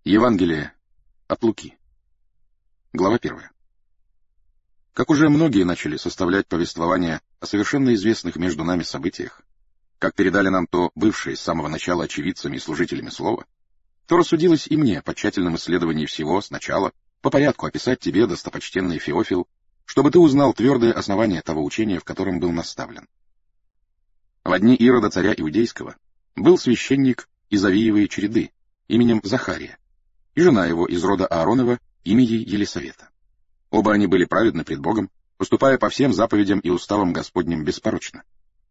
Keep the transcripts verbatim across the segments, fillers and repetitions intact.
Евангелие от Луки. Глава первая. Как уже многие начали составлять повествование о совершенно известных между нами событиях, как передали нам то бывшие с самого начала очевидцами и служителями слова, то рассудилось и мне по тщательном исследовании всего сначала по порядку описать тебе, достопочтенный Феофил, чтобы ты узнал твердое основание того учения, в котором был наставлен. В дни Ирода царя Иудейского был священник из Авиевой череды именем Захария, и жена его из рода Ааронова, имя ей Елисавета. Оба они были праведны пред Богом, поступая по всем заповедям и уставам Господним беспорочно.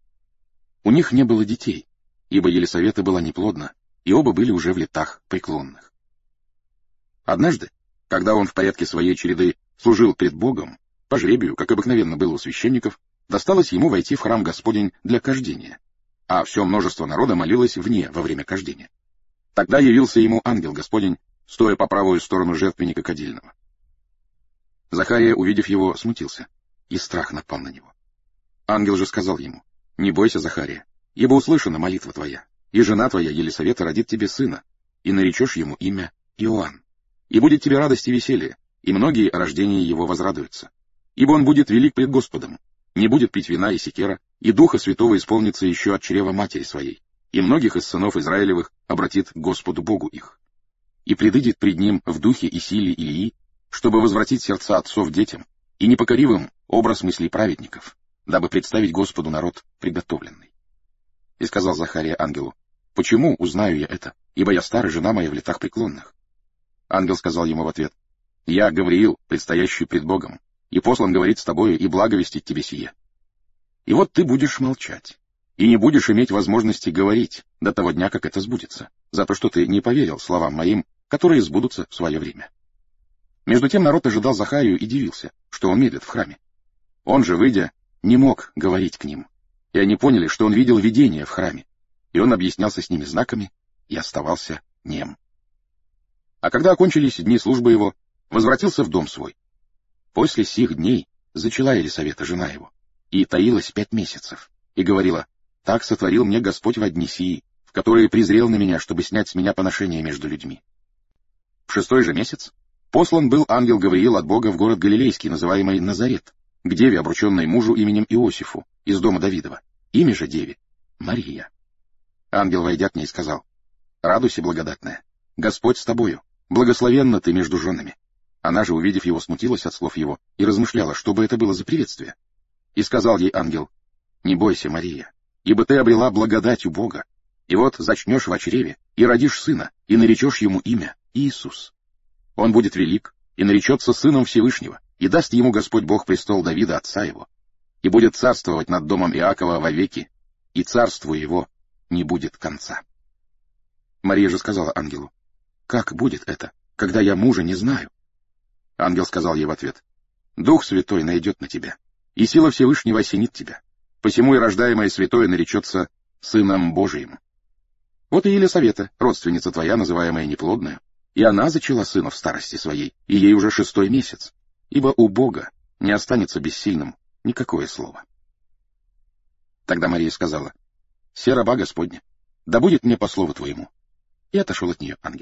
У них не было детей, ибо Елисавета была неплодна, и оба были уже в летах преклонных. Однажды, когда он в порядке своей череды служил пред Богом, по жребию, как обыкновенно было у священников, досталось ему войти в храм Господень для кождения, а все множество народа молилось вне во время кождения. Тогда явился ему ангел Господень, стоя по правую сторону жертвенника кадильного. Захария, увидев его, смутился, и страх напал на него. Ангел же сказал ему: «Не бойся, Захария, ибо услышана молитва твоя, и жена твоя Елисавета родит тебе сына, и наречешь ему имя Иоанн. И будет тебе радость и веселье, и многие о рождении его возрадуются. Ибо он будет велик пред Господом, не будет пить вина и секера, и Духа Святого исполнится еще от чрева матери своей, и многих из сынов Израилевых обратит к Господу Богу их. И предыдет пред ним в духе и силе Илии, чтобы возвратить сердца отцов детям, и непокоривым образ мыслей праведников, дабы представить Господу народ приготовленный». И сказал Захария ангелу: «Почему узнаю я это? Ибо я стар, и жена моя в летах преклонных». Ангел сказал ему в ответ: «Я Гавриил, предстоящий пред Богом, и послан говорить с тобою и благовестить тебе сие. И вот ты будешь молчать, и не будешь иметь возможности говорить до того дня, как это сбудется, за то, что ты не поверил словам моим, которые сбудутся в свое время». Между тем народ ожидал Захарию и дивился, что он медлит в храме. Он же, выйдя, не мог говорить к ним, и они поняли, что он видел видение в храме, и он объяснялся с ними знаками и оставался нем. А когда окончились дни службы его, возвратился в дом свой. После сих дней зачала Елисавета, жена его, и таилась пять месяцев, и говорила: «Так сотворил мне Господь во дни сии, в которые презрел на меня, чтобы снять с меня поношение между людьми». В шестой же месяц послан был ангел Гавриил от Бога в город Галилейский, называемый Назарет, к деве, обрученной мужу именем Иосифу, из дома Давидова. Имя же деве — Мария. Ангел, войдя к ней, сказал: «Радуйся, благодатная, Господь с тобою, благословенна ты между женами». Она же, увидев его, смутилась от слов его и размышляла, что бы это было за приветствие. И сказал ей ангел: «Не бойся, Мария, ибо ты обрела благодать у Бога, и вот зачнешь в чреве, и родишь сына, и наречешь ему имя Иисус. Он будет велик, и наречется сыном Всевышнего, и даст ему Господь Бог престол Давида, отца его, и будет царствовать над домом Иакова вовеки, и царству его не будет конца». Мария же сказала ангелу: «Как будет это, когда я мужа не знаю?» Ангел сказал ей в ответ: «Дух Святой найдет на тебя, и сила Всевышнего осенит тебя, посему и рождаемое святое наречется Сыном Божиим. Вот и Елисавета, родственница твоя, называемая неплодная, и она зачала сына в старости своей, и ей уже шестой месяц, ибо у Бога не останется бессильным никакое слово». Тогда Мария сказала: «Се раба Господня, да будет мне по слову твоему». И отошел от нее ангел.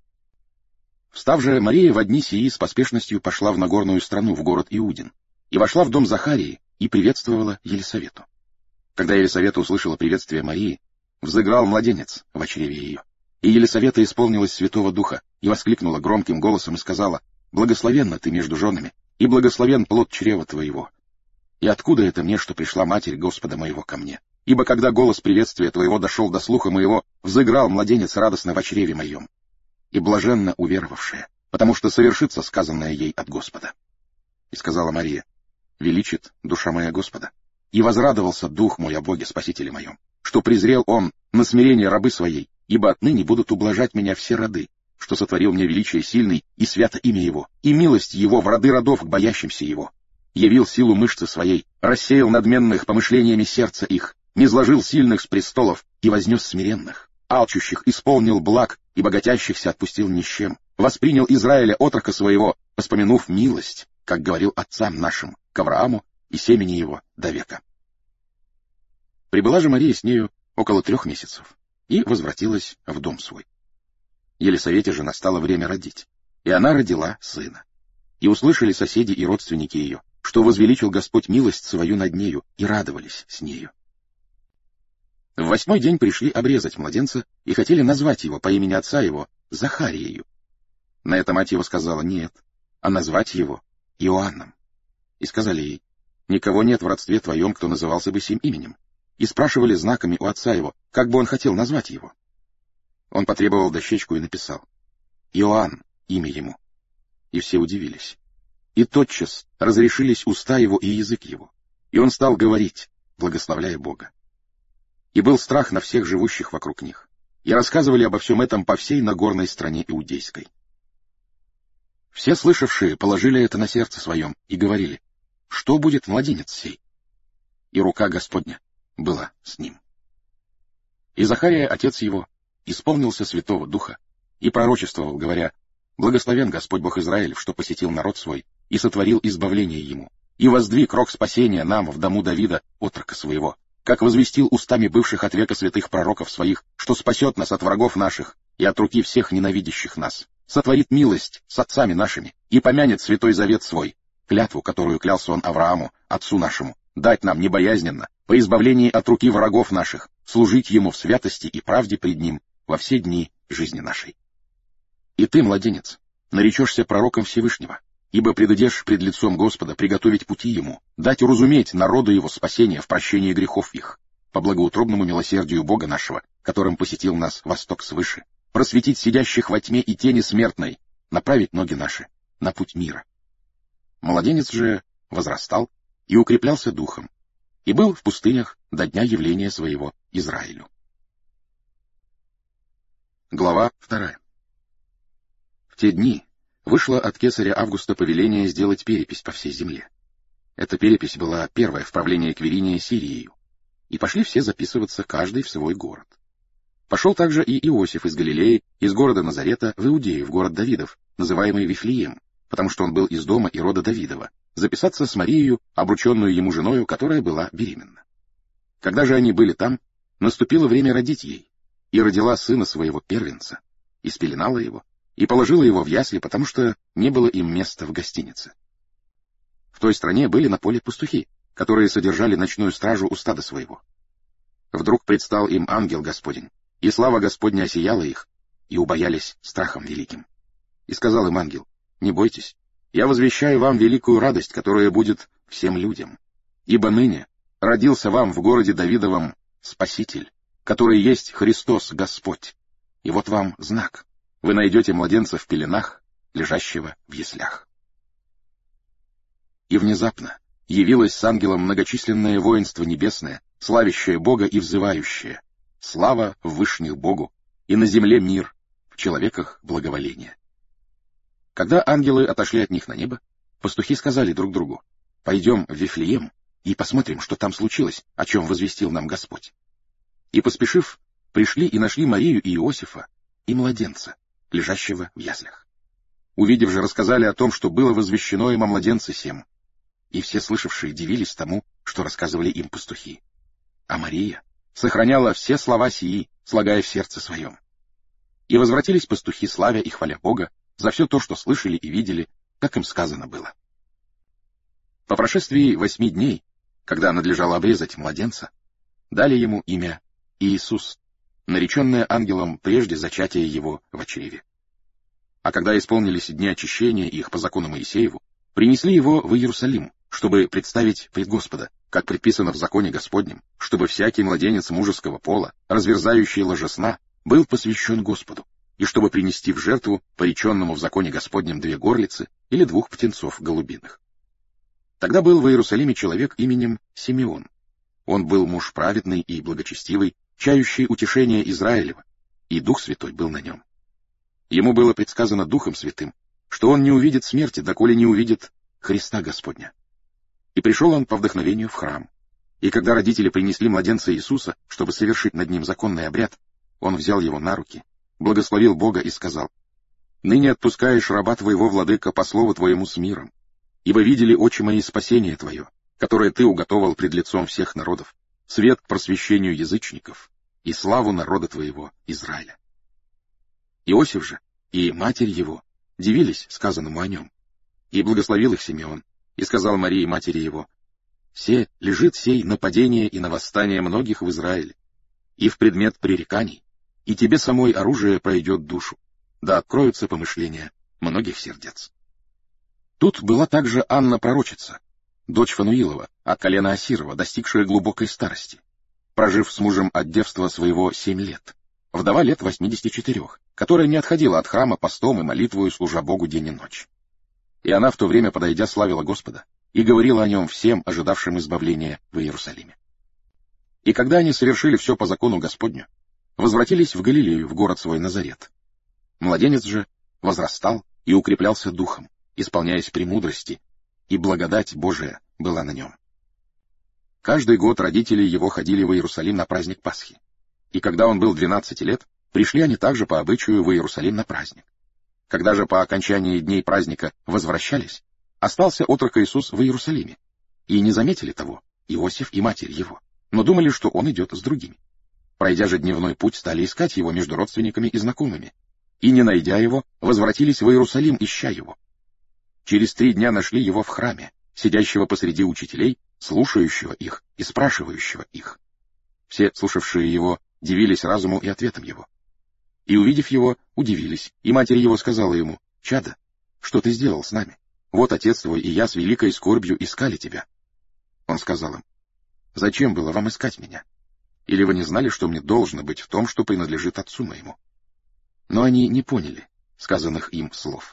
Встав же, Мария во дни сии с поспешностью пошла в Нагорную страну, в город Иудин, и вошла в дом Захарии и приветствовала Елисавету. Когда Елисавета услышала приветствие Марии, взыграл младенец в чреве ее. И Елисавета исполнилась Святого Духа и воскликнула громким голосом и сказала: «Благословенна ты между женами, и благословен плод чрева твоего. И откуда это мне, что пришла Матерь Господа моего ко мне? Ибо когда голос приветствия твоего дошел до слуха моего, взыграл младенец радостно в чреве моем. И блаженна уверовавшая, потому что совершится сказанное ей от Господа». И сказала Мария: «Величит душа моя Господа, и возрадовался дух мой о Боге Спасителе моем, что презрел он на смирение рабы своей, ибо отныне будут ублажать меня все роды, что сотворил мне величие сильный, и свято имя его, и милость его в роды родов к боящимся его. Явил силу мышцы своей, рассеял надменных помышлениями сердца их, низложил сильных с престолов и вознес смиренных. Алчущих исполнил благ, и богатящихся отпустил ни с чем. Воспринял Израиля отрока своего, воспомянув милость, как говорил отцам нашим, к Аврааму и семени его до века». Прибыла же Мария с нею около трех месяцев и возвратилась в дом свой. Елисавете же настало время родить, и она родила сына. И услышали соседи и родственники ее, что возвеличил Господь милость свою над нею, и радовались с нею. В восьмой день пришли обрезать младенца и хотели назвать его по имени отца его Захариею. На это мать его сказала: нет, а назвать его Иоанном. И сказали ей: никого нет в родстве твоем, кто назывался бы сим именем. И спрашивали знаками у отца его, как бы он хотел назвать его. Он потребовал дощечку и написал: Иоанн, имя ему. И все удивились. И тотчас разрешились уста его и язык его, и он стал говорить, благословляя Бога. И был страх на всех живущих вокруг них, и рассказывали обо всем этом по всей Нагорной стране иудейской. Все слышавшие положили это на сердце своем и говорили: что будет младенец сей? И рука Господня была с ним. И Захария, отец его, исполнился Святого Духа и пророчествовал, говоря: благословен Господь Бог Израилев, что посетил народ свой и сотворил избавление ему, и воздвиг рог спасения нам в дому Давида, отрока своего, как возвестил устами бывших от века святых пророков своих, что спасет нас от врагов наших и от руки всех ненавидящих нас, сотворит милость с отцами нашими и помянет святой завет свой, клятву, которую клялся он Аврааму, отцу нашему, дать нам небоязненно, по избавлении от руки врагов наших, служить ему в святости и правде пред ним во все дни жизни нашей. И ты, младенец, наречешься пророком Всевышнего, ибо предыдешь пред лицом Господа приготовить пути ему, дать уразуметь народу его спасения в прощении грехов их, по благоутробному милосердию Бога нашего, которым посетил нас восток свыше, просветить сидящих во тьме и тени смертной, направить ноги наши на путь мира. Младенец же возрастал и укреплялся духом, и был в пустынях до дня явления своего Израилю. Глава вторая. В те дни вышло от кесаря Августа повеление сделать перепись по всей земле. Эта перепись была первая в правлении Квиринии Сирией, и пошли все записываться, каждый в свой город. Пошел также и Иосиф из Галилеи, из города Назарета в Иудею, в город Давидов, называемый Вифлеем, потому что он был из дома и рода Давидова, записаться с Марией, обрученную ему женою, которая была беременна. Когда же они были там, наступило время родить ей, и родила сына своего первенца, и спеленала его, и положила его в ясли, потому что не было им места в гостинице. В той стране были на поле пастухи, которые содержали ночную стражу у стада своего. Вдруг предстал им ангел Господень, и слава Господня осияла их, и убоялись страхом великим. И сказал им ангел: не бойтесь, я возвещаю вам великую радость, которая будет всем людям, ибо ныне родился вам в городе Давидовом Спаситель, который есть Христос Господь. И вот вам знак: вы найдете младенца в пеленах, лежащего в яслях. И внезапно явилось с ангелом многочисленное воинство небесное, славящее Бога и взывающее: слава в вышних Богу, и на земле мир, в человеках благоволение. Когда ангелы отошли от них на небо, пастухи сказали друг другу: пойдем в Вифлеем и посмотрим, что там случилось, о чем возвестил нам Господь. И, поспешив, пришли и нашли Марию и Иосифа и младенца, лежащего в яслях. Увидев же, рассказали о том, что было возвещено им о младенце сем. И все слышавшие дивились тому, что рассказывали им пастухи. А Мария сохраняла все слова сии, слагая в сердце своем. И возвратились пастухи, славя и хваля Бога за все то, что слышали и видели, как им сказано было. По прошествии восьми дней, когда надлежало обрезать младенца, дали ему имя Иисус, нареченное ангелом прежде зачатия его в чреве. А когда исполнились дни очищения их по закону Моисееву, принесли его в Иерусалим, чтобы представить пред Господа, как предписано в законе Господнем, чтобы всякий младенец мужеского пола, разверзающий ложесна, был посвящен Господу, и чтобы принести в жертву пореченному в законе Господнем две горлицы или двух птенцов голубиных. Тогда был в Иерусалиме человек именем Симеон. Он был муж праведный и благочестивый, чающий утешение Израилева, и Дух Святой был на нем. Ему было предсказано Духом Святым, что он не увидит смерти, доколе не увидит Христа Господня. И пришел он по вдохновению в храм. И когда родители принесли младенца Иисуса, чтобы совершить над ним законный обряд, он взял его на руки, благословил Бога и сказал: «Ныне отпускаешь раба твоего, владыка, по слову твоему с миром, ибо видели очи мои спасение твое, которое ты уготовал пред лицом всех народов, свет к просвещению язычников и славу народа твоего Израиля». Иосиф же и матерь его дивились сказанному о нем. И благословил их Симеон, и сказал Марии, матери его: «Се лежит сей на падение и на восстание многих в Израиле, и в предмет пререканий, и тебе самой оружие пройдет душу, да откроются помышления многих сердец». Тут была также Анна пророчица, дочь Фануилова, от колена Асирова, достигшая глубокой старости, прожив с мужем от девства своего семь лет, вдова лет восьмидесяти четырех, которая не отходила от храма постом и молитвою, служа Богу день и ночь. И она в то время, подойдя, славила Господа и говорила о нем всем, ожидавшим избавления в Иерусалиме. И когда они совершили все по закону Господню, возвратились в Галилею, в город свой Назарет. Младенец же возрастал и укреплялся духом, исполняясь премудрости, и благодать Божия была на нем. Каждый год родители его ходили в Иерусалим на праздник Пасхи, и когда он был двенадцати лет, пришли они также по обычаю в Иерусалим на праздник. Когда же по окончании дней праздника возвращались, остался отрок Иисус в Иерусалиме, и не заметили того Иосиф и матерь его, но думали, что он идет с другими. Пройдя же дневной путь, стали искать его между родственниками и знакомыми, и, не найдя его, возвратились в Иерусалим, ища его. Через три дня нашли его в храме, сидящего посреди учителей, слушающего их и спрашивающего их. Все, слушавшие его, дивились разуму и ответам его. И, увидев его, удивились, и матерь его сказала ему: «Чадо, что ты сделал с нами? Вот отец твой и я с великой скорбью искали тебя». Он сказал им: «Зачем было вам искать меня? Или вы не знали, что мне должно быть в том, что принадлежит отцу моему?» Но они не поняли сказанных им слов.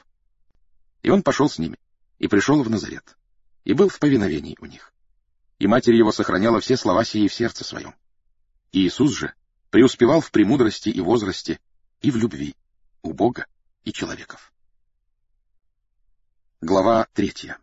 И он пошел с ними, и пришел в Назарет, и был в повиновении у них. И матерь его сохраняла все слова сии в сердце своем. И Иисус же преуспевал в премудрости и возрасте, и в любви у Бога и человеков. Глава третья.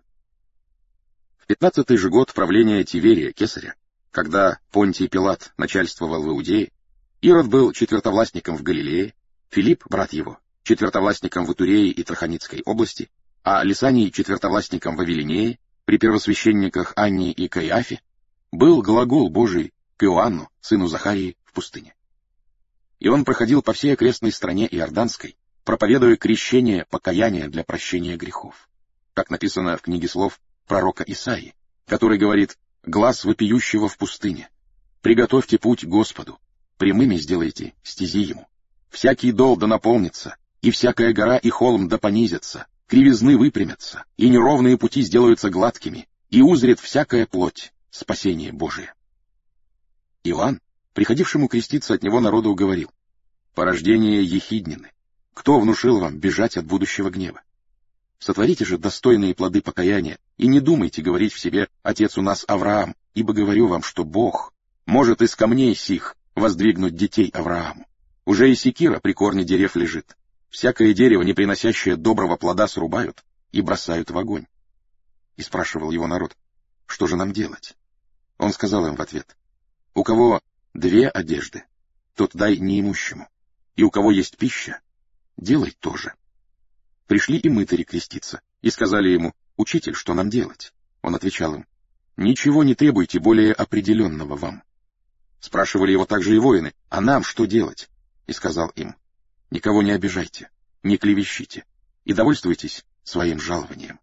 В пятнадцатый же год правления Тиверия Кесаря, когда Понтий Пилат начальствовал в Иудее, Ирод был четвертовластником в Галилее, Филипп, брат его, четвертовластником в Итурее и Траханицкой области, а Лисаний четвертовластником в Авелинее, при первосвященниках Анне и Каиафе, был глагол Божий к Иоанну, сыну Захарии, в пустыне. И он проходил по всей окрестной стране Иорданской, проповедуя крещение покаяния для прощения грехов, как написано в книге слов пророка Исаии, который говорит: «Глас вопиющего в пустыне, приготовьте путь Господу, прямыми сделайте стези ему. Всякий дол да наполнится, и всякая гора и холм да понизятся, кривизны выпрямятся, и неровные пути сделаются гладкими, и узрит всякая плоть спасение Божие». Иоанн, приходившему креститься от него народу, говорил: «Порождение Ехиднины, кто внушил вам бежать от будущего гнева? Сотворите же достойные плоды покаяния, и не думайте говорить в себе: отец у нас Авраам, ибо говорю вам, что Бог может из камней сих воздвигнуть детей Аврааму. Уже и секира при корне дерев лежит. Всякое дерево, не приносящее доброго плода, срубают и бросают в огонь». И спрашивал его народ: «Что же нам делать?» Он сказал им в ответ: «У кого две одежды, тот дай неимущему, и у кого есть пища, делай то же». Пришли и мытари креститься, и сказали ему: «Учитель, что нам делать?» Он отвечал им: «Ничего не требуйте более определенного вам». Спрашивали его также и воины: «А нам что делать?» И сказал им: «Никого не обижайте, не клевещите, и довольствуйтесь своим жалованием».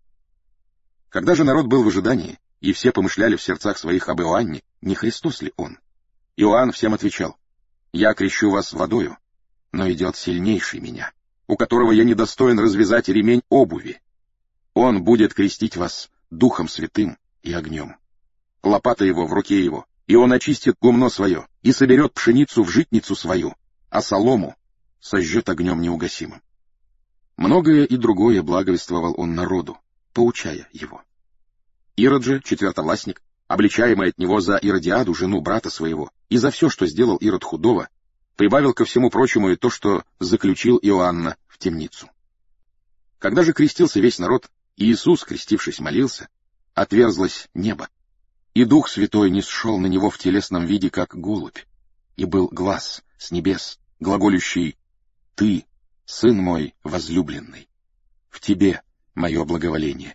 Когда же народ был в ожидании, и все помышляли в сердцах своих об Иоанне, не Христос ли он, Иоанн всем отвечал: «Я крещу вас водою, но идет сильнейший меня, у которого я недостоин развязать ремень обуви. Он будет крестить вас Духом Святым и огнем. Лопата его в руке его, и он очистит гумно свое, и соберет пшеницу в житницу свою, а солому сожжет огнем неугасимым». Многое и другое благовествовал он народу, поучая его. Ирод же, четвертовластник, обличаемый от него за Иродиаду, жену брата своего, и за все, что сделал Ирод худого, прибавил ко всему прочему и то, что заключил Иоанна в темницу. Когда же крестился весь народ, и Иисус, крестившись, молился, отверзлось небо, и Дух Святой нисшел на него в телесном виде, как голубь, и был глас с небес, глаголющий: «Ты, Сын мой возлюбленный, в тебе мое благоволение».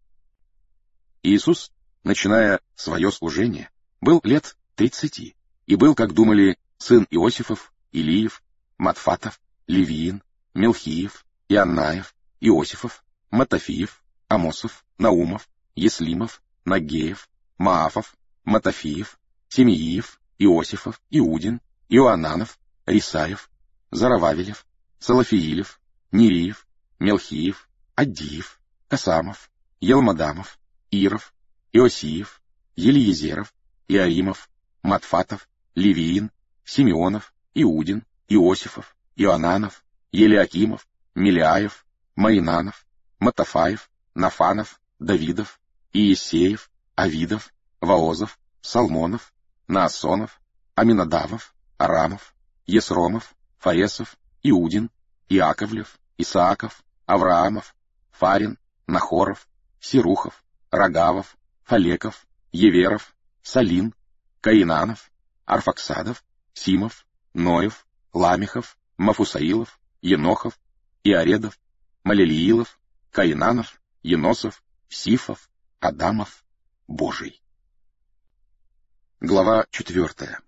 Иисус, начиная свое служение, был лет тридцати, и был, как думали, сын Иосифов, Илиев, Матфатов, Левиин, Мелхиев, Ианнаев, Иосифов, Матафиев, Амосов, Наумов, Еслимов, Нагеев, Маафов, Матафиев, Семииев, Иосифов, Иудин, Иоананов, Рисаев, Зарававелев, Салафиилев, Нериев, Мелхиев, Аддиев, Касамов, Елмадамов, Иров, Иосиев, Елиезеров, Иаримов, Матфатов, Левиин, Симеонов, Иудин, Иосифов, Иоананов, Елиакимов, Миляев, Маинанов, Матафаев, Нафанов, Давидов, Иесеев, Авидов, Ваозов, Салмонов, Наасонов, Аминадавов, Арамов, Есромов, Фаресов, Иудин, Иаковлев, Исааков, Авраамов, Фарин, Нахоров, Сирухов, Рогавов, Фалеков, Еверов, Салин, Каинанов, Арфаксадов, Симов, Ноев, Ламехов, Мафусаилов, Енохов, Иаредов, Малелиилов, Каинанов, Еносов, Сифов, Адамов, Божий. Глава четвертая.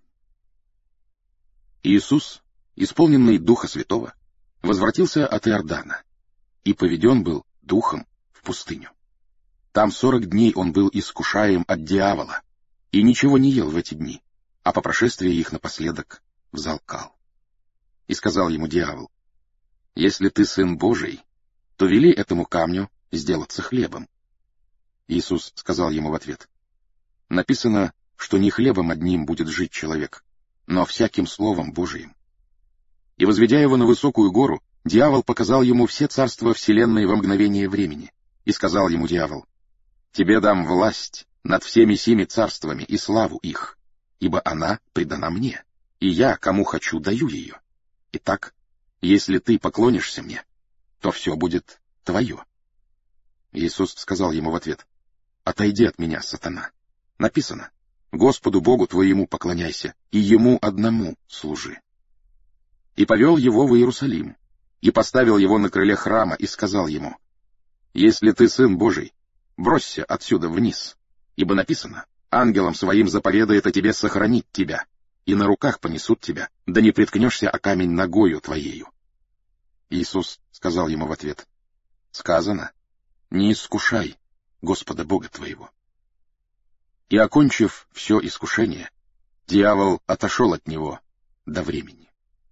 Иисус, исполненный Духа Святого, возвратился от Иордана и поведен был Духом в пустыню. Там сорок дней он был искушаем от дьявола и ничего не ел в эти дни, а по прошествии их напоследок взалкал. И сказал ему дьявол: «Если ты сын Божий, то вели этому камню сделаться хлебом». Иисус сказал ему в ответ: «Написано, что не хлебом одним будет жить человек, но всяким словом Божиим». И, возведя его на высокую гору, дьявол показал ему все царства вселенной во мгновение времени, и сказал ему дьявол: «Тебе дам власть над всеми сими царствами и славу их, ибо она предана мне, и я, кому хочу, даю ее. Итак, если ты поклонишься мне, то все будет твое». Иисус сказал ему в ответ: «Отойди от меня, сатана. Написано: Господу Богу твоему поклоняйся, и Ему одному служи». И повел его в Иерусалим, и поставил его на крыле храма, и сказал ему: «Если ты сын Божий, бросься отсюда вниз, ибо написано: ангелом своим заповедает о тебе сохранить тебя, и на руках понесут тебя, да не приткнешься о камень ногою твоею». Иисус сказал ему в ответ: «Сказано: не искушай Господа Бога твоего». И, окончив все искушение, дьявол отошел от него до времени.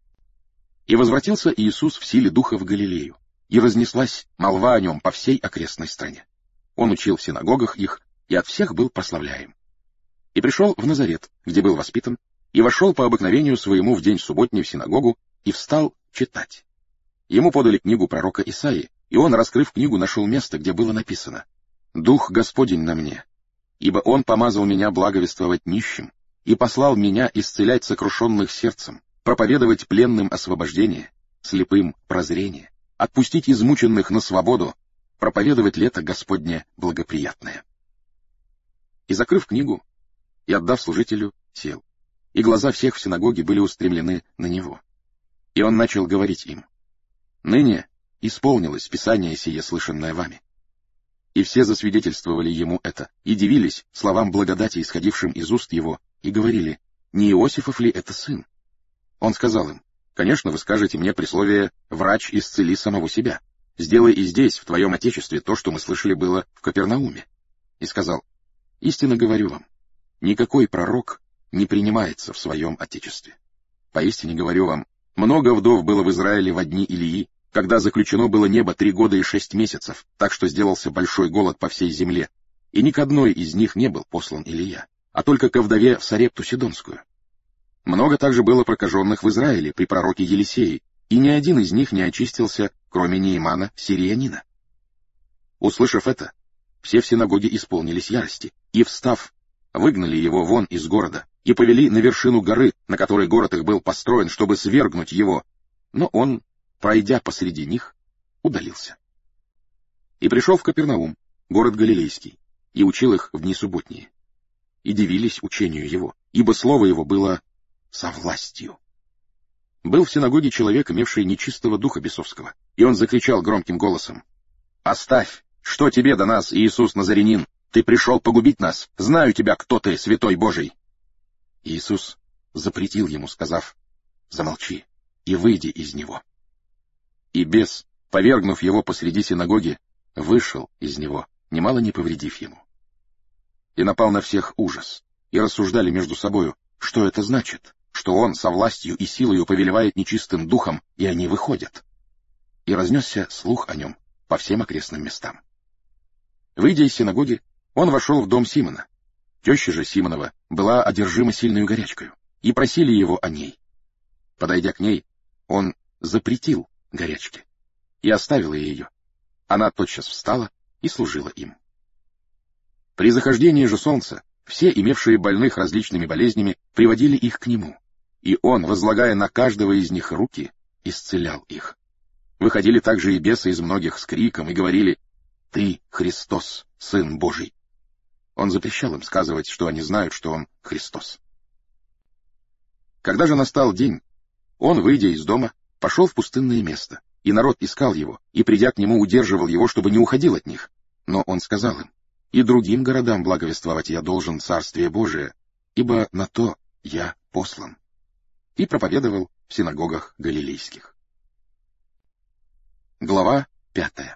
И возвратился Иисус в силе Духа в Галилею, и разнеслась молва о нем по всей окрестной стране. Он учил в синагогах их, и от всех был прославляем. И пришел в Назарет, где был воспитан, и вошел по обыкновению своему в день субботний в синагогу, и встал читать. Ему подали книгу пророка Исаии, и он, раскрыв книгу, нашел место, где было написано: «Дух Господень на мне, ибо Он помазал меня благовествовать нищим, и послал меня исцелять сокрушенных сердцем, проповедовать пленным освобождение, слепым прозрение, отпустить измученных на свободу, проповедовать лето Господне благоприятное». И, закрыв книгу и отдав служителю, сел, и глаза всех в синагоге были устремлены на него. И он начал говорить им: «Ныне исполнилось Писание сие, слышанное вами». И все засвидетельствовали ему это, и дивились словам благодати, исходившим из уст его, и говорили: «Не Иосифов ли это сын?» Он сказал им: «Конечно, вы скажете мне присловие: врач, исцели самого себя. Сделай и здесь, в твоем отечестве, то, что мы слышали было в Капернауме». И сказал: «Истинно говорю вам, никакой пророк не принимается в своем отечестве. Поистине говорю вам, много вдов было в Израиле во дни Илии, когда заключено было небо три года и шесть месяцев, так что сделался большой голод по всей земле, и ни к одной из них не был послан Илия, а только ко вдове в Сарепту Сидонскую. Много также было прокаженных в Израиле при пророке Елисее, и ни один из них не очистился, кроме Неимана сириянина». Услышав это, все в синагоге исполнились ярости, и, встав, выгнали его вон из города и повели на вершину горы, на которой город их был построен, чтобы свергнуть его. Но он, пройдя посреди них, удалился. И пришел в Капернаум, город Галилейский, и учил их в дни субботние. И дивились учению его, ибо слово его было со властью. Был в синагоге человек, имевший нечистого духа бесовского, и он закричал громким голосом: «Оставь! Что тебе до нас, Иисус Назарянин? Ты пришел погубить нас! Знаю тебя, кто ты, святой Божий!» Иисус запретил ему, сказав: «Замолчи и выйди из него». И бес, повергнув его посреди синагоги, вышел из него, немало не повредив ему. И напал на всех ужас, и рассуждали между собою, что это значит, что он со властью и силою повелевает нечистым духом, и они выходят. И разнесся слух о нем по всем окрестным местам. Выйдя из синагоги, он вошел в дом Симона. Теща же Симонова была одержима сильной горячкою, и просили его о ней. Подойдя к ней, он запретил горячке и оставил ее. Она тотчас встала и служила им. При захождении же солнца все, имевшие больных различными болезнями, приводили их к нему, и он, возлагая на каждого из них руки, исцелял их. Выходили также и бесы из многих с криком и говорили: «Ты Христос, Сын Божий». Он запрещал им сказывать, что они знают, что он Христос. Когда же настал день, он, выйдя из дома, пошел в пустынное место, и народ искал его, и, придя к нему, удерживал его, чтобы не уходил от них. Но он сказал им: «И другим городам благовествовать я должен Царствие Божие, ибо на то я послан». И проповедовал в синагогах галилейских. Глава пятая.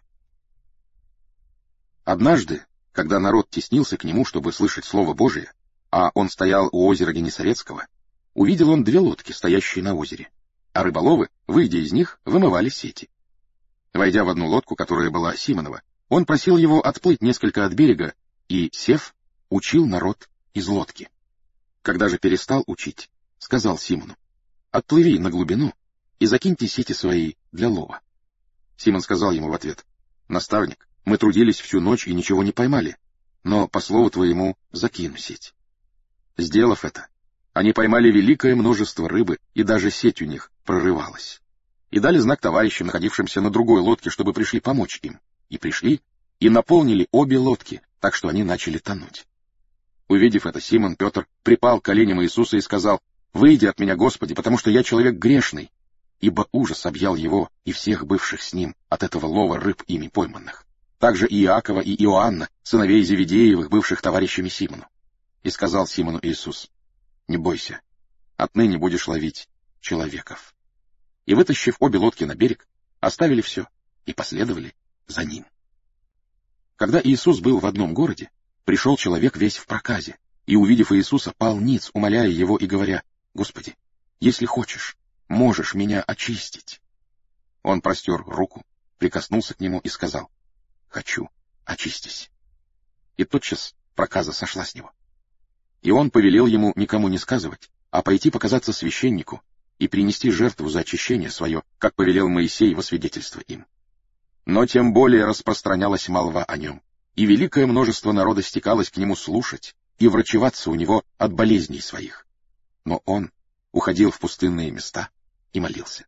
Однажды, когда народ теснился к нему, чтобы слышать Слово Божие, а он стоял у озера Генесарецкого, увидел он две лодки, стоящие на озере, а рыболовы, выйдя из них, вымывали сети. Войдя в одну лодку, которая была Симонова, он просил его отплыть несколько от берега и, сев, учил народ из лодки. Когда же перестал учить, сказал Симону: «Отплыви на глубину и закиньте сети свои для лова». Симон сказал ему в ответ: «Наставник, мы трудились всю ночь и ничего не поймали, но по слову твоему закину сеть». Сделав это, они поймали великое множество рыбы, и даже сеть у них прорывалась. И дали знак товарищам, находившимся на другой лодке, чтобы пришли помочь им. И пришли, и наполнили обе лодки, так что они начали тонуть. Увидев это, Симон Петр припал к коленям Иисуса и сказал: «Выйди от меня, Господи, потому что я человек грешный». Ибо ужас объял его и всех бывших с ним от этого лова рыб ими пойманных. Также и Иакова, и Иоанна, сыновей Зеведеевых, бывших товарищами Симону. И сказал Симону Иисус: «Не бойся, отныне будешь ловить человеков». И, вытащив обе лодки на берег, оставили все и последовали за ним. Когда Иисус был в одном городе, пришел человек весь в проказе, и, увидев Иисуса, пал ниц, умоляя его и говоря: «Господи, если хочешь, можешь меня очистить». Он простер руку, прикоснулся к нему и сказал: «Хочу, очистись». И тотчас проказа сошла с него. И он повелел ему никому не сказывать, а пойти показаться священнику и принести жертву за очищение свое, как повелел Моисей во свидетельство им. Но тем более распространялась молва о нем, и великое множество народа стекалось к нему слушать и врачеваться у него от болезней своих. Но он уходил в пустынные места и молился.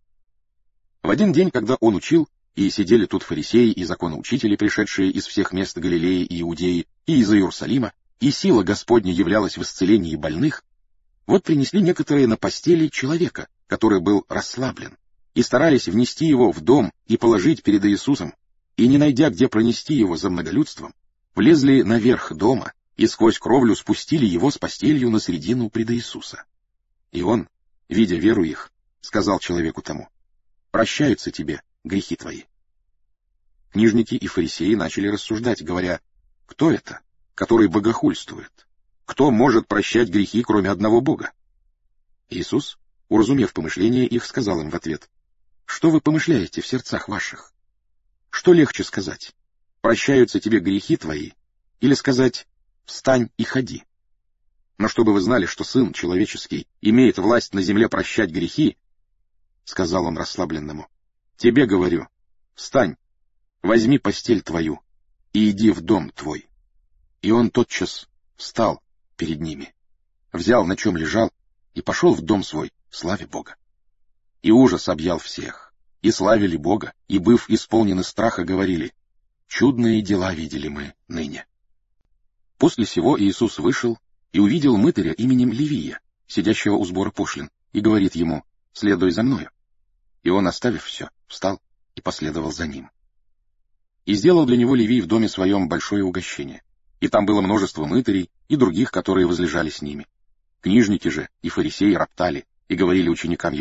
В один день, когда он учил, и сидели тут фарисеи и законоучители, пришедшие из всех мест Галилеи и Иудеи, и из Иерусалима, и сила Господня являлась в исцелении больных, вот принесли некоторые на постели человека, который был расслаблен, и старались внести его в дом и положить перед Иисусом, и, не найдя, где пронести его за многолюдством, влезли наверх дома и сквозь кровлю спустили его с постелью на середину пред Иисуса. И он, видя веру их, сказал человеку тому: «Прощаются тебе грехи твои». Книжники и фарисеи начали рассуждать, говоря: «Кто это, который богохульствует? Кто может прощать грехи, кроме одного Бога?» Иисус, уразумев помышления их, сказал им в ответ: «Что вы помышляете в сердцах ваших? Что легче сказать: прощаются тебе грехи твои, или сказать: встань и ходи? Но чтобы вы знали, что Сын Человеческий имеет власть на земле прощать грехи, — сказал он расслабленному, — тебе говорю: встань, возьми постель твою и иди в дом твой». И он тотчас встал перед ними, взял, на чем лежал, и пошел в дом свой, славя Бога. И ужас объял всех, и славили Бога, и, быв исполнены страха, говорили: «Чудные дела видели мы ныне». После сего Иисус вышел и увидел мытаря именем Левия, сидящего у сбора пошлин, и говорит ему: «Следуй за мною». И он, оставив все, встал и последовал за ним. И сделал для него Левий в доме своем большое угощение, и там было множество мытарей и других, которые возлежали с ними. Книжники же и фарисеи роптали и говорили ученикам его: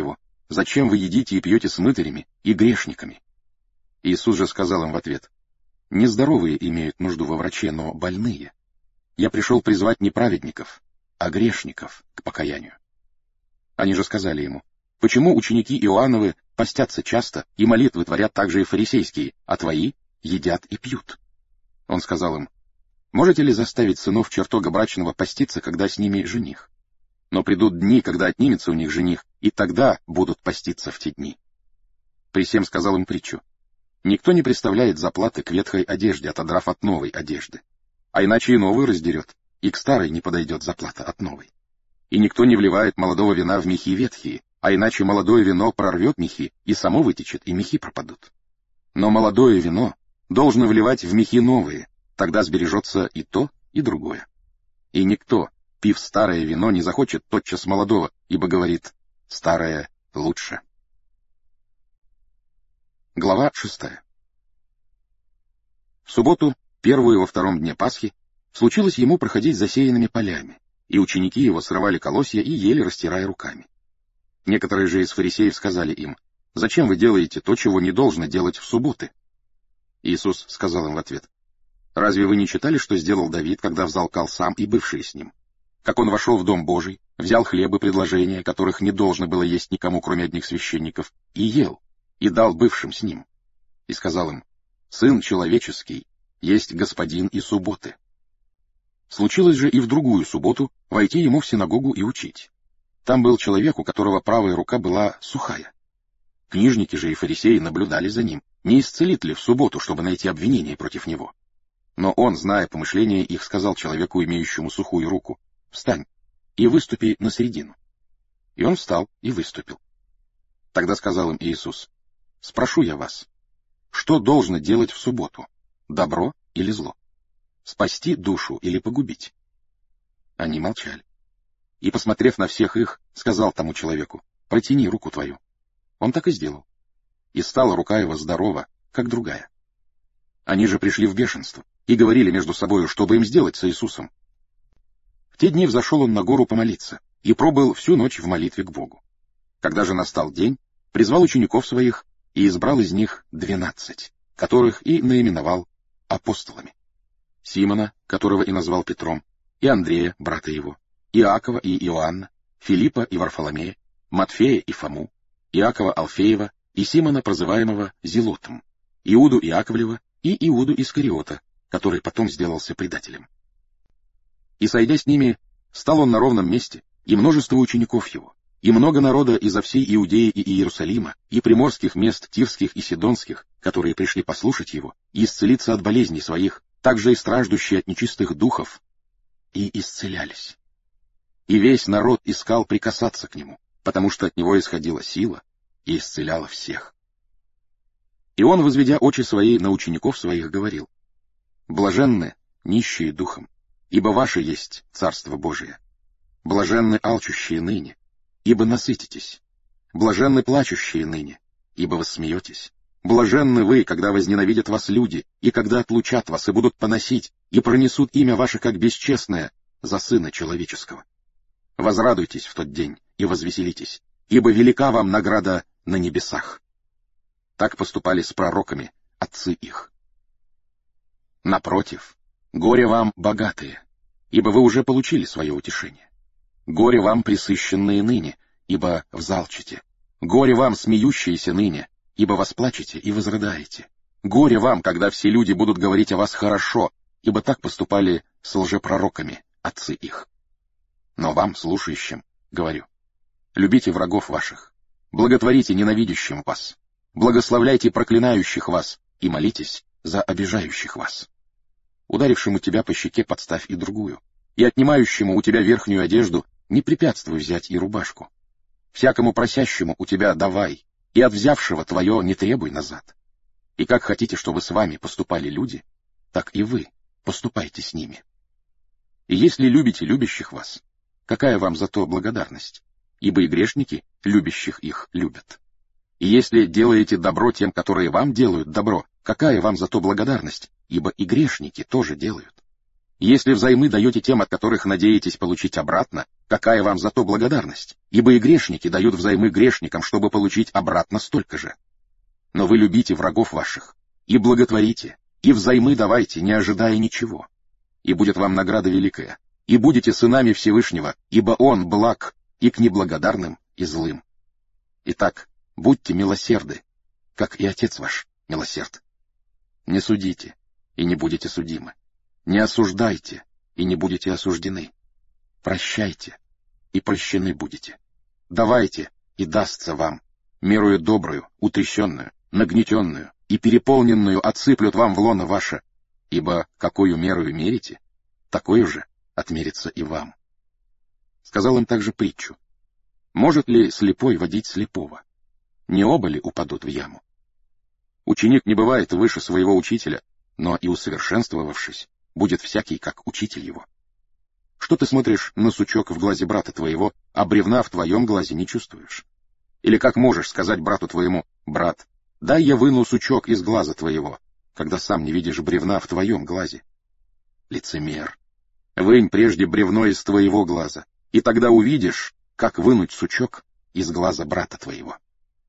зачем вы едите и пьете с мытарями и грешниками? Иисус же сказал им в ответ: нездоровые имеют нужду во враче, но больные. Я пришел призвать не праведников, а грешников к покаянию. Они же сказали ему: почему ученики Иоанновы постятся часто, и молитвы творят также и фарисейские, а твои едят и пьют? Он сказал им: можете ли заставить сынов чертога брачного поститься, когда с ними жених? Но придут дни, когда отнимется у них жених, и тогда будут поститься в те дни. При сем сказал им притчу: никто не представляет заплаты к ветхой одежде, отодрав от новой одежды. А иначе и новую раздерет, и к старой не подойдет заплата от новой. И никто не вливает молодого вина в мехи ветхие, а иначе молодое вино прорвет мехи, и само вытечет, и мехи пропадут. Но молодое вино должно вливать в мехи новые, тогда сбережется и то, и другое. И никто, пив старое вино, не захочет тотчас молодого, ибо говорит: старое лучше. Глава шестая. В субботу, первую во втором дне Пасхи, случилось ему проходить засеянными полями, и ученики его срывали колосья и ели, растирая руками. Некоторые же из фарисеев сказали им: зачем вы делаете то, чего не должно делать в субботы? Иисус сказал им в ответ: разве вы не читали, что сделал Давид, когда взалкал сам и бывшие с ним? Как он вошел в дом Божий, взял хлеб и предложения, которых не должно было есть никому, кроме одних священников, и ел, и дал бывшим с ним. И сказал им: Сын человеческий есть господин и субботы. Случилось же и в другую субботу войти ему в синагогу и учить. Там был человек, у которого правая рука была сухая. Книжники же и фарисеи наблюдали за ним, не исцелит ли в субботу, чтобы найти обвинение против него. Но он, зная помышления их, сказал человеку, имеющему сухую руку: встань и выступи на середину. И он встал и выступил. Тогда сказал им Иисус: спрошу я вас, что должно делать в субботу, добро или зло? Спасти душу или погубить? Они молчали. И, посмотрев на всех их, сказал тому человеку: протяни руку твою. Он так и сделал. И стала рука его здорова, как другая. Они же пришли в бешенство и говорили между собою, что бы им сделать с Иисусом. В те дни взошел он на гору помолиться и пробыл всю ночь в молитве к Богу. Когда же настал день, призвал учеников своих и избрал из них двенадцать, которых и наименовал апостолами: Симона, которого и назвал Петром, и Андрея, брата его, Иакова и Иоанна, Филиппа и Варфоломея, Матфея и Фому, Иакова Алфеева и Симона, прозываемого Зелотом, Иуду Иаковлева и Иуду Искариота, который потом сделался предателем. И, сойдя с ними, стал он на ровном месте, и множество учеников его, и много народа изо всей Иудеи и Иерусалима, и приморских мест Тирских и Сидонских, которые пришли послушать его и исцелиться от болезней своих, также и страждущие от нечистых духов, и исцелялись. И весь народ искал прикасаться к нему, потому что от него исходила сила и исцеляла всех. И он, возведя очи свои на учеников своих, говорил: блаженны нищие духом, ибо ваше есть Царство Божие. Блаженны алчущие ныне, ибо насытитесь. Блаженны плачущие ныне, ибо воссмеетесь. Блаженны вы, когда возненавидят вас люди, и когда отлучат вас, и будут поносить, и пронесут имя ваше как бесчестное за Сына Человеческого. Возрадуйтесь в тот день и возвеселитесь, ибо велика вам награда на небесах. Так поступали с пророками отцы их. Напротив, горе вам, богатые, ибо вы уже получили свое утешение. Горе вам, пресыщенные ныне, ибо взалчите. Горе вам, смеющиеся ныне, ибо восплачете и возрыдаете. Горе вам, когда все люди будут говорить о вас хорошо, ибо так поступали с лжепророками отцы их. Но вам, слушающим, говорю: любите врагов ваших, благотворите ненавидящим вас, благословляйте проклинающих вас и молитесь за обижающих вас. Ударившему тебя по щеке подставь и другую, и отнимающему у тебя верхнюю одежду не препятствуй взять и рубашку. Всякому просящему у тебя давай, и от взявшего твое не требуй назад. И как хотите, чтобы с вами поступали люди, так и вы поступайте с ними. И если любите любящих вас, какая вам за то благодарность? Ибо и грешники, любящих их, любят. И если делаете добро тем, которые вам делают добро, какая вам за то благодарность? Ибо и грешники тоже делают. Если взаймы даете тем, от которых надеетесь получить обратно, какая вам за то благодарность? Ибо и грешники дают взаймы грешникам, чтобы получить обратно столько же. Но вы любите врагов ваших, и благотворите, и взаймы давайте, не ожидая ничего. И будет вам награда великая, и будете сынами Всевышнего, ибо Он благ и к неблагодарным, и злым. Итак, будьте милосерды, как и Отец ваш милосерд. Не судите, и не будете судимы. Не осуждайте, и не будете осуждены. Прощайте, и прощены будете. Давайте, и дастся вам. Мерую добрую, утрясенную, нагнетенную и переполненную отсыплют вам в лоно ваше, ибо какую мерою мерите, такую же отмерится и вам. Сказал им также притчу. Может ли слепой водить слепого? Не оба ли упадут в яму? Ученик не бывает выше своего учителя, но и усовершенствовавшись, будет всякий, как учитель его. Что ты смотришь на сучок в глазе брата твоего, а бревна в твоем глазе не чувствуешь? Или как можешь сказать брату твоему: брат, дай я выну сучок из глаза твоего, когда сам не видишь бревна в твоем глазе? Лицемер, вынь прежде бревно из твоего глаза, и тогда увидишь, как вынуть сучок из глаза брата твоего.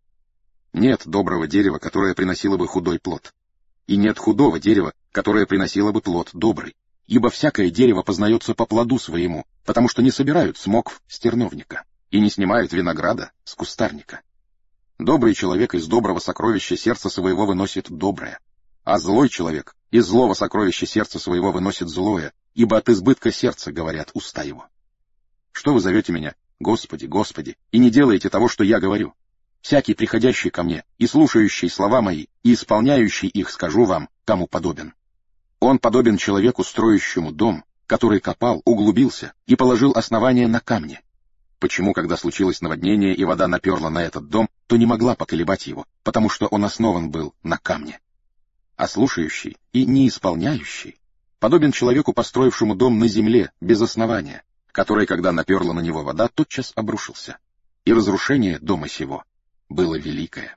Нет доброго дерева, которое приносило бы худой плод, и нет худого дерева, которое приносило бы плод добрый, ибо всякое дерево познается по плоду своему, потому что не собирают смокв с терновника и не снимают винограда с кустарника. Добрый человек из доброго сокровища сердца своего выносит доброе, а злой человек из злого сокровища сердца своего выносит злое, ибо от избытка сердца говорят уста его. Что вы зовете меня: Господи, Господи, и не делаете того, что я говорю? Всякий, приходящий ко мне и слушающий слова мои, и исполняющий их, скажу вам, кому подобен. Он подобен человеку, строящему дом, который копал, углубился и положил основание на камне. Почему, когда случилось наводнение и вода наперла на этот дом, то не могла поколебать его, потому что он основан был на камне? А слушающий и не исполняющий подобен человеку, построившему дом на земле без основания, который, когда наперла на него вода, тотчас обрушился, и разрушение дома сего было великое.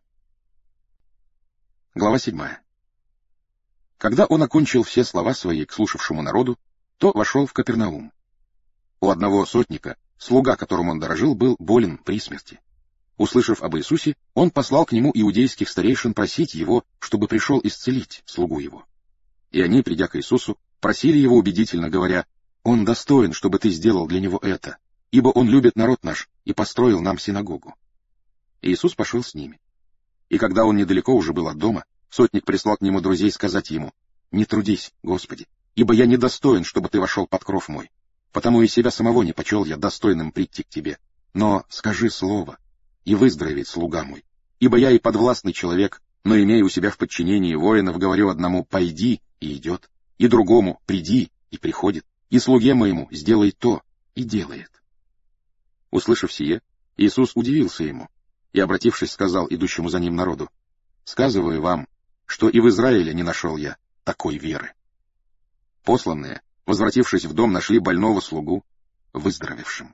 Глава седьмая. Когда он окончил все слова свои к слушавшему народу, то вошел в Капернаум. У одного сотника, слуга, которым он дорожил, был болен при смерти. Услышав об Иисусе, он послал к нему иудейских старейшин просить его, чтобы пришел исцелить слугу его. И они, придя к Иисусу, просили его убедительно, говоря: «Он достоин, чтобы ты сделал для него это, ибо он любит народ наш и построил нам синагогу». И Иисус пошел с ними. И когда он недалеко уже был от дома, сотник прислал к нему друзей сказать ему: «Не трудись, Господи, ибо я недостоин, чтобы ты вошел под кров мой, потому и себя самого не почел я достойным прийти к тебе. Но скажи слово, и выздоровеет слуга мой, ибо я и подвластный человек, но, имея у себя в подчинении воинов, говорю одному: пойди, и идет, и другому: приди, и приходит, и слуге моему: сделай то, и делает». Услышав сие, Иисус удивился ему, и, обратившись, сказал идущему за ним народу: «Сказываю вам, что и в Израиле не нашел я такой веры». Посланные, возвратившись в дом, нашли больного слугу выздоровевшим.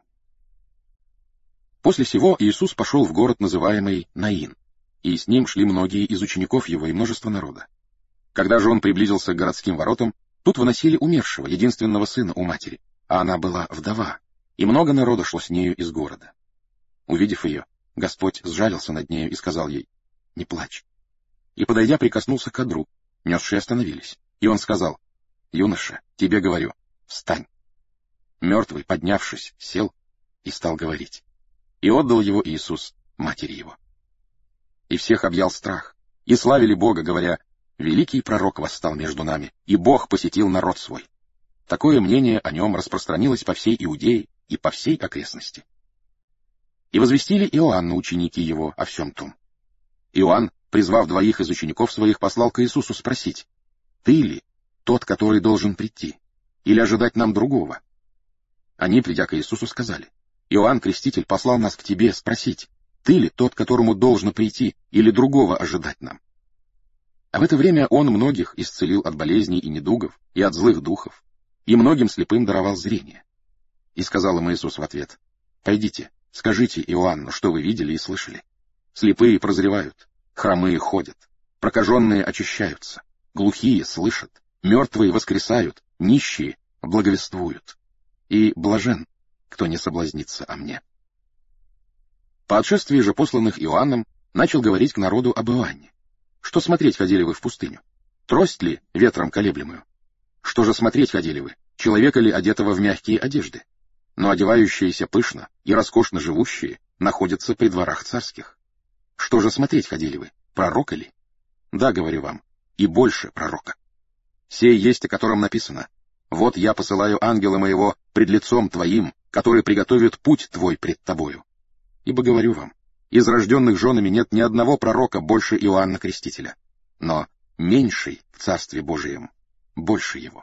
После сего Иисус пошел в город, называемый Наин, и с ним шли многие из учеников его и множество народа. Когда же он приблизился к городским воротам, тут выносили умершего, единственного сына у матери, а она была вдова, и много народа шло с нею из города. Увидев ее, Господь сжалился над нею и сказал ей: «Не плачь». И, подойдя, прикоснулся к одру, несшие остановились, и он сказал: «Юноша, тебе говорю, встань». Мертвый, поднявшись, сел и стал говорить. И отдал его Иисус матери его. И всех объял страх, и славили Бога, говоря: «Великий пророк восстал между нами, и Бог посетил народ свой». Такое мнение о нем распространилось по всей Иудее и по всей окрестности. И возвестили Иоанну ученики его о всем том. Иоанн, призвав двоих из учеников своих, послал к Иисусу спросить: «Ты ли тот, который должен прийти, или ожидать нам другого?» Они, придя к Иисусу, сказали: «Иоанн Креститель послал нас к тебе спросить: ты ли тот, которому должно прийти, или другого ожидать нам?» А в это время он многих исцелил от болезней и недугов, и от злых духов, и многим слепым даровал зрение. И сказал им Иисус в ответ: «Пойдите, скажите Иоанну, что вы видели и слышали. Слепые прозревают, хромые ходят, прокаженные очищаются, глухие слышат, мертвые воскресают, нищие благовествуют, и блажен, кто не соблазнится о мне». По отшествии же посланных Иоанном начал говорить к народу об Иоанне. Что смотреть ходили вы в пустыню? Трость ли ветром колеблемую? Что же смотреть ходили вы? Человека ли, одетого в мягкие одежды? Но одевающиеся пышно и роскошно живущие находятся при дворах царских. Что же смотреть ходили вы? Пророка ли? Да, говорю вам, и больше пророка. Сей есть, о котором написано: «Вот я посылаю ангела моего пред лицом твоим, который приготовит путь твой пред тобою». Ибо говорю вам, из рожденных женами нет ни одного пророка больше Иоанна Крестителя, но меньший в Царстве Божием больше его.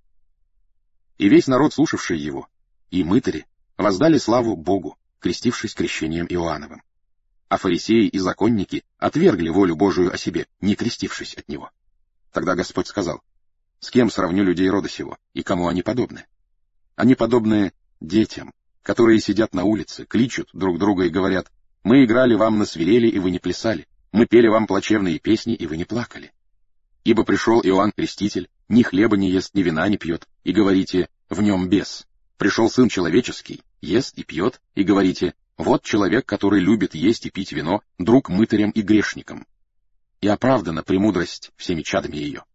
И весь народ, слушавший его, и мытари, воздали славу Богу, крестившись крещением Иоанновым. А фарисеи и законники отвергли волю Божию о себе, не крестившись от него. Тогда Господь сказал: «С кем сравню людей рода сего, и кому они подобны? Они подобны детям, которые сидят на улице, кличут друг друга и говорят: мы играли вам на свирели, и вы не плясали, мы пели вам плачевные песни, и вы не плакали. Ибо пришел Иоанн Креститель, ни хлеба не ест, ни вина не пьет, и говорите: в нем бес. Пришел Сын Человеческий, ест и пьет, и говорите: вот человек, который любит есть и пить вино, друг мытарям и грешникам. И оправдана премудрость всеми чадами ее».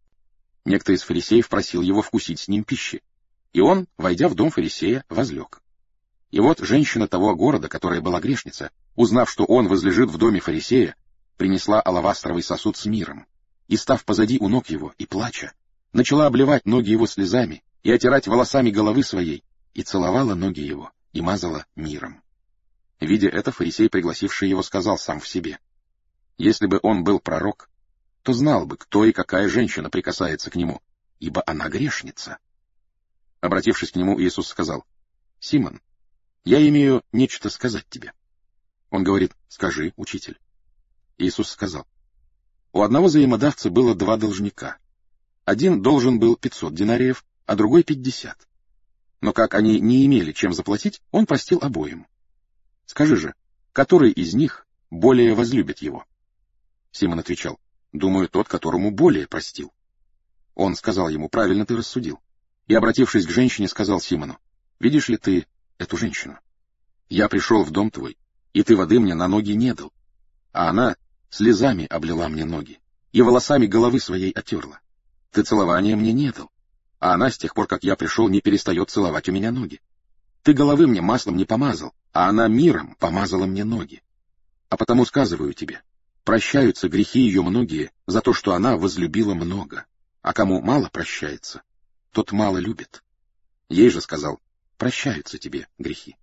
Некто из фарисеев просил его вкусить с ним пищи, и он, войдя в дом фарисея, возлег. И вот женщина того города, которая была грешница, узнав, что он возлежит в доме фарисея, принесла алавастровый сосуд с миром, и, став позади у ног его и плача, начала обливать ноги его слезами и отирать волосами головы своей, и целовала ноги его, и мазала миром. Видя это, фарисей, пригласивший его, сказал сам в себе: если бы он был пророк, то знал бы, кто и какая женщина прикасается к нему, ибо она грешница. Обратившись к нему, Иисус сказал: «Симон, я имею нечто сказать тебе». Он говорит: «Скажи, учитель». Иисус сказал: «У одного взаимодавца было два должника. Один должен был пятьсот динариев, а другой пятьдесят. Но как они не имели чем заплатить, он простил обоим. Скажи же, который из них более возлюбит его?» Симон отвечал: «Думаю, тот, которому более простил». Он сказал ему: «Правильно ты рассудил». И, обратившись к женщине, сказал Симону: «Видишь ли ты эту женщину? Я пришел в дом твой, и ты воды мне на ноги не дал, а она слезами облила мне ноги и волосами головы своей отерла. Ты целования мне не дал, а она с тех пор, как я пришел, не перестает целовать у меня ноги. Ты головы мне маслом не помазал, а она миром помазала мне ноги. А потому сказываю тебе, прощаются грехи ее многие за то, что она возлюбила много, а кому мало прощается, тот мало любит. Ей же сказал: прощаются тебе грехи».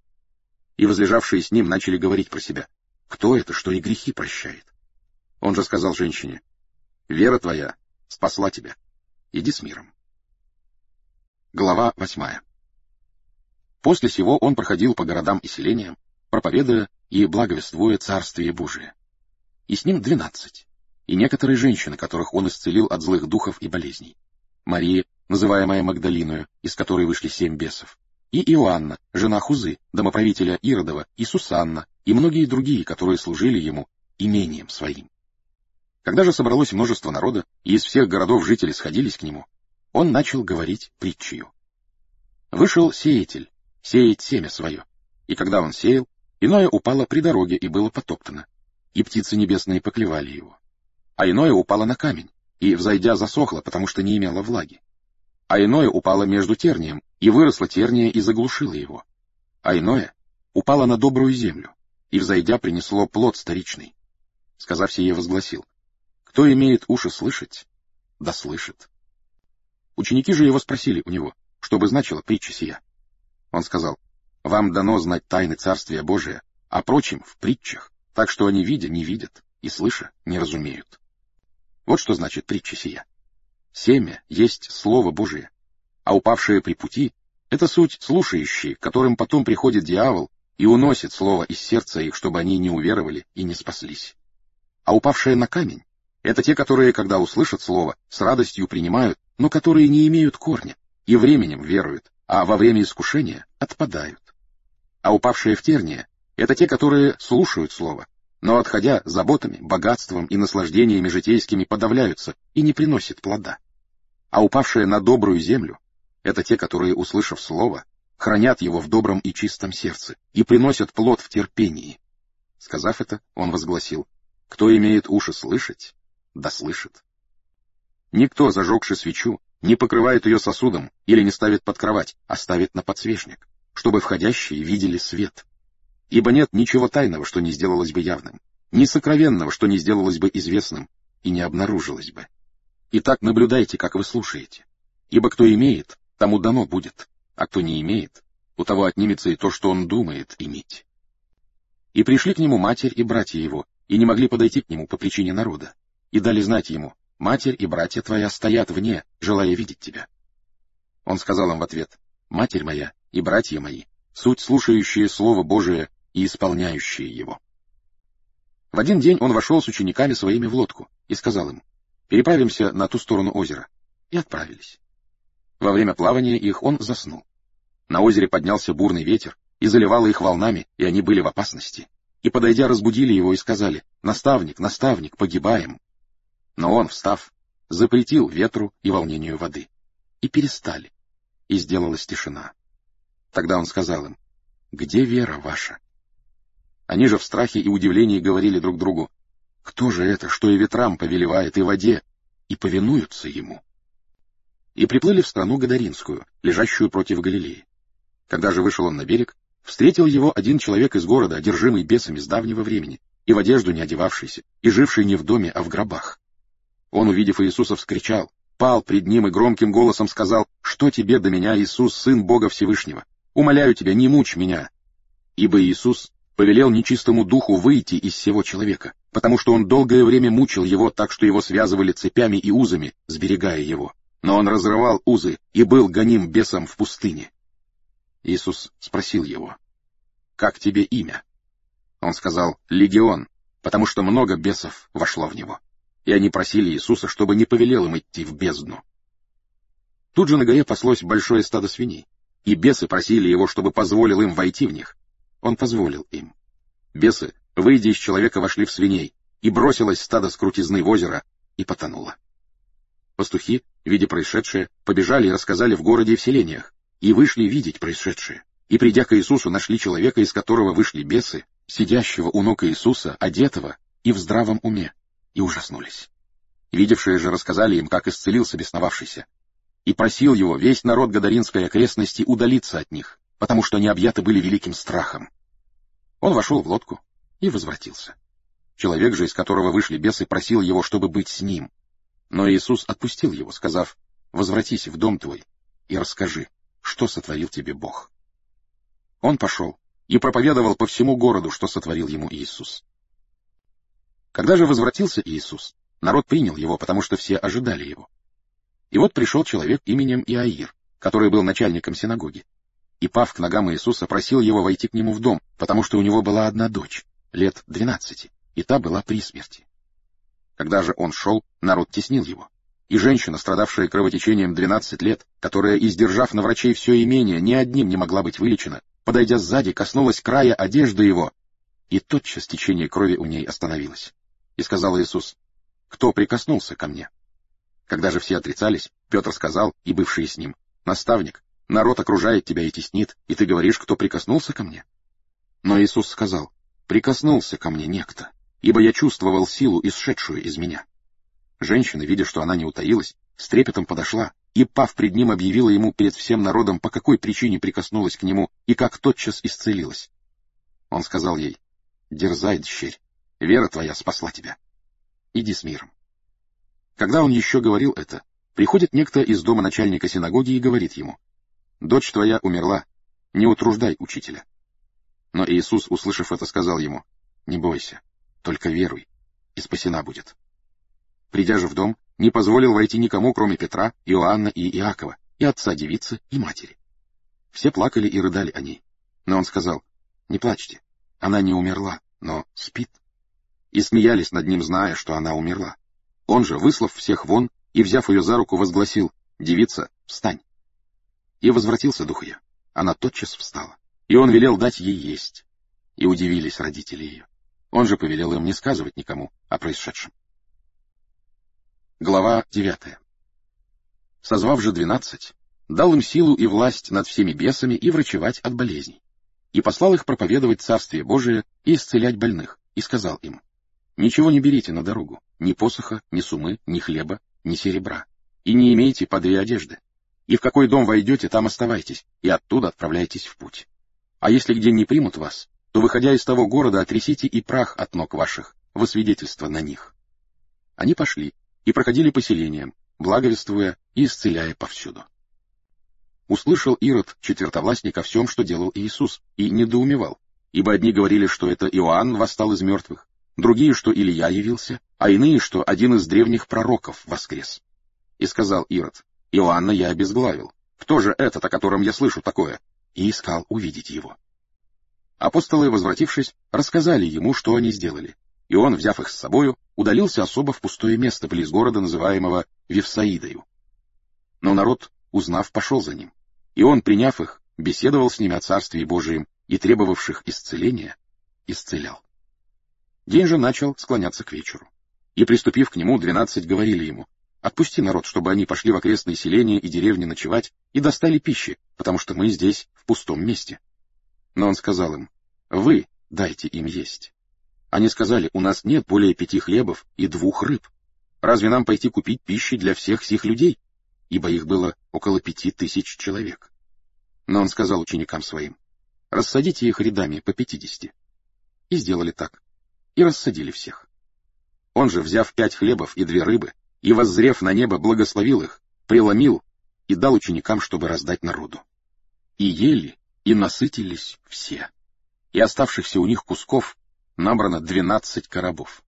И возлежавшие с ним начали говорить про себя: кто это, что и грехи прощает? Он же сказал женщине: вера твоя спасла тебя, иди с миром. Глава восьмая. После сего он проходил по городам и селениям, проповедуя и благовествуя Царствие Божие. И с ним двенадцать, и некоторые женщины, которых он исцелил от злых духов и болезней: Мария, называемая Магдалиною, из которой вышли семь бесов, и Иоанна, жена Хузы, домоправителя Иродова, и Сусанна, и многие другие, которые служили ему имением своим. Когда же собралось множество народа, и из всех городов жители сходились к нему, он начал говорить притчею. Вышел сеятель сеять семя свое, и когда он сеял, иное упало при дороге и было потоптано, и птицы небесные поклевали его. А иное упало на камень, и, взойдя, засохло, потому что не имело влаги. А иное упало между тернием, и выросло терния и заглушило его. А иное упало на добрую землю, и, взойдя, принесло плод старичный. Сказав сие, возгласил: кто имеет уши слышать, да слышит. Ученики же его спросили у него, что бы значила притча сия. Он сказал: вам дано знать тайны Царствия Божия, а прочим в притчах, так что они, видя, не видят, и слыша, не разумеют. Вот что значит притча сия. Семя есть Слово Божие, а упавшие при пути — это суть слушающие, к которым потом приходит дьявол и уносит слово из сердца их, чтобы они не уверовали и не спаслись. А упавшие на камень — это те, которые, когда услышат слово, с радостью принимают, но которые не имеют корня, и временем веруют, а во время искушения отпадают. А упавшие в терния — это те, которые слушают слово, но, отходя заботами, богатством и наслаждениями житейскими, подавляются и не приносят плода. А упавшие на добрую землю — Это те, которые, услышав слово, хранят его в добром и чистом сердце и приносят плод в терпении. Сказав это, он возгласил: кто имеет уши слышать, да слышит. Никто, зажегши свечу, не покрывает ее сосудом или не ставит под кровать, а ставит на подсвечник, чтобы входящие видели свет. Ибо нет ничего тайного, что не сделалось бы явным, ни сокровенного, что не сделалось бы известным и не обнаружилось бы. Итак, наблюдайте, как вы слушаете. Ибо кто имеет, тому дано будет, а кто не имеет, у того отнимется и то, что он думает иметь. И пришли к нему матерь и братья его, и не могли подойти к нему по причине народа, и дали знать ему: матерь и братья твоя стоят вне, желая видеть тебя. Он сказал им в ответ: матерь моя и братья мои, суть слушающие Слово Божие и исполняющие его. В один день он вошел с учениками своими в лодку и сказал им: переправимся на ту сторону озера. И отправились. Во время плавания их он заснул. На озере поднялся бурный ветер, и заливало их волнами, и они были в опасности. И, подойдя, разбудили его и сказали: наставник, наставник, погибаем. Но он, встав, запретил ветру и волнению воды. И перестали, и сделалась тишина. Тогда он сказал им: где вера ваша? Они же в страхе и удивлении говорили друг другу: кто же это, что и ветрам повелевает, и воде, и повинуются ему? И приплыли в страну Гадаринскую, лежащую против Галилеи. Когда же вышел он на берег, встретил его один человек из города, одержимый бесами с давнего времени, и в одежду не одевавшийся, и живший не в доме, а в гробах. Он, увидев Иисуса, вскричал, пал пред ним и громким голосом сказал: что тебе до меня, Иисус, Сын Бога Всевышнего? Умоляю тебя, не мучь меня. Ибо Иисус повелел нечистому духу выйти из сего человека, потому что он долгое время мучил его так, что его связывали цепями и узами, сберегая его. Но он разрывал узы и был гоним бесом в пустыне. Иисус спросил его: как тебе имя? Он сказал: Легион, потому что много бесов вошло в него. И они просили Иисуса, чтобы не повелел им идти в бездну. Тут же на горе паслось большое стадо свиней, и бесы просили его, чтобы позволил им войти в них. Он позволил им. Бесы, выйдя из человека, вошли в свиней, и бросилось стадо с крутизны в озеро, и потонуло. Пастухи, видя происшедшее, побежали и рассказали в городе и в селениях, и вышли видеть происшедшее. И, придя к Иисусу, нашли человека, из которого вышли бесы, сидящего у ног Иисуса, одетого и в здравом уме, и ужаснулись. Видевшие же рассказали им, как исцелился бесновавшийся. И просил его весь народ Гадаринской окрестности удалиться от них, потому что они объяты были великим страхом. Он вошел в лодку и возвратился. Человек же, из которого вышли бесы, просил его, чтобы быть с ним. Но Иисус отпустил его, сказав: возвратись в дом твой и расскажи, что сотворил тебе Бог. Он пошел и проповедовал по всему городу, что сотворил ему Иисус. Когда же возвратился Иисус, народ принял его, потому что все ожидали его. И вот пришел человек именем Иаир, который был начальником синагоги, и, пав к ногам Иисуса, просил его войти к нему в дом, потому что у него была одна дочь, лет двенадцати, и та была при смерти. Когда же он шел, народ теснил его. И женщина, страдавшая кровотечением двенадцать лет, которая, издержав на врачей все имение, ни одним не могла быть вылечена, подойдя сзади, коснулась края одежды его, и тотчас течение крови у ней остановилось. И сказал Иисус: кто прикоснулся ко мне? Когда же все отрицались, Петр сказал, и бывшие с ним: наставник, народ окружает тебя и теснит, и ты говоришь, кто прикоснулся ко мне? Но Иисус сказал: прикоснулся ко мне некто, ибо я чувствовал силу, исшедшую из меня. Женщина, видя, что она не утаилась, с трепетом подошла и, пав пред ним, объявила ему перед всем народом, по какой причине прикоснулась к нему и как тотчас исцелилась. Он сказал ей: дерзай, дщерь, вера твоя спасла тебя. Иди с миром. Когда он еще говорил это, приходит некто из дома начальника синагоги и говорит ему: дочь твоя умерла, не утруждай учителя. Но Иисус, услышав это, сказал ему: не бойся, только веруй, и спасена будет. Придя же в дом, не позволил войти никому, кроме Петра, Иоанна и Иакова, и отца девицы, и матери. Все плакали и рыдали о ней. Но он сказал: не плачьте, она не умерла, но спит. И смеялись над ним, зная, что она умерла. Он же, выслав всех вон и, взяв ее за руку, возгласил: девица, встань. И возвратился дух ее. Она тотчас встала. И он велел дать ей есть. И удивились родители ее. Он же повелел им не сказывать никому о происшедшем. Глава девятая. Созвав же двенадцать, дал им силу и власть над всеми бесами и врачевать от болезней, и послал их проповедовать Царствие Божие и исцелять больных, и сказал им: «Ничего не берите на дорогу, ни посоха, ни сумы, ни хлеба, ни серебра, и не имейте по две одежды. И в какой дом войдете, там оставайтесь, и оттуда отправляйтесь в путь. А если где не примут вас, то, выходя из того города, отрясите и прах от ног ваших, во свидетельство на них». Они пошли и проходили по селениям, благовествуя и исцеляя повсюду. Услышал Ирод, четвертовластник, о всем, что делал Иисус, и недоумевал, ибо одни говорили, что это Иоанн восстал из мертвых, другие, что Илия явился, а иные, что один из древних пророков воскрес. И сказал Ирод: «Иоанна я обезглавил. Кто же этот, о котором я слышу такое?» И искал увидеть его. Апостолы, возвратившись, рассказали ему, что они сделали, и он, взяв их с собою, удалился особо в пустое место близ города, называемого Вифсаидою. Но народ, узнав, пошел за ним, и он, приняв их, беседовал с ними о Царствии Божием и требовавших исцеления, исцелял. День же начал склоняться к вечеру, и, приступив к нему, двенадцать говорили ему: «Отпусти народ, чтобы они пошли в окрестные селения и деревни ночевать и достали пищи, потому что мы здесь в пустом месте». Но он сказал им: «Вы дайте им есть». Они сказали: «У нас нет более пяти хлебов и двух рыб. Разве нам пойти купить пищи для всех сих людей?» Ибо их было около пяти тысяч человек. Но он сказал ученикам своим: «Рассадите их рядами по пятидесяти». И сделали так, и рассадили всех. Он же, взяв пять хлебов и две рыбы, и, воззрев на небо, благословил их, преломил и дал ученикам, чтобы раздать народу. И ели, и насытились все. И оставшихся у них кусков набрано двенадцать коробов.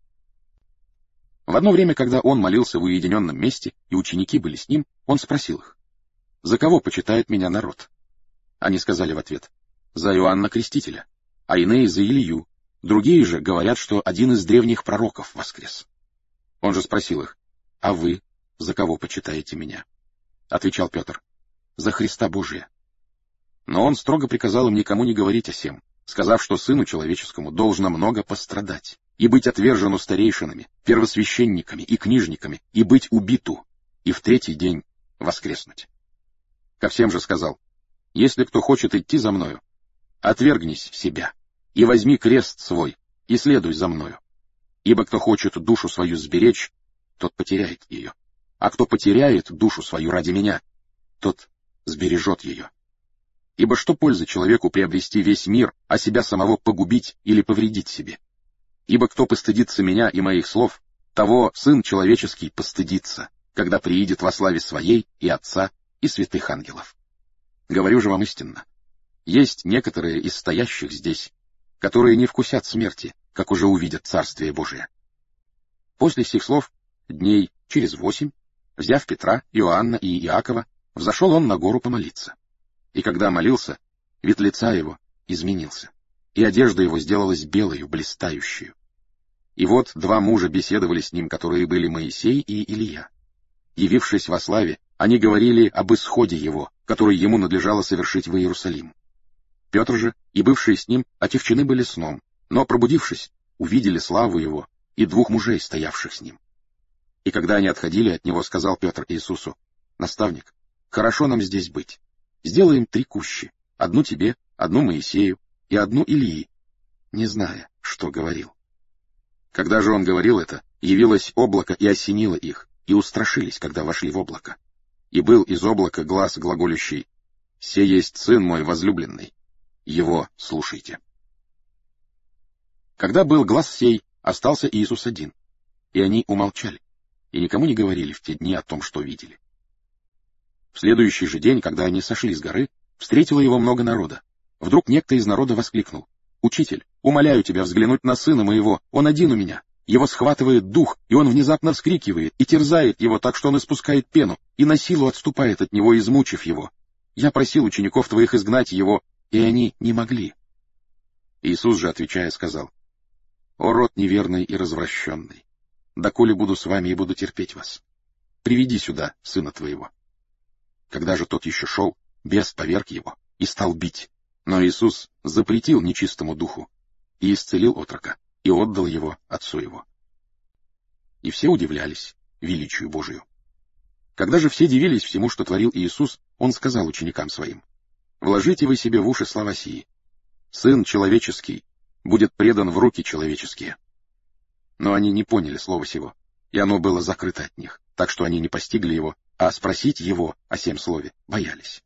В одно время, когда он молился в уединенном месте, и ученики были с ним, он спросил их: «За кого почитает меня народ?» Они сказали в ответ: «За Иоанна Крестителя, а иные за Илью, другие же говорят, что один из древних пророков воскрес». Он же спросил их: «А вы за кого почитаете меня?» Отвечал Петр: «За Христа Божия». Но он строго приказал им никому не говорить о сем, сказав, что Сыну Человеческому должно много пострадать, и быть отвержену старейшинами, первосвященниками и книжниками, и быть убиту, и в третий день воскреснуть. Ко всем же сказал: «Если кто хочет идти за мною, отвергнись себя, и возьми крест свой, и следуй за мною. Ибо кто хочет душу свою сберечь, тот потеряет ее, а кто потеряет душу свою ради меня, тот сбережет ее. Ибо что пользы человеку приобрести весь мир, а себя самого погубить или повредить себе? Ибо кто постыдится меня и моих слов, того Сын Человеческий постыдится, когда приидет во славе Своей и Отца, и святых ангелов. Говорю же вам истинно, есть некоторые из стоящих здесь, которые не вкусят смерти, как уже увидят Царствие Божие». После сих слов, дней через восемь, взяв Петра, Иоанна и Иакова, взошел он на гору помолиться. И когда молился, вид лица его изменился, и одежда его сделалась белою, блистающую. И вот два мужа беседовали с ним, которые были Моисей и Илия. Явившись во славе, они говорили об исходе его, который ему надлежало совершить в Иерусалим. Петр же и бывшие с ним отягчены были сном, но, пробудившись, увидели славу его и двух мужей, стоявших с ним. И когда они отходили от него, сказал Петр Иисусу: «Наставник, хорошо нам здесь быть. Сделаем три кущи, одну тебе, одну Моисею и одну Илии», не зная, что говорил. Когда же он говорил это, явилось облако и осенило их, и устрашились, когда вошли в облако. И был из облака глас глаголющий: «Се есть Сын мой возлюбленный, его слушайте». Когда был глас сей, остался Иисус один, и они умолчали, и никому не говорили в те дни о том, что видели. В следующий же день, когда они сошли с горы, встретило его много народа. Вдруг некто из народа воскликнул: «Учитель, умоляю тебя взглянуть на сына моего, он один у меня. Его схватывает дух, и он внезапно вскрикивает и терзает его так, что он испускает пену, и на силу отступает от него, измучив его. Я просил учеников твоих изгнать его, и они не могли». Иисус же, отвечая, сказал: «О род неверный и развращенный, доколе буду с вами и буду терпеть вас? Приведи сюда сына твоего». Когда же тот еще шел, бес поверг его и стал бить. Но Иисус запретил нечистому духу и исцелил отрока, и отдал его отцу его. И все удивлялись величию Божию. Когда же все дивились всему, что творил Иисус, он сказал ученикам своим: «Вложите вы себе в уши слова сии. Сын человеческий будет предан в руки человеческие». Но они не поняли слова сего, и оно было закрыто от них, так что они не постигли его, а спросить его о сем слове боялись.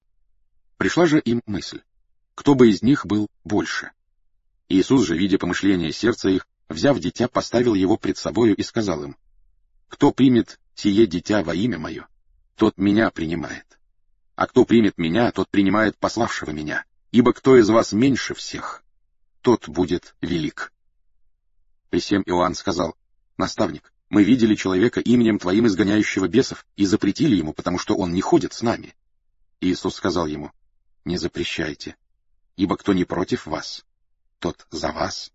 Пришла же им мысль, кто бы из них был больше. Иисус же, видя помышления сердца их, взяв дитя, поставил его пред собою и сказал им: «Кто примет сие дитя во имя мое, тот меня принимает. А кто примет меня, тот принимает пославшего меня. Ибо кто из вас меньше всех, тот будет велик». При сем Иоанн сказал: «Наставник, мы видели человека именем Твоим изгоняющего бесов и запретили ему, потому что он не ходит с нами». Иисус сказал ему: «Не запрещайте, ибо кто не против вас, тот за вас».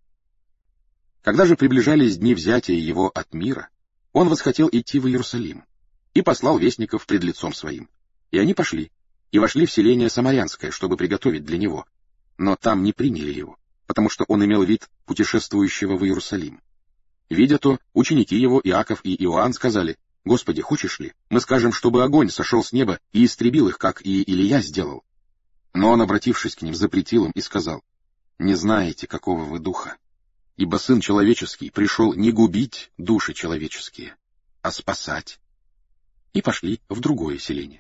Когда же приближались дни взятия его от мира, он восхотел идти в Иерусалим и послал вестников пред лицом своим. И они пошли, и вошли в селение Самарянское, чтобы приготовить для него. Но там не приняли его, потому что он имел вид путешествующего в Иерусалим. Видя то, ученики его, Иаков и Иоанн, сказали: «Господи, хочешь ли, мы скажем, чтобы огонь сошел с неба и истребил их, как и Илия сделал?» Но он, обратившись к ним, запретил им и сказал: «Не знаете, какого вы духа, ибо Сын Человеческий пришел не губить души человеческие, а спасать». И пошли в другое селение.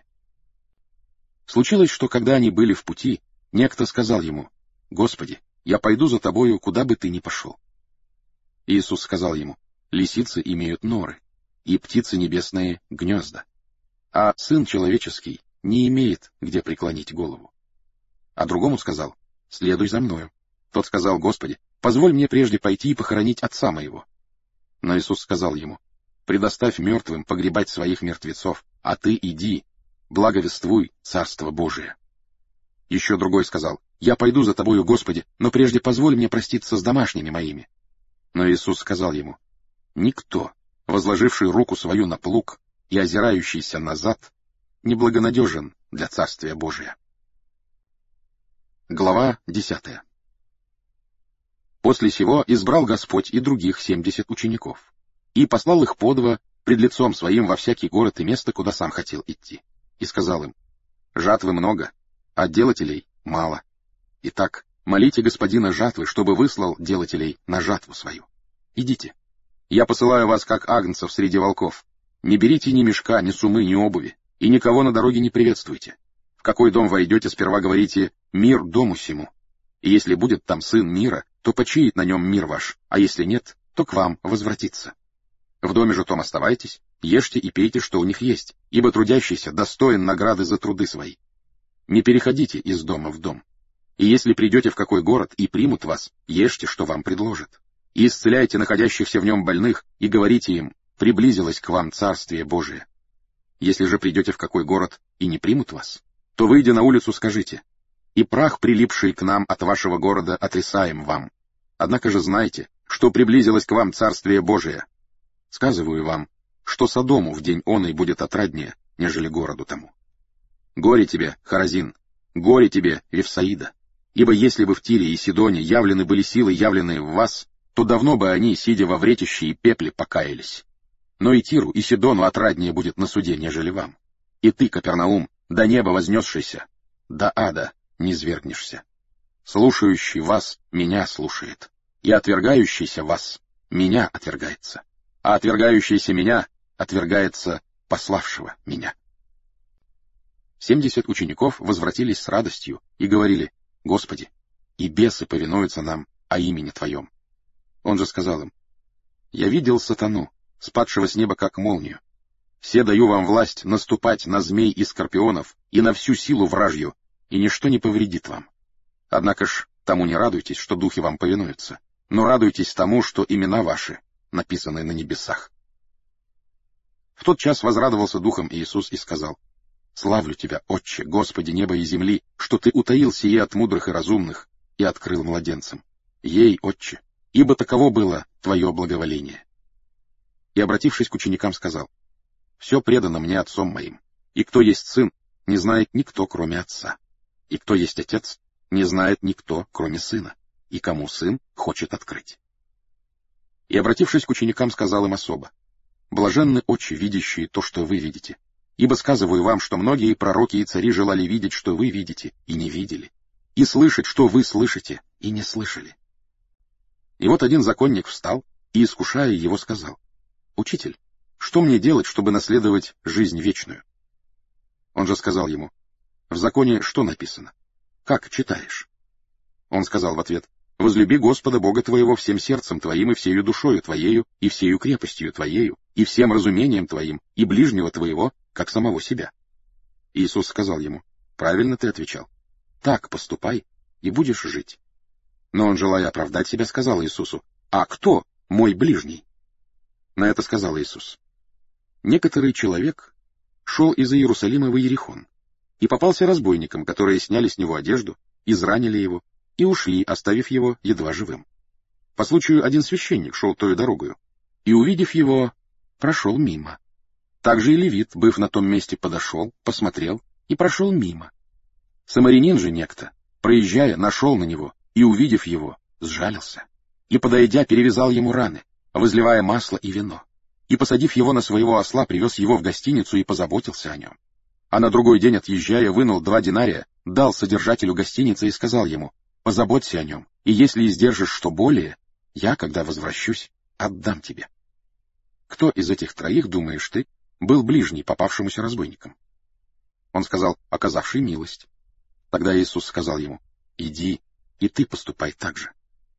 Случилось, что когда они были в пути, некто сказал ему: «Господи, я пойду за тобою, куда бы ты ни пошел». Иисус сказал ему: «Лисицы имеют норы, и птицы небесные — гнезда, а Сын Человеческий не имеет, где преклонить голову». А другому сказал: «Следуй за мною». Тот сказал: «Господи, позволь мне прежде пойти и похоронить отца моего». Но Иисус сказал ему: «Предоставь мертвым погребать своих мертвецов, а ты иди, благовествуй Царство Божие». Еще другой сказал: «Я пойду за тобою, Господи, но прежде позволь мне проститься с домашними моими». Но Иисус сказал ему: «Никто, возложивший руку свою на плуг и озирающийся назад, неблагонадежен для Царствия Божия». Глава десятая. После сего избрал Господь и других семьдесят учеников, и послал их по два пред лицом своим во всякий город и место, куда сам хотел идти, и сказал им: «Жатвы много, а делателей мало. Итак, молите Господина жатвы, чтобы выслал делателей на жатву свою. Идите. Я посылаю вас, как агнцев среди волков. Не берите ни мешка, ни сумы, ни обуви, и никого на дороге не приветствуйте. В какой дом войдете, сперва говорите: мир дому сему. И если будет там сын мира, то почиет на нем мир ваш, а если нет, то к вам возвратится. В доме же том оставайтесь, ешьте и пейте, что у них есть, ибо трудящийся достоин награды за труды свои. Не переходите из дома в дом. И если придете в какой город и примут вас, ешьте, что вам предложат. И исцеляйте находящихся в нем больных, и говорите им: приблизилось к вам Царствие Божие. Если же придете в какой город и не примут вас, то, выйдя на улицу, скажите: и прах, прилипший к нам от вашего города, отрисаем вам. Однако же знайте, что приблизилось к вам Царствие Божие. Сказываю вам, что Содому в день оный будет отраднее, нежели городу тому. Горе тебе, Хоразин, горе тебе, Вифсаида, ибо если бы в Тире и Сидоне явлены были силы, явленные в вас, то давно бы они, сидя во вретище и пепле, покаялись. Но и Тиру, и Сидону отраднее будет на суде, нежели вам. И ты, Капернаум, до неба вознесшийся, до ада низвергнешься. Слушающий вас меня слушает, и отвергающийся вас меня отвергается, а отвергающийся меня отвергается пославшего меня». Семьдесят учеников возвратились с радостью и говорили: «Господи, и бесы повинуются нам о имени Твоем». Он же сказал им: «Я видел сатану, спадшего с неба как молнию. Все даю вам власть наступать на змей и скорпионов и на всю силу вражью, и ничто не повредит вам. Однако ж тому не радуйтесь, что духи вам повинуются, но радуйтесь тому, что имена ваши написаны на небесах». В тот час возрадовался духом Иисус и сказал: «Славлю Тебя, Отче, Господи неба и земли, что Ты утаил сие от мудрых и разумных и открыл младенцам. Ей, Отче, ибо таково было Твое благоволение». И, обратившись к ученикам, сказал: «Все предано мне Отцом моим, и кто есть Сын, не знает никто, кроме Отца, и кто есть Отец, не знает никто, кроме Сына, и кому Сын хочет открыть». И, обратившись к ученикам, сказал им особо: «Блаженны очи, видящие то, что вы видите. Ибо сказываю вам, что многие пророки и цари желали видеть, что вы видите, и не видели, и слышать, что вы слышите, и не слышали. И вот один законник встал и, искушая его, сказал: «Учитель, что мне делать, чтобы наследовать жизнь вечную?» Он же сказал ему: «В законе что написано? Как читаешь?» Он сказал в ответ: «Возлюби Господа Бога твоего всем сердцем твоим, и всею душою твоею, и всею крепостью твоею, и всем разумением твоим, и ближнего твоего, как самого себя». Иисус сказал ему: «Правильно ты отвечал. Так поступай, и будешь жить». Но он, желая оправдать себя, сказал Иисусу: «А кто мой ближний?» На это сказал Иисус: «Некоторый человек шел из Иерусалима в Иерихон, и попался разбойникам, которые сняли с него одежду, изранили его, и ушли, оставив его едва живым. По случаю один священник шел тою дорогою, и, увидев его, прошел мимо. Также и левит, быв на том месте, подошел, посмотрел и прошел мимо. Самарянин же некто, проезжая, нашел на него, и, увидев его, сжалился, и, подойдя, перевязал ему раны, возливая масло и вино, и, посадив его на своего осла, привез его в гостиницу и позаботился о нем. А на другой день, отъезжая, вынул два динария, дал содержателю гостиницы и сказал ему: «Позаботься о нем, и если издержишь что более, я, когда возвращусь, отдам тебе». Кто из этих троих, думаешь ты, был ближний попавшемуся разбойникам? Он сказал: оказавший милость. Тогда Иисус сказал ему: иди, и ты поступай так же.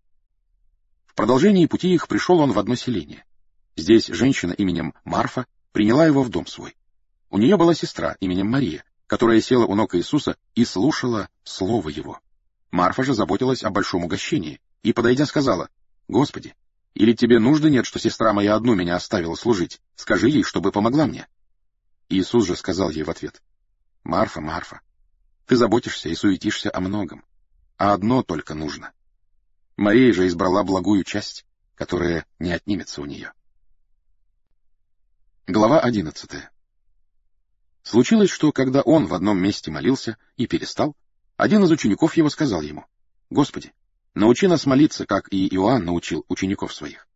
В продолжении пути их пришел он в одно селение. Здесь женщина именем Марфа приняла его в дом свой. У нее была сестра именем Мария, которая села у ног Иисуса и слушала слово его. Марфа же заботилась о большом угощении, и, подойдя, сказала: «Господи, или тебе нужды нет, что сестра моя одну меня оставила служить? Скажи ей, чтобы помогла мне». Иисус же сказал ей в ответ: «Марфа, Марфа, ты заботишься и суетишься о многом, а одно только нужно. Мария же избрала благую часть, которая не отнимется у нее». Глава одиннадцатая. Случилось, что, когда он в одном месте молился и перестал, один из учеников его сказал ему: «Господи, научи нас молиться, как и Иоанн научил учеников своих».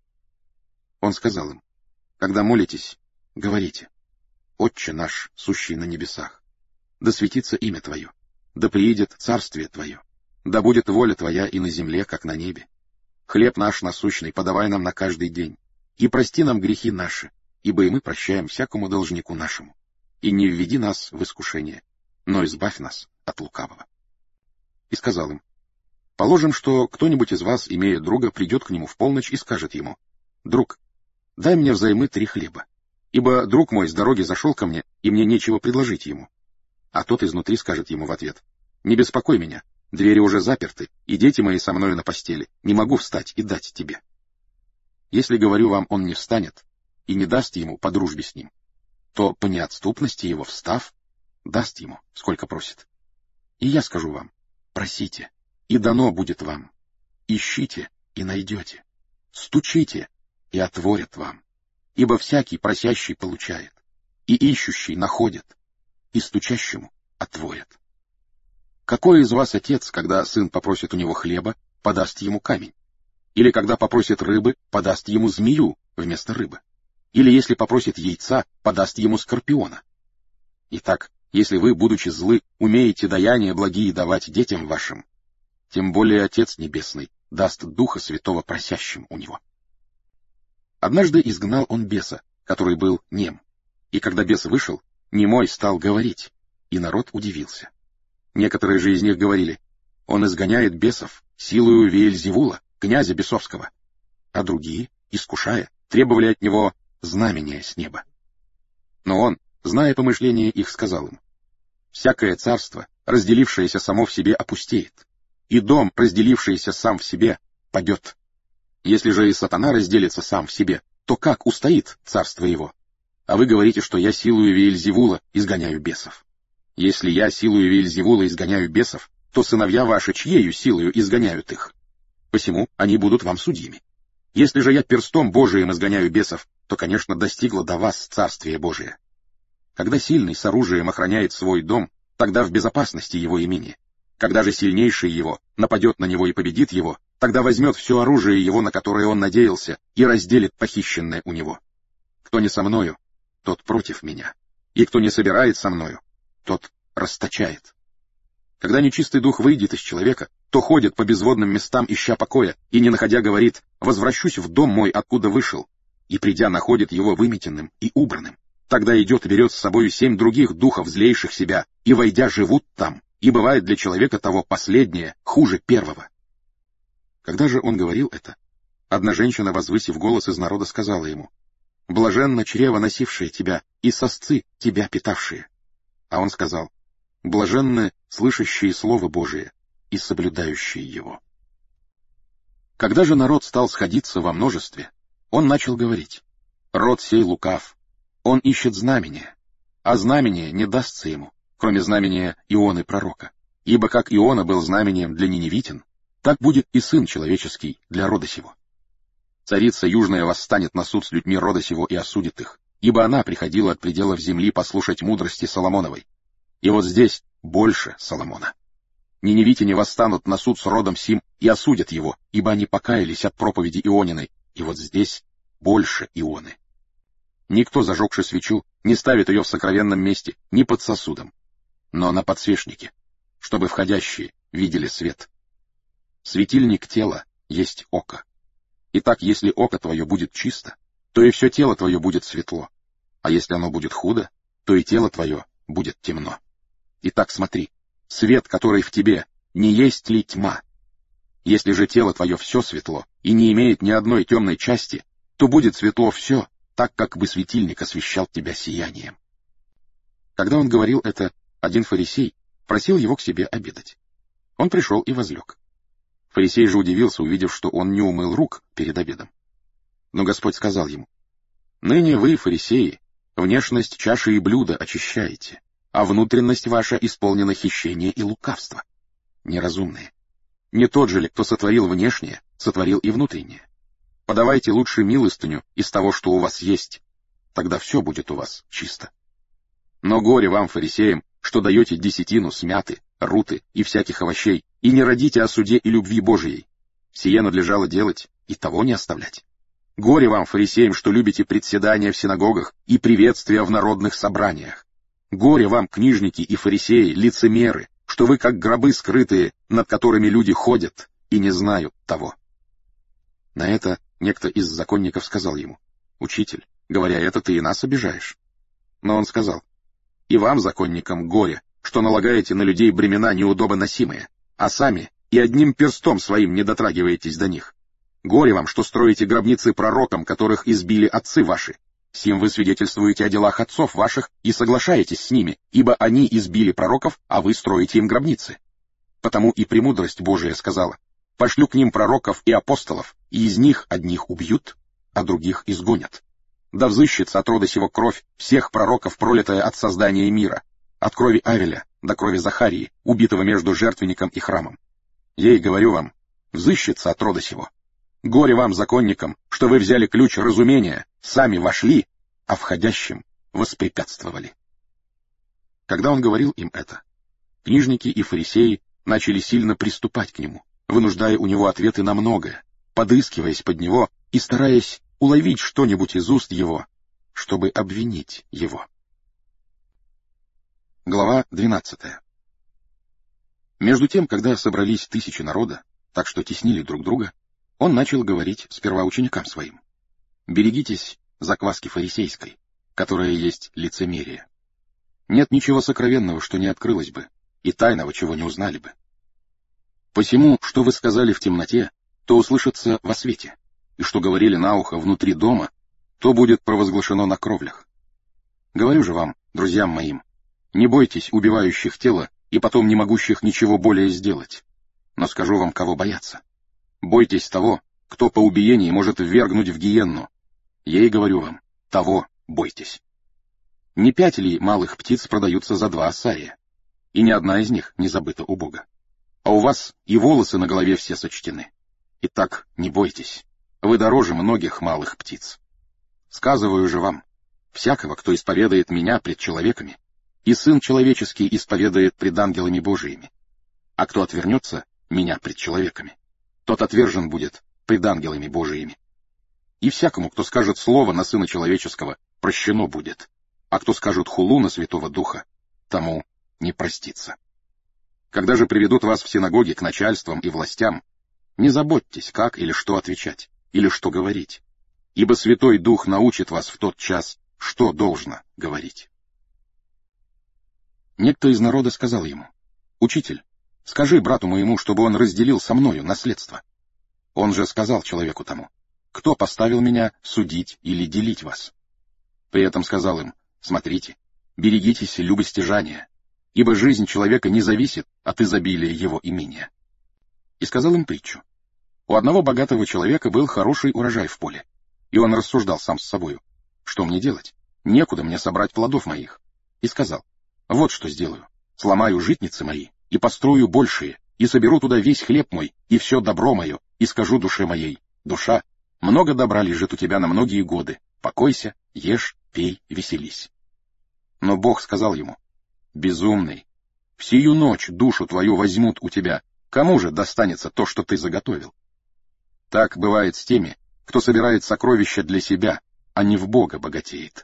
Он сказал им: «Когда молитесь, говорите: Отче наш, сущий на небесах, да светится имя Твое, да приидет царствие Твое, да будет воля Твоя и на земле, как на небе. Хлеб наш насущный подавай нам на каждый день, и прости нам грехи наши, ибо и мы прощаем всякому должнику нашему. И не введи нас в искушение, но избавь нас от лукавого». И сказал им: «Положим, что кто-нибудь из вас, имея друга, придет к нему в полночь и скажет ему: друг, дай мне взаймы три хлеба, ибо друг мой с дороги зашел ко мне, и мне нечего предложить ему. А тот изнутри скажет ему в ответ: не беспокой меня, двери уже заперты, и дети мои со мною на постели, не могу встать и дать тебе. Если, говорю вам, он не встанет и не даст ему по дружбе с ним, то по неотступности его, встав, даст ему, сколько просит. И я скажу вам: просите, и дано будет вам. Ищите, и найдете. Стучите, и отворят вам. Ибо всякий просящий получает, и ищущий находит, и стучащему отворят. Какой из вас отец, когда сын попросит у него хлеба, подаст ему камень? Или когда попросит рыбы, подаст ему змею вместо рыбы? Или если попросит яйца, подаст ему скорпиона? Итак, если вы, будучи злы, умеете даяния благие давать детям вашим, тем более Отец Небесный даст Духа Святого просящим у него». Однажды изгнал он беса, который был нем, и когда бес вышел, немой стал говорить, и народ удивился. Некоторые же из них говорили: «Он изгоняет бесов силою Веельзевула, князя бесовского». А другие, искушая, требовали от него знамения с неба. Но он, зная помышления их, сказал им: «Всякое царство, разделившееся само в себе, опустеет, и дом, разделившийся сам в себе, падет. Если же и сатана разделится сам в себе, то как устоит царство его? А вы говорите, что я силою Веельзевула изгоняю бесов. Если я силою Веельзевула изгоняю бесов, то сыновья ваши чьею силою изгоняют их? Посему они будут вам судьями. Если же я перстом Божиим изгоняю бесов, то, конечно, достигло до вас Царствие Божие. Когда сильный с оружием охраняет свой дом, тогда в безопасности его имение. Когда же сильнейший его нападет на него и победит его, тогда возьмет все оружие его, на которое он надеялся, и разделит похищенное у него. Кто не со мною, тот против меня, и кто не собирает со мною, тот расточает. Когда нечистый дух выйдет из человека, то ходит по безводным местам, ища покоя, и, не находя, говорит: «Возвращусь в дом мой, откуда вышел», и, придя, находит его выметенным и убранным. Тогда идет и берет с собою семь других духов, злейших себя, и, войдя, живут там, и бывает для человека того последнее хуже первого». Когда же он говорил это, одна женщина, возвысив голос из народа, сказала ему: «Блаженно чрево, носившее тебя, и сосцы, тебя питавшие». А он сказал: «Блаженны слышащие Слово Божие и соблюдающие его». Когда же народ стал сходиться во множестве, он начал говорить: «Род сей лукав, он ищет знамения, а знамение не дастся ему, кроме знамения Ионы пророка. Ибо как Иона был знамением для ниневитян, так будет и Сын Человеческий для рода сего. Царица Южная восстанет на суд с людьми рода сего и осудит их, ибо она приходила от пределов земли послушать мудрости Соломоновой. И вот здесь больше Соломона. Ниневитяне восстанут на суд с родом сим и осудят его, ибо они покаялись от проповеди Иониной, и вот здесь больше Ионы. Никто, зажегши свечу, не ставит ее в сокровенном месте, ни под сосудом, но на подсвечнике, чтобы входящие видели свет. Светильник тела есть око. Итак, если око твое будет чисто, то и все тело твое будет светло, а если оно будет худо, то и тело твое будет темно. Итак, смотри, свет, который в тебе, не есть ли тьма? Если же тело твое все светло и не имеет ни одной темной части, то будет светло все, так как бы светильник освещал тебя сиянием. Когда он говорил это, один фарисей просил его к себе обедать. Он пришел и возлег. Фарисей же удивился, увидев, что он не умыл рук перед обедом. Но Господь сказал ему: «Ныне вы, фарисеи, внешность чаши и блюда очищаете, а внутренность ваша исполнена хищения и лукавства. Неразумные. Не тот же ли, кто сотворил внешнее, сотворил и внутреннее? Подавайте лучше милостыню из того, что у вас есть, тогда все будет у вас чисто. Но горе вам, фарисеям, что даете десятину с мяты, руты и всяких овощей, и не родите о суде и любви Божией. Сие надлежало делать, и того не оставлять. Горе вам, фарисеям, что любите председания в синагогах и приветствия в народных собраниях. Горе вам, книжники и фарисеи, лицемеры, что вы как гробы скрытые, над которыми люди ходят и не знают того». На это некто из законников сказал ему: «Учитель, говоря это, ты и нас обижаешь». Но он сказал: «И вам, законникам, горе, что налагаете на людей бремена неудобоносимые, а сами и одним перстом своим не дотрагиваетесь до них. Горе вам, что строите гробницы пророкам, которых избили отцы ваши. Сим вы свидетельствуете о делах отцов ваших и соглашаетесь с ними, ибо они избили пророков, а вы строите им гробницы. Потому и премудрость Божия сказала: пошлю к ним пророков и апостолов, и из них одних убьют, а других изгонят. Да взыщется от рода сего кровь всех пророков, пролитая от создания мира, от крови Авеля до крови Захарии, убитого между жертвенником и храмом. Ей говорю вам, взыщется от рода сего. Горе вам, законникам, что вы взяли ключ разумения, сами вошли, а входящим воспрепятствовали». Когда он говорил им это, книжники и фарисеи начали сильно приступать к нему, вынуждая у него ответы на многое, подыскиваясь под него и стараясь уловить что-нибудь из уст его, чтобы обвинить его. Глава двенадцатая. Между тем, когда собрались тысячи народа, так что теснили друг друга, он начал говорить сперва ученикам своим: «Берегитесь закваски фарисейской, которая есть лицемерие. Нет ничего сокровенного, что не открылось бы, и тайного, чего не узнали бы. Посему, что вы сказали в темноте, то услышится во свете, и что говорили на ухо внутри дома, то будет провозглашено на кровлях. Говорю же вам, друзьям моим, не бойтесь убивающих тело и потом не могущих ничего более сделать, но скажу вам, кого бояться. Бойтесь того, кто по убиении может ввергнуть в гиенну. Ей говорю вам, того бойтесь. Не пять ли малых птиц продаются за два ассария, и ни одна из них не забыта у Бога? А у вас и волосы на голове все сочтены. Итак, не бойтесь, вы дороже многих малых птиц. Сказываю же вам, всякого, кто исповедает меня пред человеками, и Сын Человеческий исповедает пред ангелами Божиими. А кто отвернется меня пред человеками, тот отвержен будет пред ангелами Божиими. И всякому, кто скажет слово на Сына Человеческого, прощено будет, а кто скажет хулу на Святого Духа, тому не простится. Когда же приведут вас в синагоги к начальствам и властям, не заботьтесь, как или что отвечать, или что говорить, ибо Святой Дух научит вас в тот час, что должно говорить. Некто из народа сказал ему: «Учитель, скажи брату моему, чтобы он разделил со мною наследство». Он же сказал человеку тому: «Кто поставил меня судить или делить вас?» При этом сказал им: «Смотрите, берегитесь любостяжания, ибо жизнь человека не зависит от изобилия его имения». И сказал им притчу. У одного богатого человека был хороший урожай в поле, и он рассуждал сам с собою: «Что мне делать? Некуда мне собрать плодов моих». И сказал: «Вот что сделаю. Сломаю житницы мои, и построю большие, и соберу туда весь хлеб мой, и все добро мое, и скажу душе моей: душа, много добра лежит у тебя на многие годы, покойся, ешь, пей, веселись». Но Бог сказал ему: «Безумный, в сию ночь душу твою возьмут у тебя, кому же достанется то, что ты заготовил?» Так бывает с теми, кто собирает сокровища для себя, а не в Бога богатеет.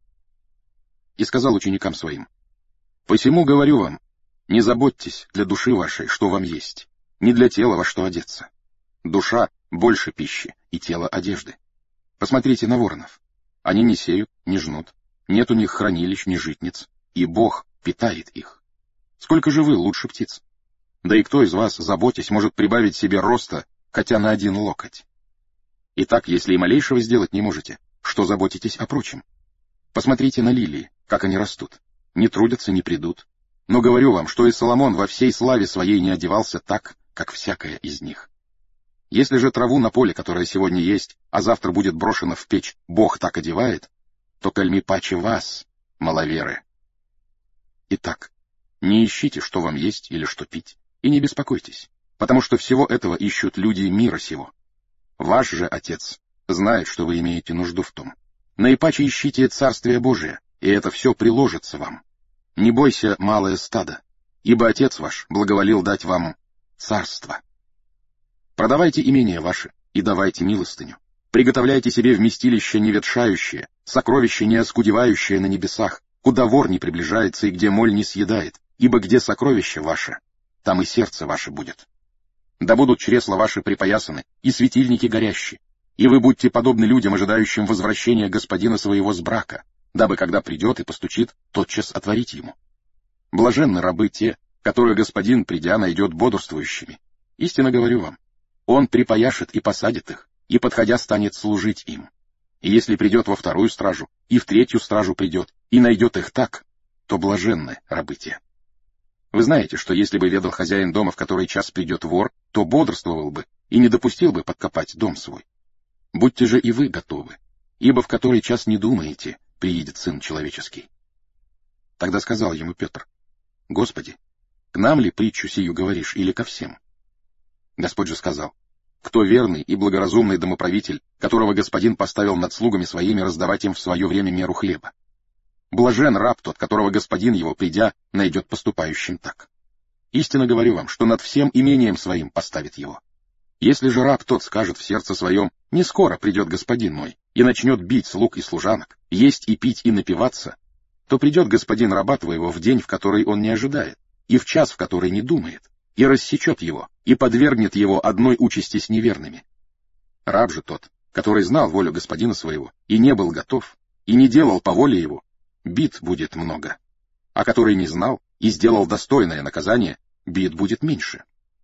И сказал ученикам своим: «Посему говорю вам, не заботьтесь для души вашей, что вам есть, не для тела во что одеться. Душа больше пищи, и тело одежды. Посмотрите на воронов. Они не сеют, не жнут, нет у них хранилищ, ни житниц, и Бог питает их. Сколько же вы лучше птиц? Да и кто из вас, заботясь, может прибавить себе роста хотя на один локоть? Итак, если и малейшего сделать не можете, что заботитесь о прочем? Посмотрите на лилии, как они растут. Не трудятся, не придут. Но говорю вам, что и Соломон во всей славе своей не одевался так, как всякая из них. Если же траву на поле, которая сегодня есть, а завтра будет брошена в печь, Бог так одевает, то кальми паче вас, маловеры. Итак, не ищите, что вам есть или что пить, и не беспокойтесь, потому что всего этого ищут люди мира сего. Ваш же Отец знает, что вы имеете нужду в том. Наипаче ищите Царствие Божие, и это все приложится вам. Не бойся, малое стадо, ибо Отец ваш благоволил дать вам царство. Продавайте имения ваши и давайте милостыню. Приготовляйте себе вместилище неветшающее, сокровище не оскудевающее на небесах, куда вор не приближается и где моль не съедает, ибо где сокровище ваше, там и сердце ваше будет. Да будут чресла ваши припоясаны, и светильники горящие, и вы будьте подобны людям, ожидающим возвращения господина своего с брака, дабы, когда придет и постучит, тотчас отворить ему. Блаженны рабы те, которые господин, придя, найдет бодрствующими. Истинно говорю вам, он припояшет и посадит их, и, подходя, станет служить им. И если придет во вторую стражу, и в третью стражу придет, и найдет их так, то блаженны рабы те. Вы знаете, что если бы ведал хозяин дома, в который час придет вор, то бодрствовал бы и не допустил бы подкопать дом свой. Будьте же и вы готовы, ибо в который час не думаете, приедет Сын Человеческий. Тогда сказал ему Петр: Господи, к нам ли притчу сию говоришь, или ко всем? Господь же сказал: кто верный и благоразумный домоправитель, которого господин поставил над слугами своими раздавать им в свое время меру хлеба? Блажен раб тот, которого господин его, придя, найдет поступающим так. Истинно говорю вам, что над всем имением своим поставит его. Если же раб тот скажет в сердце своем: не скоро придет господин мой, и начнет бить слуг и служанок, есть и пить и напиваться, то придет господин раба твоего в день, в который он не ожидает, и в час, в который не думает, и рассечет его, и подвергнет его одной участи с неверными. Раб же тот, который знал волю господина своего, и не был готов, и не делал по воле его, бит будет много, а который не знал и сделал достойное наказание, бит будет меньше.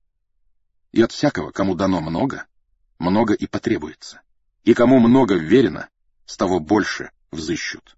И от всякого, кому дано много, много и потребуется, и кому много вверено, с того больше взыщут.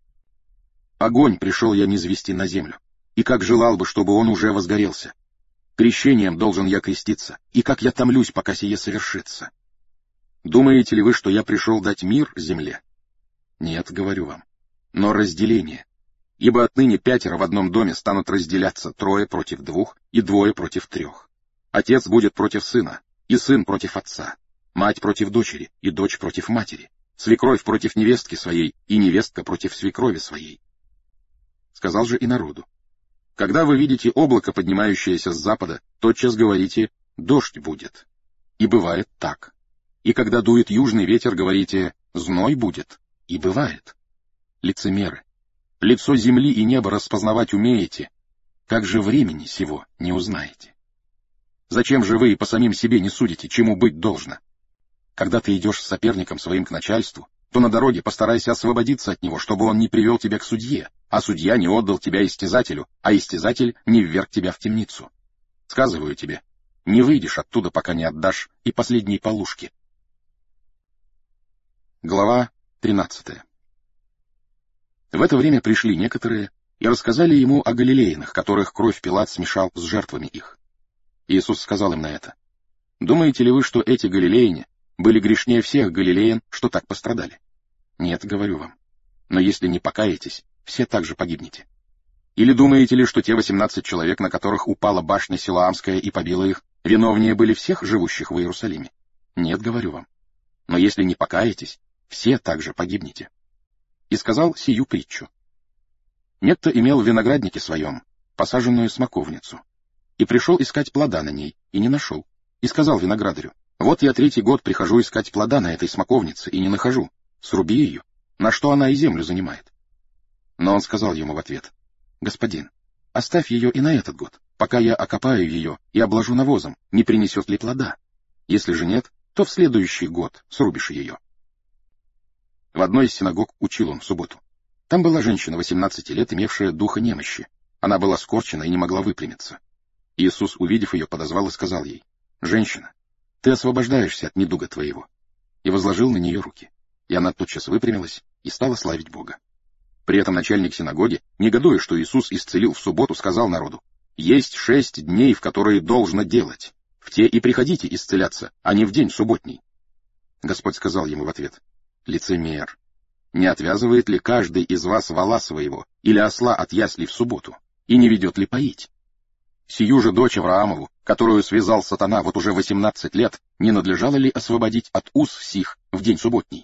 Огонь пришел я низвести на землю, и как желал бы, чтобы он уже возгорелся. Крещением должен я креститься, и как я томлюсь, пока сие совершится. Думаете ли вы, что я пришел дать мир земле? Нет, говорю вам, но разделение. Ибо отныне пятеро в одном доме станут разделяться, трое против двух и двое против трех. Отец будет против сына, и сын против отца, мать против дочери, и дочь против матери, свекровь против невестки своей, и невестка против свекрови своей. Сказал же и народу: когда вы видите облако, поднимающееся с запада, тотчас говорите: дождь будет. И бывает так. И когда дует южный ветер, говорите: зной будет. И бывает. Лицемеры, лицо земли и неба распознавать умеете, как же времени сего не узнаете? Зачем же вы по самим себе не судите, чему быть должно? Когда ты идешь с соперником своим к начальству, то на дороге постарайся освободиться от него, чтобы он не привел тебя к судье, а судья не отдал тебя истязателю, а истязатель не вверг тебя в темницу. Сказываю тебе, не выйдешь оттуда, пока не отдашь и последние полушки. Глава тринадцатая. В это время пришли некоторые и рассказали ему о галилеянах, которых кровь Пилат смешал с жертвами их. Иисус сказал им на это: «Думаете ли вы, что эти галилеяне были грешнее всех галилеян, что так пострадали? Нет, говорю вам. Но если не покаетесь, все также погибнете. Или думаете ли, что те восемнадцать человек, на которых упала башня Силоамская и побила их, виновнее были всех живущих в Иерусалиме? Нет, говорю вам. Но если не покаетесь, все также погибнете». И сказал сию притчу. Некто имел в винограднике своем посаженную смоковницу, и пришел искать плода на ней, и не нашел. И сказал виноградарю: «Вот я третий год прихожу искать плода на этой смоковнице, и не нахожу. Сруби ее, на что она и землю занимает». Но он сказал ему в ответ: «Господин, оставь ее и на этот год, пока я окопаю ее и обложу навозом, не принесет ли плода. Если же нет, то в следующий год срубишь ее». В одной из синагог учил он в субботу. Там была женщина восемнадцати лет, имевшая духа немощи. Она была скорчена и не могла выпрямиться. Иисус, увидев ее, подозвал и сказал ей: «Женщина, ты освобождаешься от недуга твоего». И возложил на нее руки. И она тотчас выпрямилась и стала славить Бога. При этом начальник синагоги, негодуя, что Иисус исцелил в субботу, сказал народу: «Есть шесть дней, в которые должно делать. В те и приходите исцеляться, а не в день субботний». Господь сказал ему в ответ: «Лицемер, не отвязывает ли каждый из вас вола своего или осла от яслей в субботу, и не ведет ли поить? Сию же дочь Авраамову, которую связал сатана вот уже восемнадцать лет, не надлежало ли освободить от уз сих в день субботний?»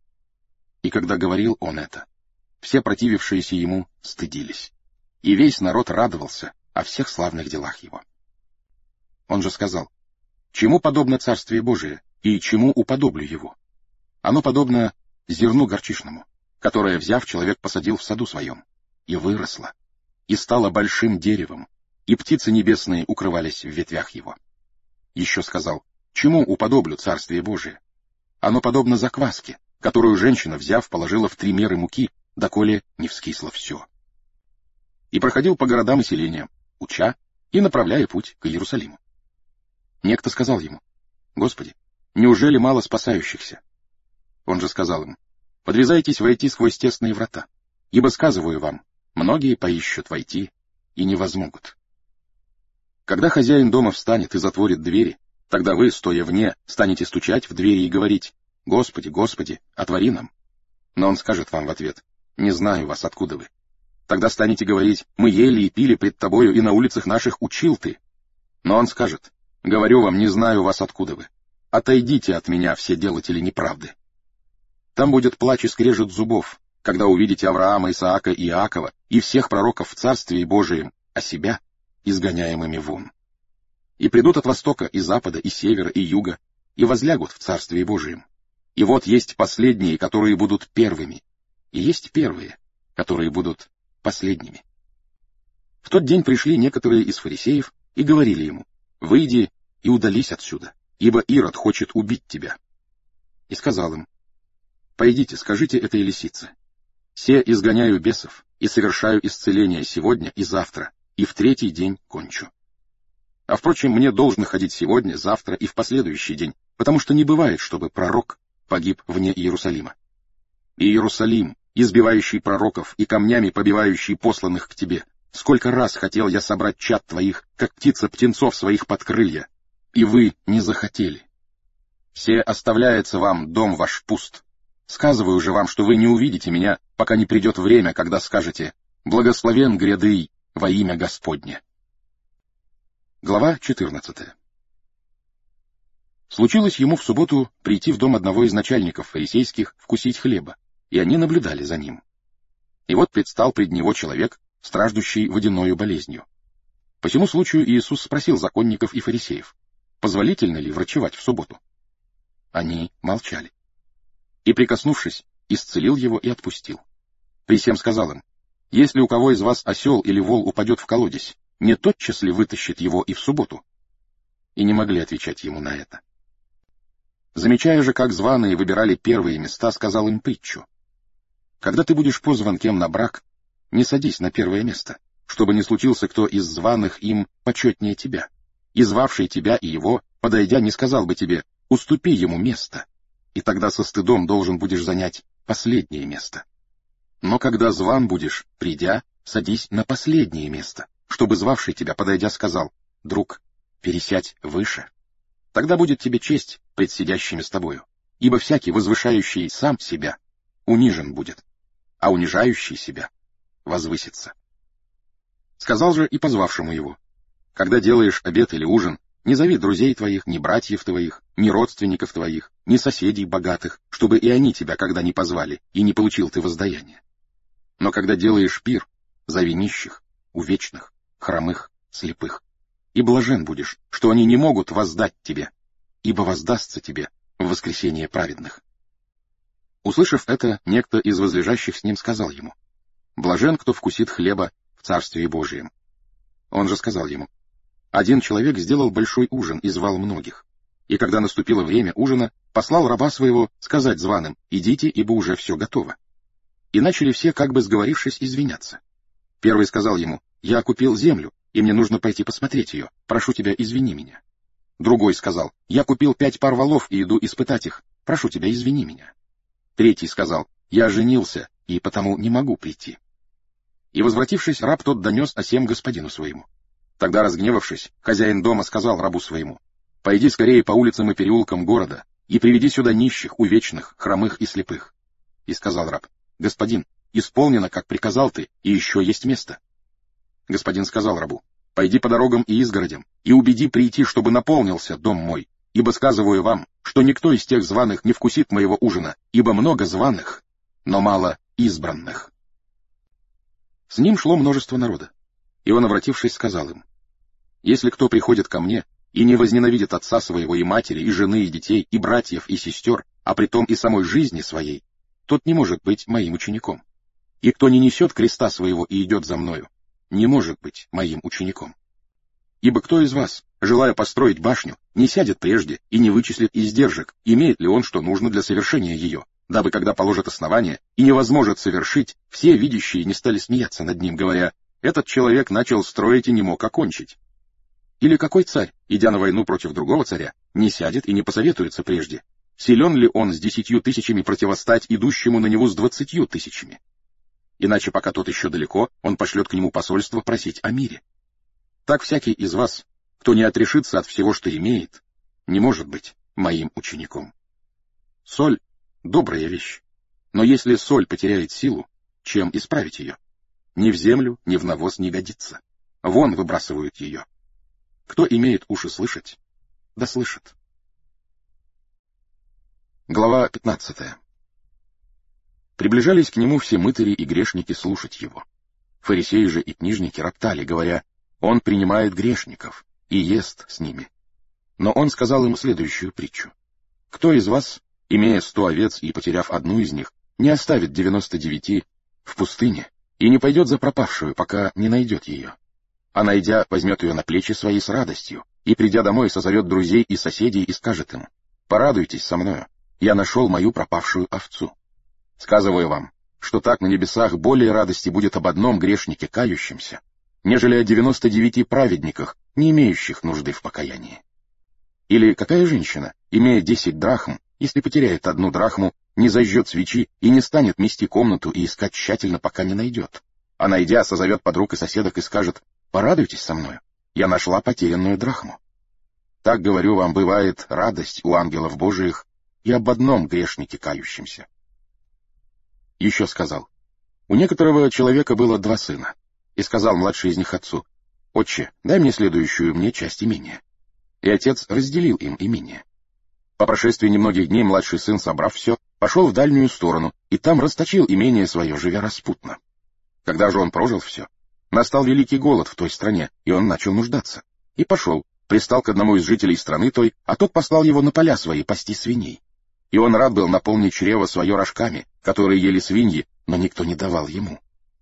И когда говорил он это, все противившиеся ему стыдились, и весь народ радовался о всех славных делах его. Он же сказал: «Чему подобно Царствие Божие, и чему уподоблю его? Оно подобно зерну горчичному, которое, взяв, человек посадил в саду своем, и выросло, и стало большим деревом, и птицы небесные укрывались в ветвях его». Еще сказал: «Чему уподоблю Царствие Божие? Оно подобно закваске, которую женщина, взяв, положила в три меры муки, доколе не вскисло все». И проходил по городам и селениям, уча и направляя путь к Иерусалиму. Некто сказал ему: «Господи, неужели мало спасающихся?» Он же сказал им: «Подвязайтесь войти сквозь тесные врата, ибо, сказываю вам, многие поищут войти и не возмогут. Когда хозяин дома встанет и затворит двери, тогда вы, стоя вне, станете стучать в двери и говорить: Господи, Господи, отвори нам. Но он скажет вам в ответ: не знаю вас, откуда вы. Тогда станете говорить: мы ели и пили пред тобою, и на улицах наших учил ты. Но он скажет: говорю вам, не знаю вас, откуда вы. Отойдите от меня, все делатели неправды. Там будет плач и скрежет зубов, когда увидите Авраама, Исаака и Иакова и всех пророков в Царстве Божием, а себя изгоняемыми вон. И придут от востока, и запада, и севера, и юга, и возлягут в Царстве Божием. И вот есть последние, которые будут первыми, и есть первые, которые будут последними». В тот день пришли некоторые из фарисеев и говорили ему: «Выйди и удались отсюда, ибо Ирод хочет убить тебя». И сказал им: «Пойдите, скажите этой лисице: се изгоняю бесов и совершаю исцеление сегодня и завтра, и в третий день кончу. А впрочем, мне должно ходить сегодня, завтра и в последующий день, потому что не бывает, чтобы пророк погиб вне Иерусалима. И Иерусалим, избивающий пророков и камнями побивающий посланных к тебе, сколько раз хотел я собрать чад твоих, как птица птенцов своих под крылья, и вы не захотели. Все оставляется вам дом ваш пуст. Сказываю же вам, что вы не увидите меня, пока не придет время, когда скажете: благословен гряды во имя Господне». Глава четырнадцатая. Случилось ему в субботу прийти в дом одного из начальников фарисейских вкусить хлеба, и они наблюдали за ним. И вот предстал пред него человек, страждущий водяною болезнью. По сему случаю Иисус спросил законников и фарисеев: позволительно ли врачевать в субботу? Они молчали. И, прикоснувшись, исцелил его и отпустил. При сем сказал им: Если у кого из вас осел или вол упадет в колодезь, не тотчас ли вытащит его и в субботу? И не могли отвечать ему на это. Замечая же, как званые выбирали первые места, сказал им притчу. Когда ты будешь позван кем на брак, не садись на первое место, чтобы не случился кто из званых им почетнее тебя. И звавший тебя и его, подойдя, не сказал бы тебе: уступи ему место, и тогда со стыдом должен будешь занять последнее место. Но когда зван будешь, придя, садись на последнее место, чтобы звавший тебя, подойдя, сказал: друг, пересядь выше. Тогда будет тебе честь пред сидящими с тобою, ибо всякий, возвышающий сам себя, унижен будет, а унижающий себя возвысится. Сказал же и позвавшему его: когда делаешь обед или ужин, не зови друзей твоих, ни братьев твоих, ни родственников твоих, ни соседей богатых, чтобы и они тебя когда не позвали, и не получил ты воздаяние. Но когда делаешь пир, зови нищих, увечных, хромых, слепых. И блажен будешь, что они не могут воздать тебе, ибо воздастся тебе в воскресение праведных. Услышав это, некто из возлежащих с ним сказал ему: блажен, кто вкусит хлеба в Царствии Божием. Он же сказал ему: один человек сделал большой ужин и звал многих. И когда наступило время ужина, послал раба своего сказать званым: идите, ибо уже все готово. И начали все, как бы сговорившись, извиняться. Первый сказал ему: я купил землю, и мне нужно пойти посмотреть ее. Прошу тебя, извини меня. Другой сказал: я купил пять пар волов и иду испытать их. Прошу тебя, извини меня. Третий сказал: я женился, и потому не могу прийти. И, возвратившись, раб тот донес о сем господину своему. Тогда, разгневавшись, хозяин дома сказал рабу своему: пойди скорее по улицам и переулкам города и приведи сюда нищих, увечных, хромых и слепых. И сказал раб: господин, исполнено, как приказал ты, и еще есть место. Господин сказал рабу: пойди по дорогам и изгородям, и убеди прийти, чтобы наполнился дом мой, ибо сказываю вам, что никто из тех званых не вкусит моего ужина, ибо много званых, но мало избранных. С ним шло множество народа, и он, обратившись, сказал им: если кто приходит ко мне и не возненавидит отца своего и матери, и жены, и детей, и братьев, и сестер, а притом и самой жизни своей, тот не может быть моим учеником. И кто не несет креста своего и идет за мною, не может быть моим учеником. Ибо кто из вас, желая построить башню, не сядет прежде и не вычислит издержек, имеет ли он, что нужно для совершения ее, дабы, когда положит основание и невозможно совершить, все видящие не стали смеяться над ним, говоря: этот человек начал строить и не мог окончить. Или какой царь, идя на войну против другого царя, не сядет и не посоветуется прежде, силен ли он с десятью тысячами противостать идущему на него с двадцатью тысячами? Иначе, пока тот еще далеко, он пошлет к нему посольство просить о мире. Так всякий из вас, кто не отрешится от всего, что имеет, не может быть моим учеником. Соль — добрая вещь, но если соль потеряет силу, чем исправить ее? Ни в землю, ни в навоз не годится. Вон выбрасывают ее. Кто имеет уши слышать, да слышит. Глава пятнадцатая. Приближались к нему все мытари и грешники слушать его. Фарисеи же и книжники роптали, говоря: он принимает грешников и ест с ними. Но он сказал им следующую притчу: кто из вас, имея сто овец и потеряв одну из них, не оставит девяносто девяти в пустыне и не пойдет за пропавшую, пока не найдет ее? А найдя, возьмет ее на плечи свои с радостью, и, придя домой, созовет друзей и соседей и скажет им: порадуйтесь со мною, я нашел мою пропавшую овцу. Сказываю вам, что так на небесах более радости будет об одном грешнике кающемся, нежели о девяноста девяти праведниках, не имеющих нужды в покаянии. Или какая женщина, имея десять драхм, если потеряет одну драхму, не зажжет свечи и не станет мести комнату и искать тщательно, пока не найдет, а найдя, созовет подруг и соседок и скажет: порадуйтесь со мною, я нашла потерянную драхму. Так, говорю вам, бывает радость у ангелов Божиих и об одном грешнике кающемся. Еще сказал: у некоторого человека было два сына, и сказал младший из них отцу: отче, дай мне следующую мне часть имения. И отец разделил им имение. По прошествии немногих дней младший сын, собрав все, пошел в дальнюю сторону, и там расточил имение свое, живя распутно. Когда же он прожил все, настал великий голод в той стране, и он начал нуждаться. И пошел, пристал к одному из жителей страны той, а тот послал его на поля свои пасти свиней. И он рад был наполнить чрево свое рожками, которые ели свиньи, но никто не давал ему.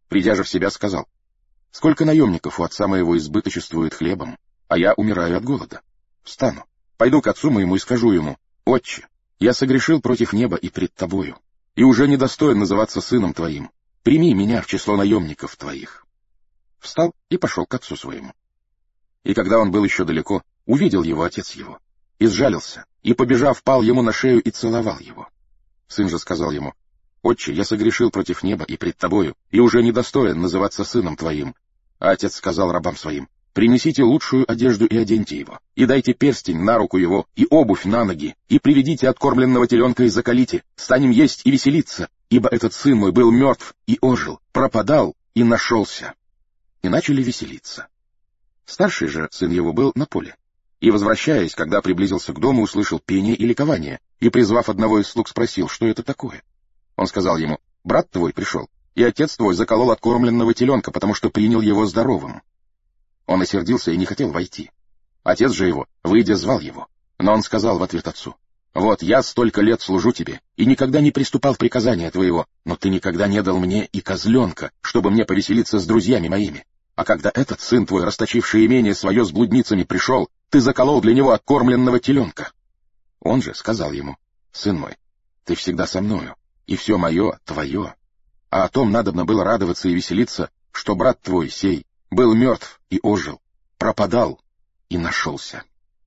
Придя же в себя, сказал: «Сколько наемников у отца моего избыточествует хлебом, а я умираю от голода. Встану, пойду к отцу моему и скажу ему: Отче, я согрешил против неба и пред тобою, и уже недостоин называться сыном твоим. Прими меня в число наемников твоих». Встал и пошел к отцу своему. И когда он был еще далеко, увидел его отец его, и сжалился, и, побежав, пал ему на шею и целовал его. Сын же сказал ему: «Отче, я согрешил против неба и пред тобою, и уже недостоин называться сыном твоим». А отец сказал рабам своим: «Принесите лучшую одежду и оденьте его, и дайте перстень на руку его, и обувь на ноги, и приведите откормленного теленка и заколите, станем есть и веселиться, ибо этот сын мой был мертв и ожил, пропадал и нашелся». И начали веселиться. Старший же сын его был на поле, и, возвращаясь, когда приблизился к дому, услышал пение и ликование, и, призвав одного из слуг, спросил, что это такое. Он сказал ему: «Брат твой пришел, и отец твой заколол откормленного теленка, потому что принял его здоровым». Он осердился и не хотел войти. Отец же его, выйдя, звал его. Но он сказал в ответ отцу: «Вот я столько лет служу тебе, и никогда не приступал в приказания твоего, но ты никогда не дал мне и козленка, чтобы мне повеселиться с друзьями моими. А когда этот сын твой, расточивший имение свое с блудницами, пришел, ты заколол для него откормленного теленка». Он же сказал ему: «Сын мой, ты всегда со мною, и все мое твое. А о том надобно было радоваться и веселиться, что брат твой сей был мертв и ожил, пропадал и нашелся».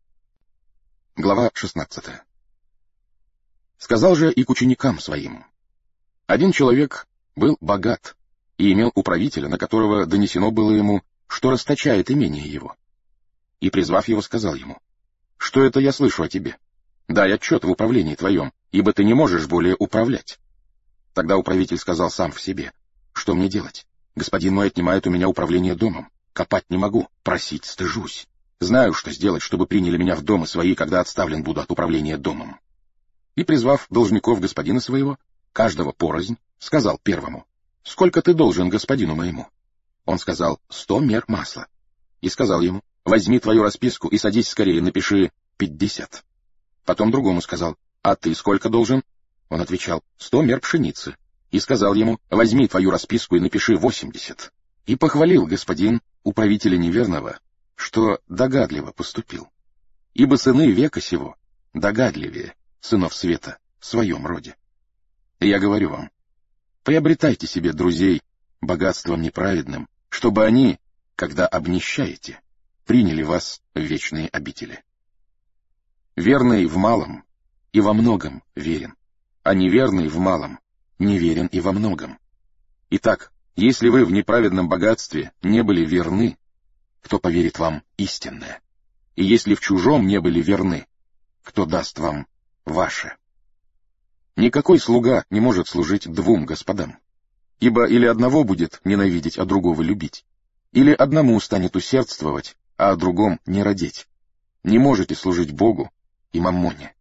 Глава шестнадцатая. Сказал же и к ученикам своим: один человек был богат и имел управителя, на которого донесено было ему, что расточает имение его. И, призвав его, сказал ему: «Что это я слышу о тебе? Дай отчет в управлении твоем, ибо ты не можешь более управлять». Тогда управитель сказал сам в себе: «Что мне делать? Господин мой отнимает у меня управление домом. Копать не могу, просить стыжусь. Знаю, что сделать, чтобы приняли меня в дома свои, когда отставлен буду от управления домом». И, призвав должников господина своего, каждого порознь, сказал первому: «Сколько ты должен господину моему?» Он сказал: «Сто мер масла». И сказал ему: «Возьми твою расписку и садись скорее, напиши пятьдесят». Потом другому сказал: «А ты сколько должен?» Он отвечал: «Сто мер пшеницы». И сказал ему: «Возьми твою расписку и напиши восемьдесят». И похвалил господин управителя неверного, что догадливо поступил. Ибо сыны века сего догадливее сынов света в своем роде. И я говорю вам: приобретайте себе друзей богатством неправедным, чтобы они, когда обнищаете, приняли вас в вечные обители. Верный в малом и во многом верен, а неверный в малом неверен и во многом. Итак, если вы в неправедном богатстве не были верны, кто поверит вам истинное? И если в чужом не были верны, кто даст вам ваше? Никакой слуга не может служить двум господам, ибо или одного будет ненавидеть, а другого любить, или одному станет усердствовать, а о другом не родить. Не можете служить Богу и маммоне.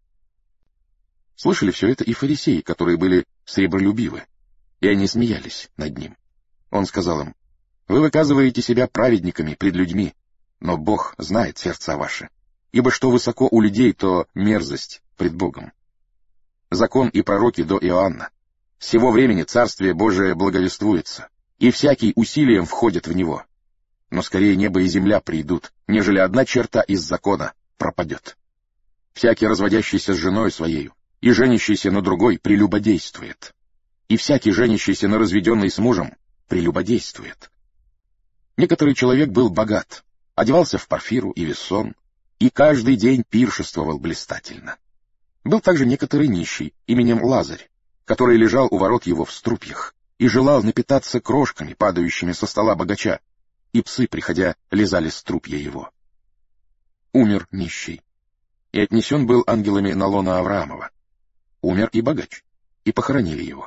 Слышали все это и фарисеи, которые были сребролюбивы, и они смеялись над ним. Он сказал им: «Вы выказываете себя праведниками пред людьми, но Бог знает сердца ваши, ибо что высоко у людей, то мерзость пред Богом. Закон и пророки до Иоанна. С сего времени Царствие Божие благовествуется, и всякий усилием входит в него. Но скорее небо и земля придут, нежели одна черта из закона пропадет. Всякий, разводящийся с женой своею и женящийся на другой, прелюбодействует. И всякий, женящийся на разведенной с мужем, прелюбодействует. Некоторый человек был богат, одевался в парфиру и вессон, и каждый день пиршествовал блистательно. Был также некоторый нищий, именем Лазарь, который лежал у ворот его в струпьях и желал напитаться крошками, падающими со стола богача, и псы, приходя, лизали струпья его. Умер нищий, и отнесен был ангелами на лоно Авраамова. Умер и богач, и похоронили его.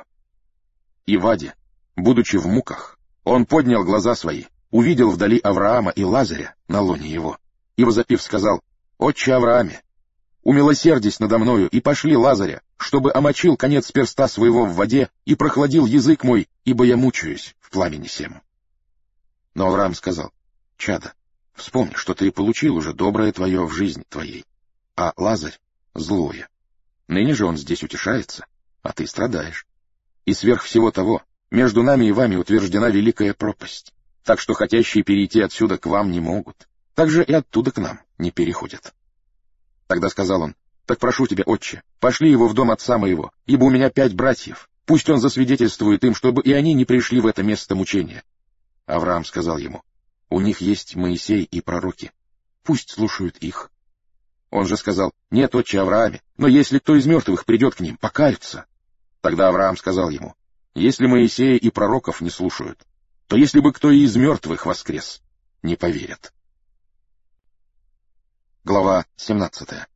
И в аде, будучи в муках, он поднял глаза свои, увидел вдали Авраама и Лазаря на лоне его, и, возопив, сказал: «Отче Аврааме, умилосердись надо мною, и пошли Лазаря, чтобы омочил конец перста своего в воде и прохладил язык мой, ибо я мучаюсь в пламени сем». Но Авраам сказал: «Чадо, вспомни, что ты получил уже доброе твое в жизни твоей, а Лазарь — злое. Ныне же он здесь утешается, а ты страдаешь. И сверх всего того, между нами и вами утверждена великая пропасть, так что хотящие перейти отсюда к вам не могут, так же и оттуда к нам не переходят». Тогда сказал он: «Так прошу тебя, отче, пошли его в дом отца моего, ибо у меня пять братьев, пусть он засвидетельствует им, чтобы и они не пришли в это место мучения». Авраам сказал ему: «У них есть Моисей и пророки, пусть слушают их». Он же сказал: «Нет, отче Аврааме, но если кто из мертвых придет к ним, покаются». Тогда Авраам сказал ему: «Если Моисея и пророков не слушают, то если бы кто и из мертвых воскрес, не поверят». Глава семнадцатая.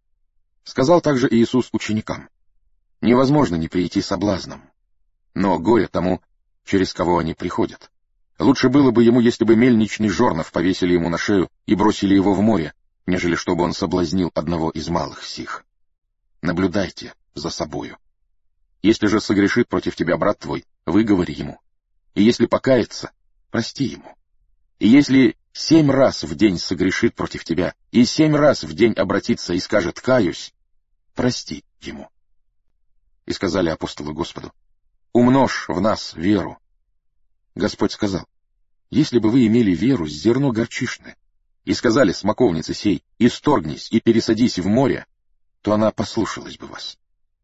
Сказал также Иисус ученикам: «Невозможно не прийти соблазном, но горе тому, через кого они приходят. Лучше было бы ему, если бы мельничный жорнов повесили ему на шею и бросили его в море, нежели чтобы он соблазнил одного из малых сих. Наблюдайте за собою. Если же согрешит против тебя брат твой, выговори ему, и если покается, прости ему. И если семь раз в день согрешит против тебя, и семь раз в день обратится и скажет: каюсь, прости ему». И сказали апостолы Господу: «Умножь в нас веру». Господь сказал: «Если бы вы имели веру с зерно горчишное, и сказали смоковнице сей: исторгнись и пересадись в море, то она послушалась бы вас.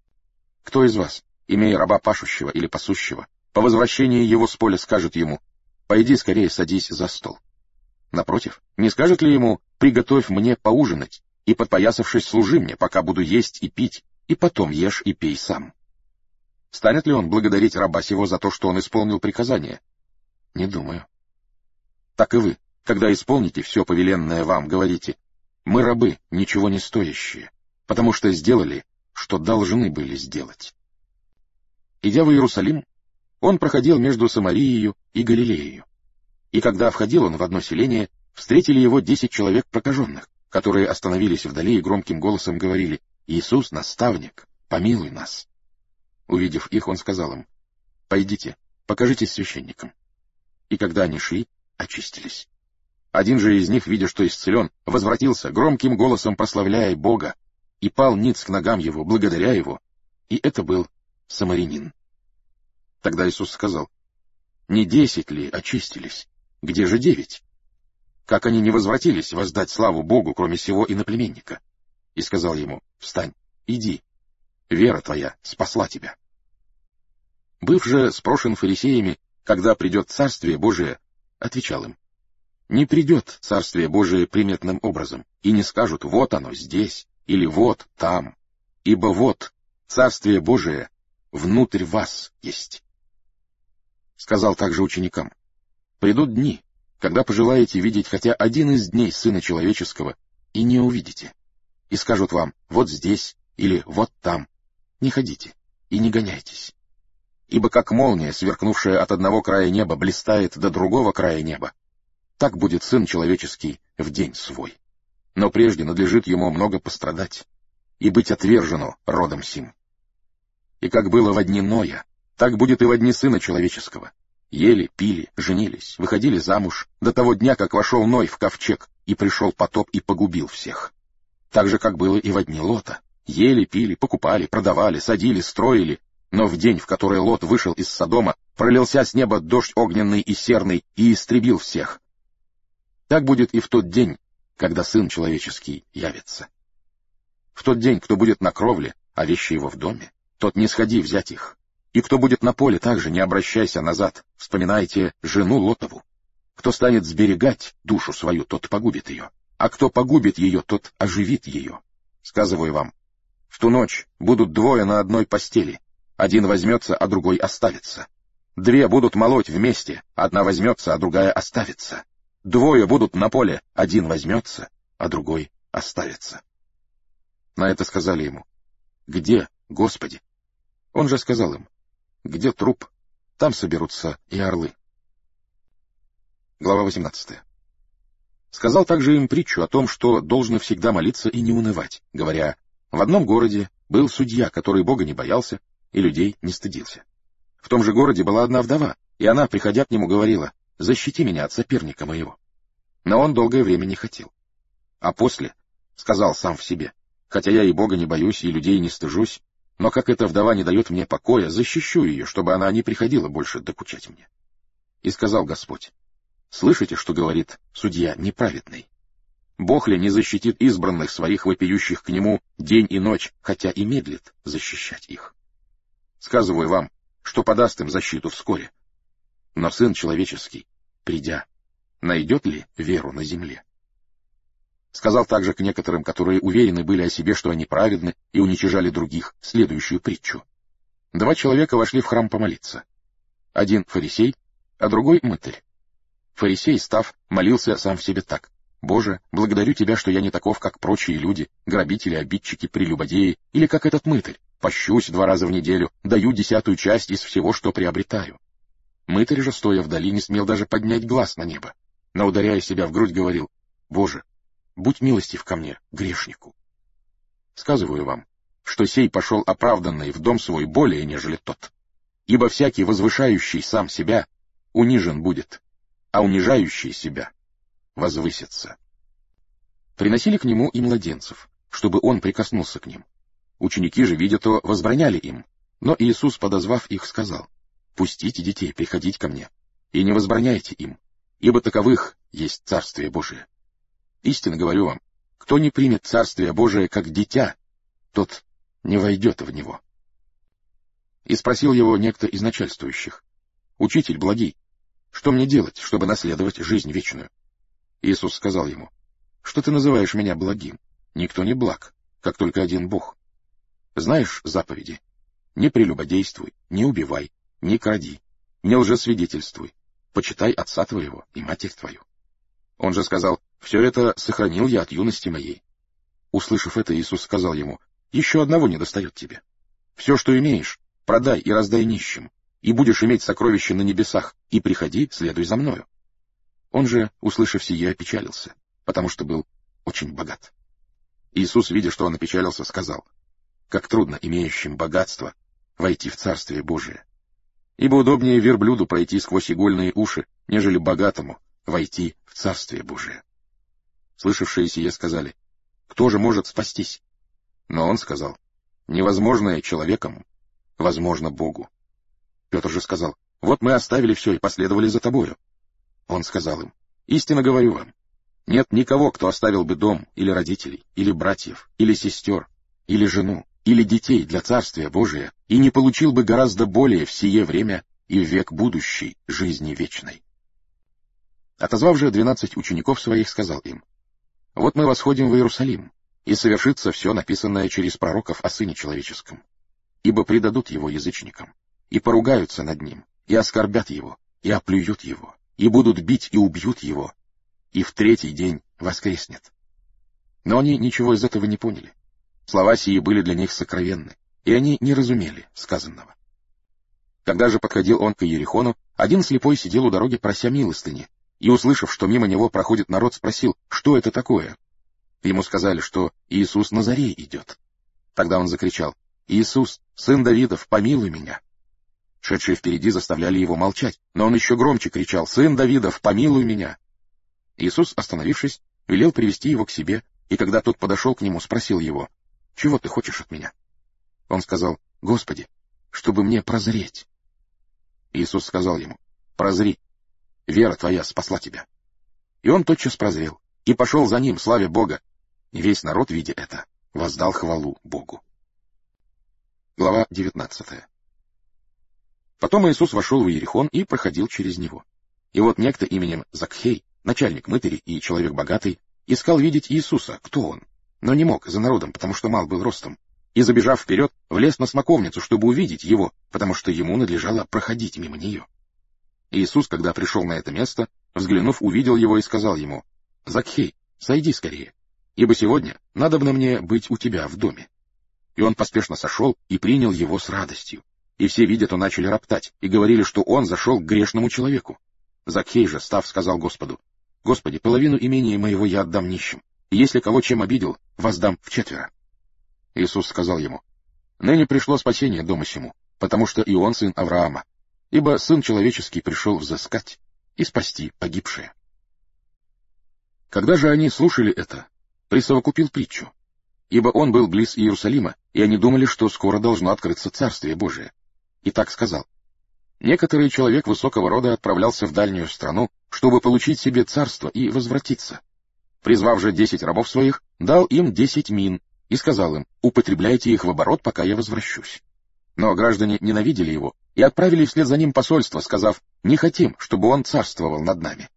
Кто из вас, имея раба пашущего или пасущего, по возвращении его с поля скажет ему: пойди скорее садись за стол? Напротив, не скажет ли ему: приготовь мне поужинать, и, подпоясавшись, служи мне, пока буду есть и пить, и потом ешь и пей сам? Станет ли он благодарить раба сего за то, что он исполнил приказание? Не думаю. Так и вы, когда исполните все повеленное вам, говорите: мы рабы, ничего не стоящие, потому что сделали, что должны были сделать». Идя в Иерусалим, он проходил между Самарией и Галилеей. И когда входил он в одно селение, встретили его десять человек прокаженных, которые остановились вдали и громким голосом говорили: «Иисус, наставник, помилуй нас». Увидев их, он сказал им: «Пойдите, покажитесь священникам». И когда они шли, очистились. Один же из них, видя, что исцелен, возвратился, громким голосом прославляя Бога, и пал ниц к ногам его, благодаря его, и это был самарянин. Тогда Иисус сказал: «Не десять ли очистились? Где же девять? Как они не возвратились воздать славу Богу, кроме сего иноплеменника?» И сказал ему: «Встань, иди, вера твоя спасла тебя». Быв же спрошен фарисеями, когда придет Царствие Божие, отвечал им: «Не придет Царствие Божие приметным образом, и не скажут: вот оно здесь, или вот там, ибо вот Царствие Божие внутрь вас есть». Сказал также ученикам: «Придут дни, когда пожелаете видеть хотя один из дней Сына Человеческого, и не увидите. И скажут вам: вот здесь, или вот там. Не ходите и не гоняйтесь. Ибо как молния, сверкнувшая от одного края неба, блистает до другого края неба, так будет Сын Человеческий в день свой. Но прежде надлежит ему много пострадать и быть отвержено родом сим. И как было во дни Ноя, так будет и во дни Сына Человеческого. Ели, пили, женились, выходили замуж до того дня, как вошел Ной в ковчег, и пришел потоп и погубил всех. Так же, как было и во дни Лота. Ели, пили, покупали, продавали, садили, строили, но в день, в который Лот вышел из Содома, пролился с неба дождь огненный и серный и истребил всех. Так будет и в тот день, когда Сын Человеческий явится. В тот день, кто будет на кровле, а вещи его в доме, тот не сходи взять их. И кто будет на поле, также не обращайся назад, вспоминайте жену Лотову. Кто станет сберегать душу свою, тот погубит ее, а кто погубит ее, тот оживит ее. Сказываю вам, в ту ночь будут двое на одной постели, один возьмется, а другой оставится. Две будут молоть вместе, одна возьмется, а другая оставится. Двое будут на поле, один возьмется, а другой оставится». На это сказали ему: «Где, Господи?» Он же сказал им: «Где труп, там соберутся и орлы». Глава восемнадцатая. Сказал также им притчу о том, что должно всегда молиться и не унывать, говоря: в одном городе был судья, который Бога не боялся и людей не стыдился. В том же городе была одна вдова, и она, приходя к нему, говорила: «Защити меня от соперника моего». Но он долгое время не хотел. А после сказал сам в себе: «Хотя я и Бога не боюсь, и людей не стыжусь, Но как эта вдова не дает мне покоя, защищу ее, чтобы она не приходила больше докучать мне. И сказал Господь: слышите, что говорит судья неправедный? Бог ли не защитит избранных своих, вопиющих к нему день и ночь, хотя и медлит защищать их? Сказываю вам, что подаст им защиту вскоре. Но Сын Человеческий, придя, найдет ли веру на земле? Сказал также к некоторым, которые уверены были о себе, что они праведны, и уничижали других, следующую притчу. Два человека вошли в храм помолиться. Один фарисей, а другой мытарь. Фарисей, став, молился сам в себе так: «Боже, благодарю Тебя, что я не таков, как прочие люди, грабители, обидчики, прелюбодеи, или как этот мытарь, пощусь два раза в неделю, даю десятую часть из всего, что приобретаю». Мытарь же, стоя вдали, не смел даже поднять глаз на небо, но, ударяя себя в грудь, говорил: «Боже, будь милостив ко мне, грешнику». Сказываю вам, что сей пошел оправданный в дом свой более, нежели тот. Ибо всякий, возвышающий сам себя, унижен будет, а унижающий себя возвысится. Приносили к нему и младенцев, чтобы он прикоснулся к ним. Ученики же, видя то, возбраняли им. Но Иисус, подозвав их, сказал: «Пустите детей приходить ко мне, и не возбраняйте им, ибо таковых есть Царствие Божие. Истинно говорю вам, кто не примет Царствие Божие как дитя, тот не войдет в него». И спросил его некто из начальствующих: «Учитель благий, что мне делать, чтобы наследовать жизнь вечную?» Иисус сказал ему: «Что ты называешь меня благим? Никто не благ, как только один Бог. Знаешь заповеди: не прелюбодействуй, не убивай, не кради, не лжесвидетельствуй, почитай отца твоего и матерь твою». Он же сказал: «Все это сохранил я от юности моей». Услышав это, Иисус сказал ему: «Еще одного недостает тебе. Все, что имеешь, продай и раздай нищим, и будешь иметь сокровища на небесах, и приходи, следуй за мною». Он же, услышав сие, опечалился, потому что был очень богат. Иисус, видя, что он опечалился, сказал: «Как трудно имеющим богатство войти в Царствие Божие. Ибо удобнее верблюду пройти сквозь игольные уши, нежели богатому войти в Царствие Божие». Слышавшие сие сказали: «Кто же может спастись?» Но он сказал: «Невозможное человеком возможно Богу». Петр же сказал: «Вот мы оставили все и последовали за тобою». Он сказал им: «Истинно говорю вам, нет никого, кто оставил бы дом, или родителей, или братьев, или сестер, или жену, или детей для Царствия Божия, и не получил бы гораздо более в сие время и в век будущий жизни вечной». Отозвав же двенадцать учеников своих, сказал им: «Вот мы восходим в Иерусалим, и совершится все написанное через пророков о Сыне Человеческом. Ибо предадут его язычникам, и поругаются над ним, и оскорбят его, и оплюют его, и будут бить и убьют его, и в третий день воскреснет». Но они ничего из этого не поняли. Слова сии были для них сокровенны, и они не разумели сказанного. Когда же подходил он к Иерихону, один слепой сидел у дороги, прося милостыни, и, услышав, что мимо него проходит народ, спросил: «Что это такое?» Ему сказали, что Иисус Назарей идет. Тогда он закричал: «Иисус, сын Давидов, помилуй меня!» Шедшие впереди заставляли его молчать, но он еще громче кричал: «Сын Давидов, помилуй меня!» Иисус, остановившись, велел привести его к себе, и когда тот подошел к нему, спросил его: «Чего ты хочешь от меня?» Он сказал: «Господи, чтобы мне прозреть». Иисус сказал ему: «Прозри, вера твоя спасла тебя». И он тотчас прозрел, и пошел за ним, славя Бога. И весь народ, видя это, воздал хвалу Богу. Глава девятнадцатая. Потом Иисус вошел в Иерихон и проходил через него. И вот некто именем Закхей, начальник мытарей и человек богатый, искал видеть Иисуса, кто он, но не мог за народом, потому что мал был ростом, и, забежав вперед, влез на смоковницу, чтобы увидеть его, потому что ему надлежало проходить мимо нее. Иисус, когда пришел на это место, взглянув, увидел его и сказал ему: «Закхей, сойди скорее, ибо сегодня надобно мне быть у тебя в доме». И он поспешно сошел и принял его с радостью. И все, видя, то начали роптать, и говорили, что он зашел к грешному человеку. Закхей же, став, сказал Господу: «Господи, половину имения моего я отдам нищим, и если кого чем обидел, воздам вчетверо». Иисус сказал ему: «Ныне пришло спасение дому сему, потому что и он сын Авраама, ибо Сын Человеческий пришел взыскать и спасти погибшее». Когда же они слушали это, присовокупил притчу: ибо он был близ Иерусалима, и они думали, что скоро должно открыться Царствие Божие. И так сказал: «Некоторый человек высокого рода отправлялся в дальнюю страну, чтобы получить себе царство и возвратиться. Призвав же десять рабов своих, дал им десять мин, и сказал им: употребляйте их в оборот, пока я возвращусь. Но граждане ненавидели его и отправили вслед за ним посольство, сказав: не хотим, чтобы он царствовал над нами.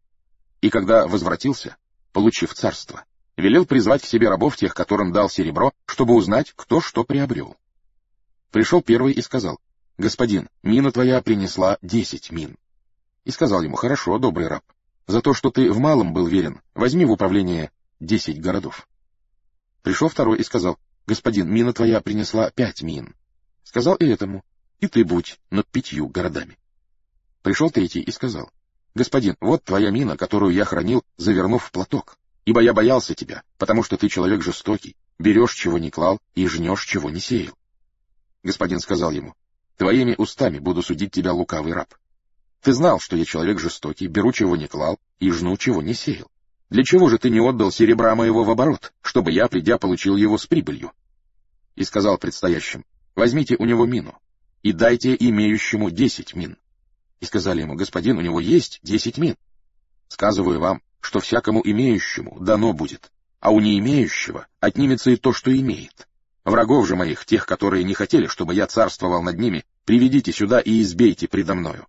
И когда возвратился, получив царство, велел призвать к себе рабов тех, которым дал серебро, чтобы узнать, кто что приобрел. Пришел первый и сказал: господин, мина твоя принесла десять мин. И сказал ему: хорошо, добрый раб, за то, что ты в малом был верен, возьми в управление десять городов. Пришел второй и сказал: господин, мина твоя принесла пять мин. Сказал и этому: и ты будь над пятью городами. Пришел третий и сказал: господин, вот твоя мина, которую я хранил, завернув в платок, ибо я боялся тебя, потому что ты человек жестокий, берешь, чего не клал, и жнешь, чего не сеял. Господин сказал ему: твоими устами буду судить тебя, лукавый раб. Ты знал, что я человек жестокий, беру, чего не клал, и жну, чего не сеял. Для чего же ты не отдал серебра моего в оборот, чтобы я, придя, получил его с прибылью? И сказал предстоящим: возьмите у него мину, и дайте имеющему десять мин. И сказали ему: господин, у него есть десять мин. Сказываю вам, что всякому имеющему дано будет, а у не имеющего отнимется и то, что имеет. Врагов же моих, тех, которые не хотели, чтобы я царствовал над ними, приведите сюда и избейте предо мною.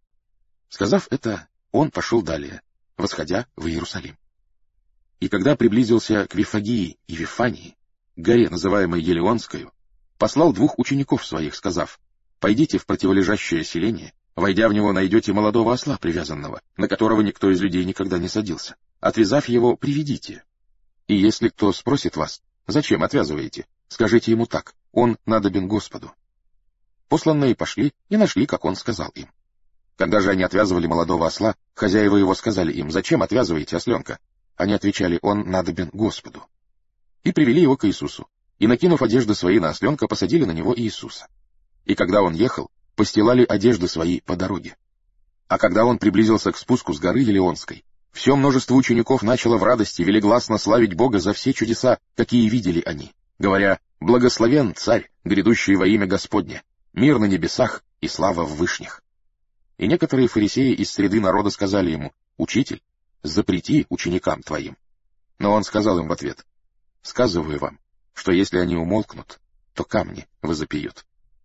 Сказав это, он пошел далее, восходя в Иерусалим. И когда приблизился к Вифагии и Вифании, горе, называемой Елеонскою, послал двух учеников своих, сказав: пойдите в противолежащее селение, войдя в него, найдете молодого осла привязанного, на которого никто из людей никогда не садился. Отвязав его, приведите. И если кто спросит вас: зачем отвязываете, скажите ему так: он надобен Господу. Посланные пошли и нашли, как он сказал им. Когда же они отвязывали молодого осла, хозяева его сказали им: зачем отвязываете осленка? Они отвечали: он надобен Господу. И привели его к Иисусу, и, накинув одежды свои на осленка, посадили на него Иисуса. И когда он ехал, постилали одежды свои по дороге. А когда он приблизился к спуску с горы Елеонской, все множество учеников начало в радости велигласно славить Бога за все чудеса, какие видели они, говоря: благословен Царь, грядущий во имя Господне, мир на небесах и слава в вышних. И некоторые фарисеи из среды народа сказали ему: учитель, запрети ученикам твоим. Но он сказал им в ответ: сказываю вам, что если они умолкнут, то камни возопьют.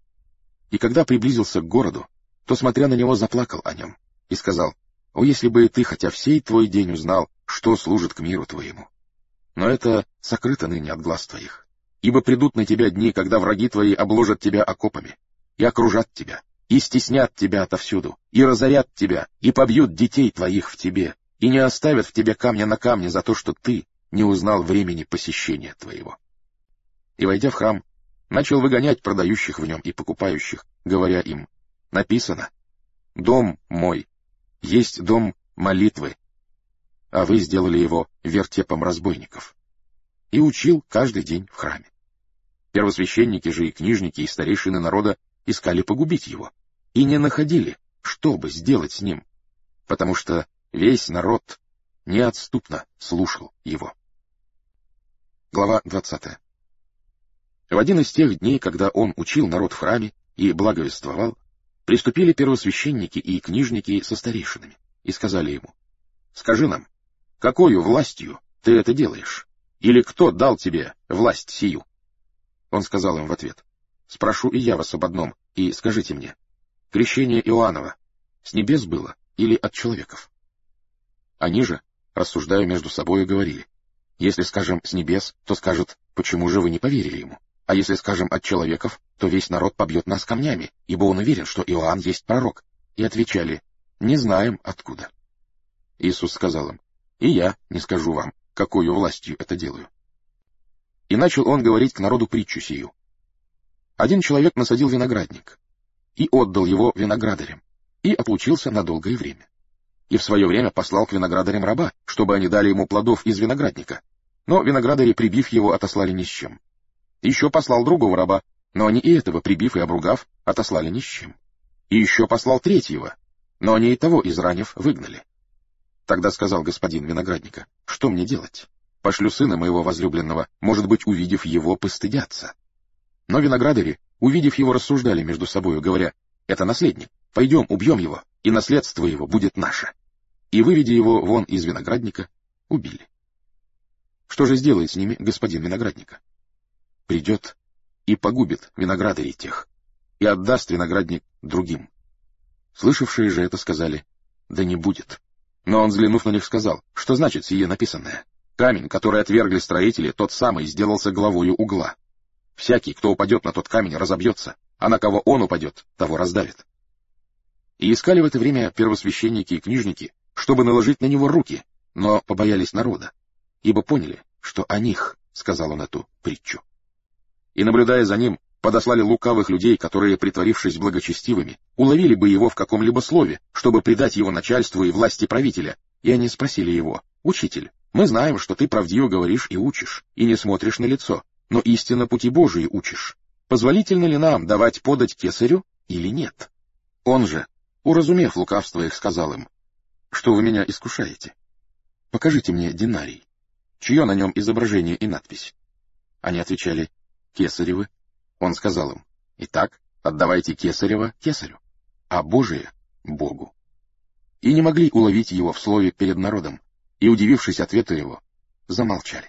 И когда приблизился к городу, то, смотря на него, заплакал о нем и сказал: о, если бы ты хотя в сей твой день узнал, что служит к миру твоему! Но это сокрыто ныне от глаз твоих, ибо придут на тебя дни, когда враги твои обложат тебя окопами, и окружат тебя, и стеснят тебя отовсюду, и разорят тебя, и побьют детей твоих в тебе, и не оставят в тебе камня на камне за то, что ты не узнал времени посещения твоего. И, войдя в храм, начал выгонять продающих в нем и покупающих, говоря им: написано: дом мой есть дом молитвы, а вы сделали его вертепом разбойников. И учил каждый день в храме. Первосвященники же и книжники и старейшины народа искали погубить его, и не находили, что бы сделать с ним, потому что весь народ неотступно слушал его. Глава двадцатая. В один из тех дней, когда он учил народ в храме и благовествовал, приступили первосвященники и книжники со старейшинами и сказали ему: скажи нам, какою властью ты это делаешь? Или кто дал тебе власть сию? Он сказал им в ответ: спрошу и я вас об одном, и скажите мне: крещение Иоаннова с небес было или от человеков? Они же, рассуждая между собою, говорили: если скажем с небес, то скажут: почему же вы не поверили ему? А если скажем от человеков, то весь народ побьет нас камнями, ибо он уверен, что Иоанн есть пророк. И отвечали: не знаем откуда. Иисус сказал им: и я не скажу вам, какою властью это делаю. И начал он говорить к народу притчу сию. Один человек насадил виноградник и отдал его виноградарям, и отлучился на долгое время. И в свое время послал к виноградарям раба, чтобы они дали ему плодов из виноградника. Но виноградари, прибив его, отослали ни с чем. Еще послал другого раба, но они и этого, прибив и обругав, отослали ни с чем. И еще послал третьего, но они и того, изранив, выгнали. Тогда сказал господин виноградника: что мне делать? пошлю сына моего возлюбленного, может быть, увидев его, постыдятся». Но виноградари, увидев его, рассуждали между собою, говоря: «Это наследник, пойдем, убьем его, и наследство его будет наше». И, выведя его вон из виноградника, убили. Что же сделает с ними господин виноградника? Придет и погубит виноградарей тех, и отдаст виноградник другим. Слышавшие же это сказали: «Да не будет». Но он, взглянув на них, сказал: «Что значит сие написанное? Камень, который отвергли строители, тот самый сделался главою угла. Всякий, кто упадет на тот камень, разобьется, а на кого он упадет, того раздавит». И искали в это время первосвященники и книжники, чтобы наложить на него руки, но побоялись народа, ибо поняли, что о них сказал он эту притчу. И, наблюдая за ним, подослали лукавых людей, которые, притворившись благочестивыми, уловили бы его в каком-либо слове, чтобы предать его начальству и власти правителя, и они спросили его: «Учитель, мы знаем, что ты правдиво говоришь и учишь, и не смотришь на лицо, но истинно пути Божии учишь. Позволительно ли нам давать подать кесарю или нет?» Он же, уразумев лукавство их, сказал им: «Что вы меня искушаете? Покажите мне динарий, чье на нем изображение и надпись». Они отвечали: «Кесаревы». Он сказал им: «Итак, отдавайте кесарева кесарю, а Божие — Богу». И не могли уловить его в слове перед народом, и, удивившись ответу его, замолчали.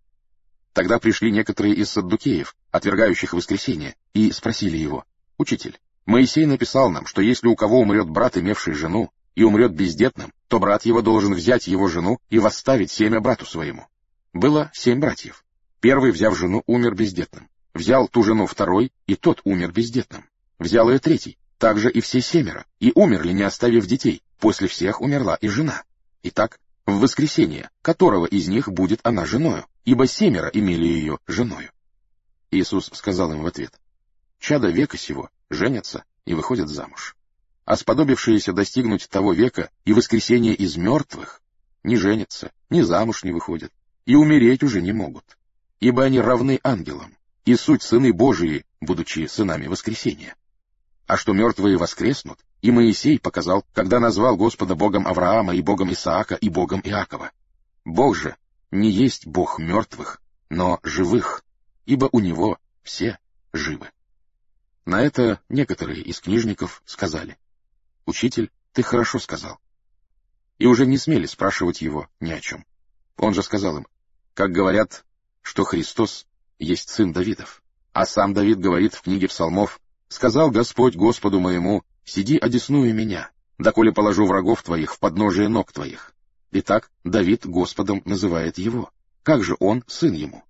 Тогда пришли некоторые из саддукеев, отвергающих воскресение, и спросили его: «Учитель, Моисей написал нам, что если у кого умрет брат, имевший жену, и умрет бездетным, то брат его должен взять его жену и восставить семя брату своему. Было семь братьев. Первый, взяв жену, умер бездетным. Взял ту жену второй, и тот умер бездетным. Взял ее третий, также и все семеро, и умерли, не оставив детей. После всех умерла и жена. Итак, в воскресенье, которого из них будет она женою, ибо семеро имели ее женою». Иисус сказал им в ответ: «Чада века сего женятся и выходят замуж, а сподобившиеся достигнуть того века и воскресения из мертвых не женятся, ни замуж не выходят, и умереть уже не могут, ибо они равны ангелам, и суть сыны Божии, будучи сынами воскресения. А что мертвые воскреснут, и Моисей показал, когда назвал Господа Богом Авраама и Богом Исаака и Богом Иакова. Бог же не есть Бог мертвых, но живых, ибо у Него все живы». На это некоторые из книжников сказали: «Учитель, ты хорошо сказал». И уже не смели спрашивать его ни о чем. Он же сказал им: «Как говорят, что Христос есть сын Давидов, а сам Давид говорит в книге Псалмов: сказал Господь Господу моему: сиди одесную меня, доколе положу врагов твоих в подножие ног твоих. Итак, Давид Господом называет его. Как же он сын ему?»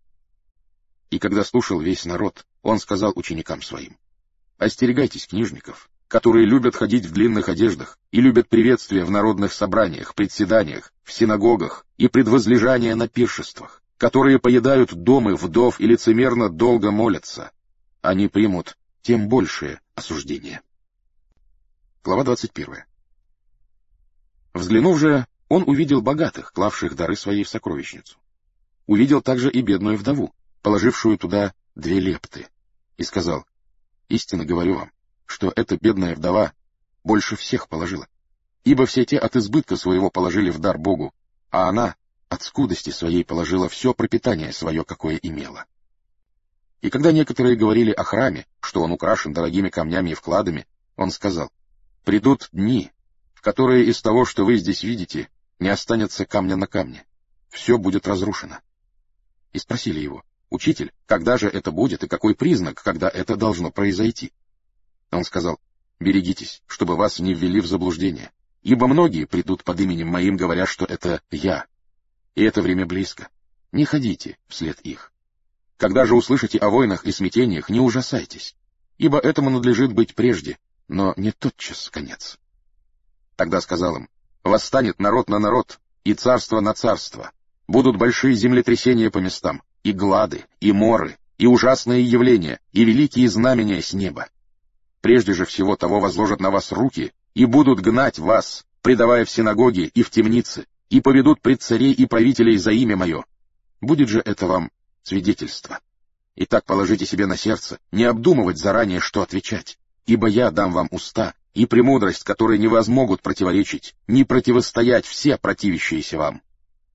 И когда слушал весь народ, он сказал ученикам своим: «Остерегайтесь книжников, которые любят ходить в длинных одеждах и любят приветствия в народных собраниях, председаниях, в синагогах и предвозлежания на пиршествах, которые поедают домы вдов и лицемерно долго молятся. Они примут тем большее осуждение». Глава двадцать первая. Взглянув же, он увидел богатых, клавших дары своей в сокровищницу. Увидел также и бедную вдову, положившую туда две лепты, и сказал: «Истинно говорю вам, что эта бедная вдова больше всех положила, ибо все те от избытка своего положили в дар Богу, а она от скудости своей положила все пропитание свое, какое имела». И когда некоторые говорили о храме, что он украшен дорогими камнями и вкладами, он сказал: «Придут дни, в которые из того, что вы здесь видите, не останется камня на камне, все будет разрушено». И спросили его: «Учитель, когда же это будет, и какой признак, когда это должно произойти?» Он сказал: «Берегитесь, чтобы вас не ввели в заблуждение, ибо многие придут под именем моим, говоря, что это я. И это время близко. Не ходите вслед их. Когда же услышите о войнах и смятениях, не ужасайтесь, ибо этому надлежит быть прежде, но не тотчас конец». Тогда сказал им: «Восстанет народ на народ, и царство на царство. Будут большие землетрясения по местам, и глады, и моры, и ужасные явления, и великие знамения с неба. Прежде же всего того возложат на вас руки, и будут гнать вас, предавая в синагоги и в темницы, и поведут пред царей и правителей за имя мое. Будет же это вам свидетельство. Итак, положите себе на сердце не обдумывать заранее, что отвечать, ибо я дам вам уста и премудрость, которые не возмогут противоречить, ни противостоять все противящиеся вам.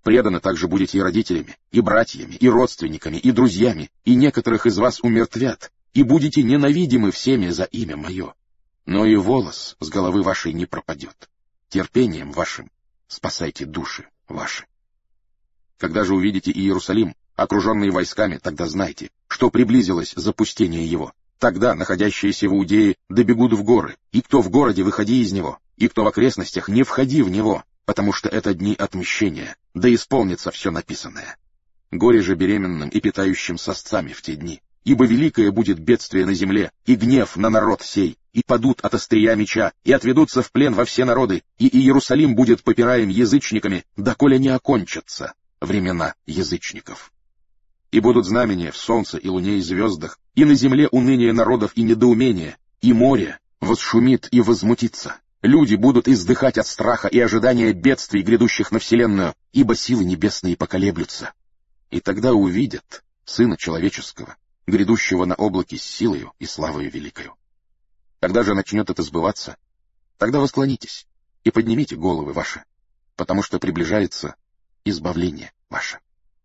Преданы также будете и родителями, и братьями, и родственниками, и друзьями, и некоторых из вас умертвят, и будете ненавидимы всеми за имя мое. Но и волос с головы вашей не пропадет. Терпением вашим спасайте души ваши. Когда же увидите Иерусалим, окруженный войсками, тогда знайте, что приблизилось запустение его. Тогда находящиеся в Иудее добегут в горы, и кто в городе, выходи из него, и кто в окрестностях, не входи в него, потому что это дни отмщения, да исполнится все написанное. Горе же беременным и питающим сосцами в те дни, ибо великое будет бедствие на земле, и гнев на народ сей, и падут от острия меча, и отведутся в плен во все народы, и Иерусалим будет попираем язычниками, доколе не окончатся времена язычников. И будут знамения в солнце и луне и звездах, и на земле уныние народов и недоумение, и море восшумит и возмутится. Люди будут издыхать от страха и ожидания бедствий, грядущих на вселенную, ибо силы небесные поколеблются. И тогда увидят Сына Человеческого, грядущего на облаке с силою и славою великою. Когда же начнет это сбываться, тогда восклонитесь и поднимите головы ваши, потому что приближается избавление ваше.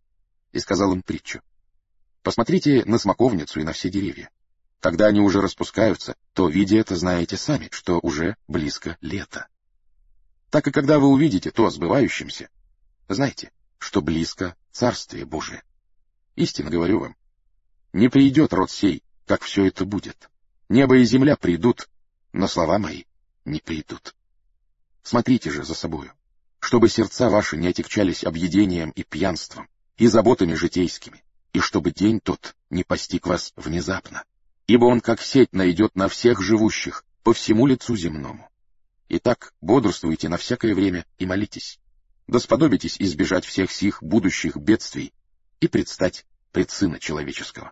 И сказал им притчу: посмотрите на смоковницу и на все деревья. Когда они уже распускаются, то, видя это, знаете сами, что уже близко лето. Так и когда вы увидите то сбывающимся, знайте, что близко Царствие Божие. Истинно говорю вам, не придет род сей, как все это будет. Небо и земля придут, но слова мои не придут. Смотрите же за собою, чтобы сердца ваши не отягчались объедением и пьянством, и заботами житейскими, и чтобы день тот не постиг вас внезапно. Ибо он, как сеть, найдет на всех живущих по всему лицу земному. Итак, бодрствуйте на всякое время и молитесь, да сподобитесь избежать всех сих будущих бедствий и предстать пред Сына Человеческого.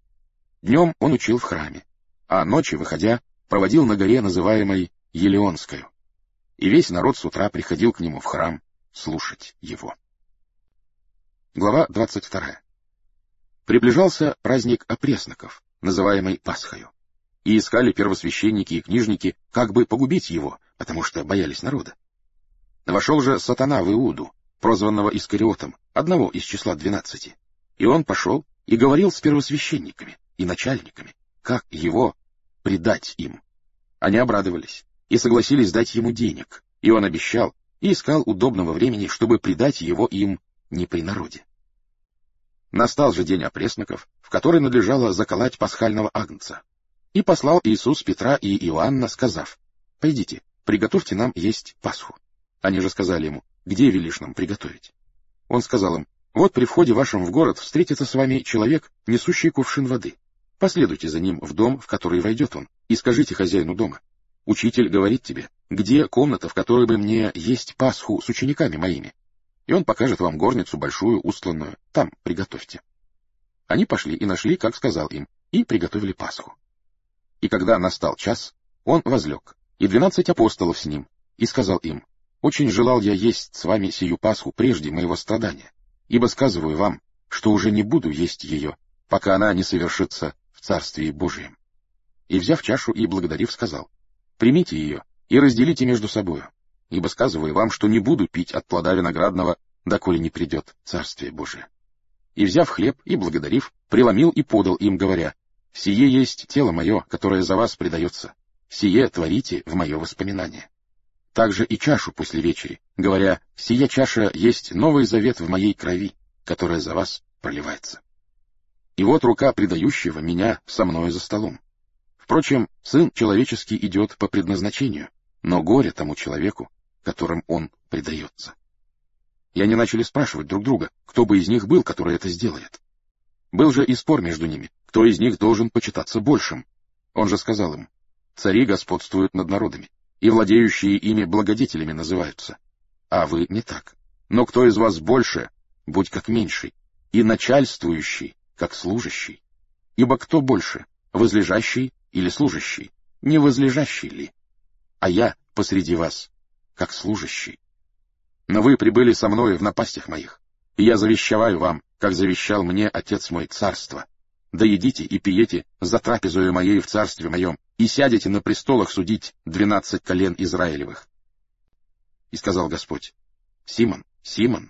Днем он учил в храме, а ночью, выходя, проводил на горе, называемой Елеонскою, и весь народ с утра приходил к нему в храм слушать его. Глава двадцать вторая. Приближался праздник опресноков, называемый Пасхою, и искали первосвященники и книжники, как бы погубить его, потому что боялись народа. Вошел же сатана в Иуду, прозванного Искариотом, одного из числа двенадцати, и он пошел и говорил с первосвященниками и начальниками, как его предать им. Они обрадовались и согласились дать ему денег, и он обещал и искал удобного времени, чтобы предать его им не при народе. Настал же день опресноков, в который надлежало заколоть пасхального агнца. И послал Иисус Петра и Иоанна, сказав: «Пойдите, приготовьте нам есть Пасху». Они же сказали ему: «Где велишь нам приготовить?» Он сказал им: «Вот при входе вашем в город встретится с вами человек, несущий кувшин воды. Последуйте за ним в дом, в который войдет он, и скажите хозяину дома: Учитель говорит тебе, где комната, в которой бы мне есть Пасху с учениками моими? И он покажет вам горницу большую, устланную, там приготовьте». Они пошли и нашли, как сказал им, и приготовили Пасху. И когда настал час, он возлег, и двенадцать апостолов с ним, и сказал им: «Очень желал я есть с вами сию Пасху прежде моего страдания, ибо сказываю вам, что уже не буду есть ее, пока она не совершится в Царствии Божием». И, взяв чашу и благодарив, сказал: «Примите ее и разделите между собою, ибо сказываю вам, что не буду пить от плода виноградного, доколе не придет Царствие Божие». И, взяв хлеб и благодарив, преломил и подал им, говоря: «Сие есть тело мое, которое за вас предается. Сие творите в мое воспоминание». Также и чашу после вечери, говоря: «Сия чаша есть новый завет в моей крови, которая за вас проливается». И вот рука предающего меня со мною за столом. Впрочем, Сын Человеческий идет по предназначению, но горе тому человеку, которым он предается. И они начали спрашивать друг друга, кто бы из них был, который это сделает. Был же и спор между ними, кто из них должен почитаться большим. Он же сказал им: «Цари господствуют над народами, и владеющие ими благодетелями называются. А вы не так. Но кто из вас больше, будь как меньший, и начальствующий, как служащий. Ибо кто больше, возлежащий или служащий, не возлежащий ли? А я посреди вас, как служащий. Но вы прибыли со мною в напастях моих, и я завещеваю вам, как завещал мне Отец мой, царство. Да едите и пиете за трапезою моей в царстве моем, и сядете на престолах судить двенадцать колен Израилевых». И сказал Господь: «Симон, Симон,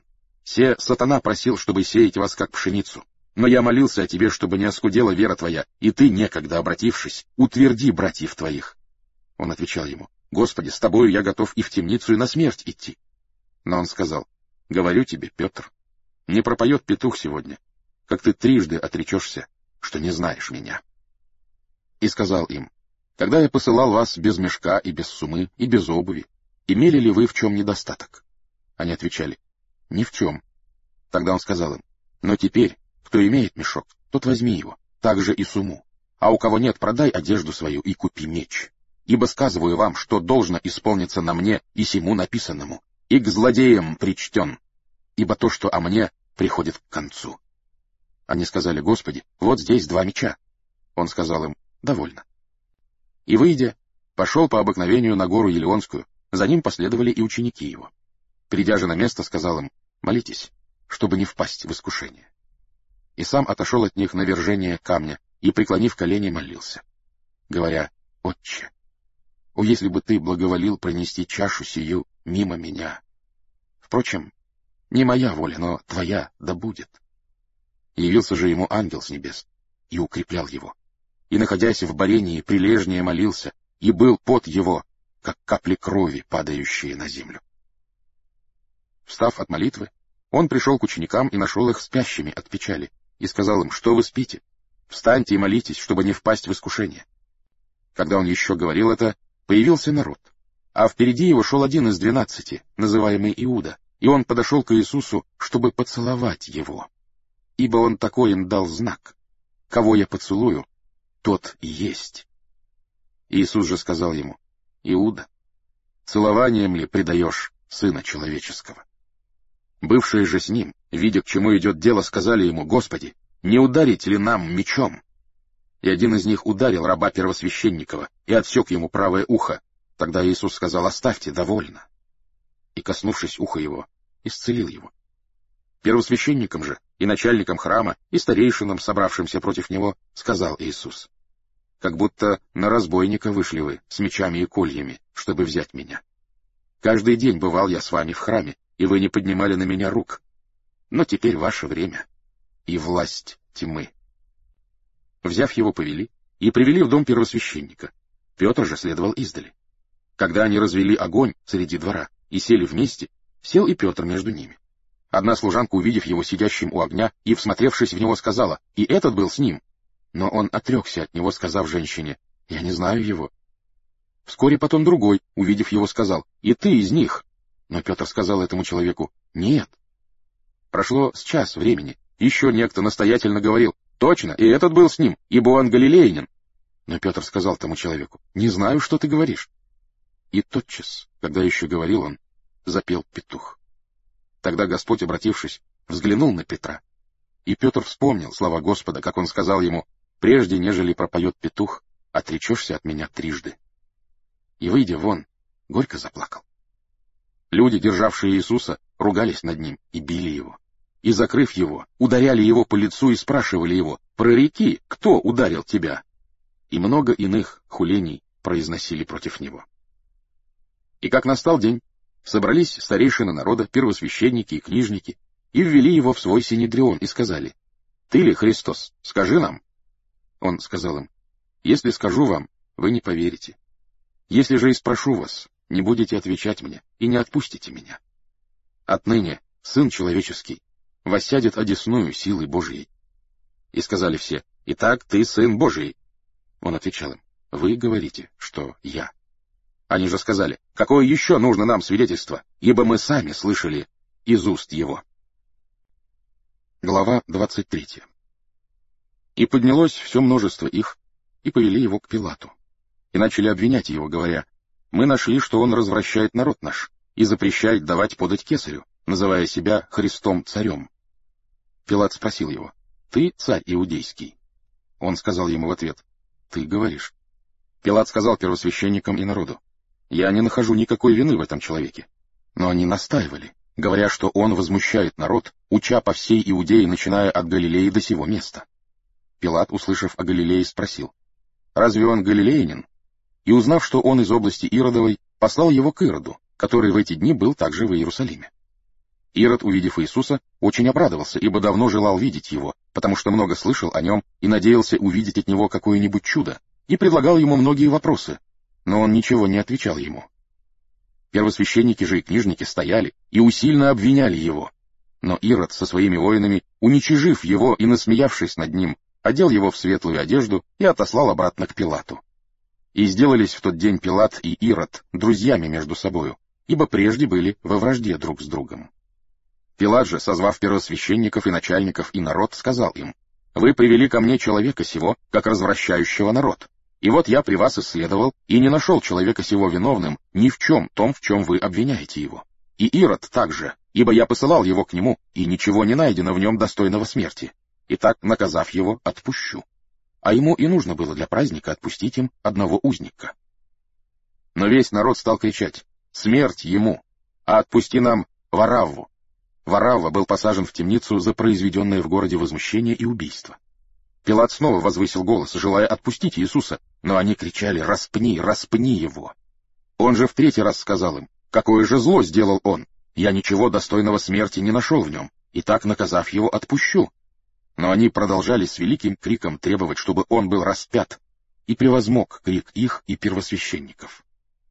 Се сатана просил, чтобы сеять вас как пшеницу. Но я молился о тебе, чтобы не оскудела вера твоя, и ты, некогда обратившись, утверди братьев твоих. Он отвечал ему: Господи, с тобою я готов и в темницу, и на смерть идти. Но он сказал: говорю тебе, Петр, не пропоет петух сегодня, как ты трижды отречешься, что не знаешь меня. И сказал им: когда я посылал вас без мешка и без сумы и без обуви, имели ли вы в чем недостаток? Они отвечали: ни в чем. Тогда он сказал им: но теперь, кто имеет мешок, тот возьми его, также и суму, а у кого нет, продай одежду свою и купи меч. Ибо сказываю вам, что должно исполниться на мне и сему написанному, и к злодеям причтен, ибо то, что о мне, приходит к концу. Они сказали: Господи, вот здесь два меча. Он сказал им: довольно. И, выйдя, пошел по обыкновению на гору Елеонскую, за ним последовали и ученики его. Придя же на место, сказал им: молитесь, чтобы не впасть в искушение. И сам отошел от них на вержение камня и, преклонив колени, молился, говоря: Отче, о, если бы ты благоволил пронести чашу сию мимо меня! Впрочем, не моя воля, но твоя да будет. Явился же ему ангел с небес и укреплял его. И, находясь в борении, прилежнее молился, и был пот его, как капли крови, падающие на землю. Встав от молитвы, он пришел к ученикам и нашел их спящими от печали, и сказал им: что вы спите? Встаньте и молитесь, чтобы не впасть в искушение. Когда он еще говорил это, появился народ, а впереди его шел один из двенадцати, называемый Иуда, и он подошел к Иисусу, чтобы поцеловать его. Ибо он такой им дал знак: кого я поцелую, тот и есть. Иисус же сказал ему: Иуда, целованием ли предаешь Сына Человеческого? Бывшие же с ним, видя, к чему идет дело, сказали ему: Господи, не ударить ли нам мечом? И один из них ударил раба первосвященникова и отсек ему правое ухо. Тогда Иисус сказал: оставьте, довольно. И, коснувшись уха его, исцелил его. Первосвященникам же и начальникам храма и старейшинам, собравшимся против него, сказал Иисус: как будто на разбойника вышли вы с мечами и кольями, чтобы взять меня. Каждый день бывал я с вами в храме, и вы не поднимали на меня рук. Но теперь ваше время и власть тьмы. Взяв его, повели и привели в дом первосвященника. Петр же следовал издали. Когда они развели огонь среди двора и сели вместе, сел и Петр между ними. Одна служанка, увидев его сидящим у огня и всмотревшись в него, сказала: и этот был с ним. Но он отрекся от него, сказав женщине: я не знаю его. Вскоре потом другой, увидев его, сказал: и ты из них. Но Петр сказал этому человеку: нет. Прошло с час времени. Еще некто настоятельно говорил: точно, и этот был с ним, ибо он галилеянин. Но Петр сказал тому человеку: не знаю, что ты говоришь. И тотчас, когда еще говорил он, запел петух. Тогда Господь, обратившись, взглянул на Петра. И Петр вспомнил слова Господа, как он сказал ему: прежде, нежели пропоет петух, отречешься от меня трижды. И, выйдя вон, горько заплакал. Люди, державшие Иисуса, ругались над ним и били его. И, закрыв его, ударяли его по лицу и спрашивали его: прореки, кто ударил тебя? И много иных хулений произносили против него. И как настал день, собрались старейшины народа, первосвященники и книжники, и ввели его в свой синедрион, и сказали: ты ли Христос? Скажи нам. Он сказал им: если скажу вам, вы не поверите. Если же и спрошу вас, не будете отвечать мне и не отпустите меня. Отныне Сын Человеческий воссядет одесную силы Божией. И сказали все: итак, ты Сын Божий. Он отвечал им: вы говорите, что я. Они же сказали: какое еще нужно нам свидетельство, ибо мы сами слышали из уст его. Глава двадцать третья. И поднялось все множество их, и повели его к Пилату, и начали обвинять его, говоря: мы нашли, что он развращает народ наш и запрещает давать подать кесарю, называя себя Христом царем. Пилат спросил его: ты царь иудейский? Он сказал ему в ответ: ты говоришь. Пилат сказал первосвященникам и народу: я не нахожу никакой вины в этом человеке. Но они настаивали, говоря, что он возмущает народ, уча по всей Иудее, начиная от Галилеи до сего места. Пилат, услышав о Галилее, спросил: разве он галилеянин? И, узнав, что он из области Иродовой, послал его к Ироду, который в эти дни был также в Иерусалиме. Ирод, увидев Иисуса, очень обрадовался, ибо давно желал видеть его, потому что много слышал о нем и надеялся увидеть от него какое-нибудь чудо, и предлагал ему многие вопросы, но он ничего не отвечал ему. Первосвященники же и книжники стояли и усильно обвиняли его. Но Ирод со своими воинами, уничижив его и насмеявшись над ним, одел его в светлую одежду и отослал обратно к Пилату. И сделались в тот день Пилат и Ирод друзьями между собою, ибо прежде были во вражде друг с другом. Пилат же, созвав первосвященников и начальников и народ, сказал им: «Вы привели ко мне человека сего, как развращающего народ. И вот я при вас исследовал, и не нашел человека сего виновным ни в чем том, в чем вы обвиняете его. И Ирод также, ибо я посылал его к нему, и ничего не найдено в нем достойного смерти. И так, наказав его, отпущу». А ему и нужно было для праздника отпустить им одного узника. Но весь народ стал кричать: «Смерть ему! А отпусти нам Варавву!» Варавва был посажен в темницу за произведенное в городе возмущение и убийство. Пилат снова возвысил голос, желая отпустить Иисуса, но они кричали: «Распни, распни его!» Он же в третий раз сказал им: «Какое же зло сделал он! Я ничего достойного смерти не нашел в нем, и так, наказав его, отпущу». Но они продолжали с великим криком требовать, чтобы он был распят, и превозмог крик их и первосвященников.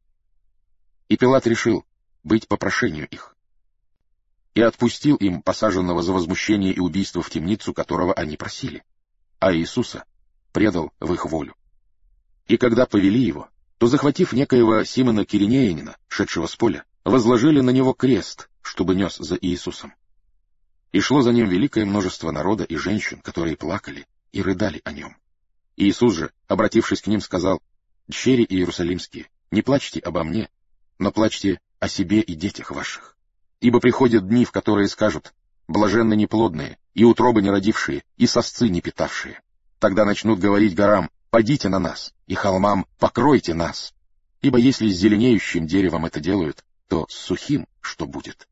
И Пилат решил быть по прошению их, и отпустил им посаженного за возмущение и убийство в темницу, которого они просили, а Иисуса предал в их волю. И когда повели его, то, захватив некоего Симона Киринеянина, шедшего с поля, возложили на него крест, чтобы нес за Иисусом. И шло за ним великое множество народа и женщин, которые плакали и рыдали о нем. Иисус же, обратившись к ним, сказал: «Дщери иерусалимские, не плачьте обо мне, но плачьте о себе и детях ваших. Ибо приходят дни, в которые скажут: блаженны неплодные, и утробы не родившие, и сосцы не питавшие. Тогда начнут говорить горам: падите на нас, и холмам: покройте нас. Ибо если с зеленеющим деревом это делают, то с сухим что будет?»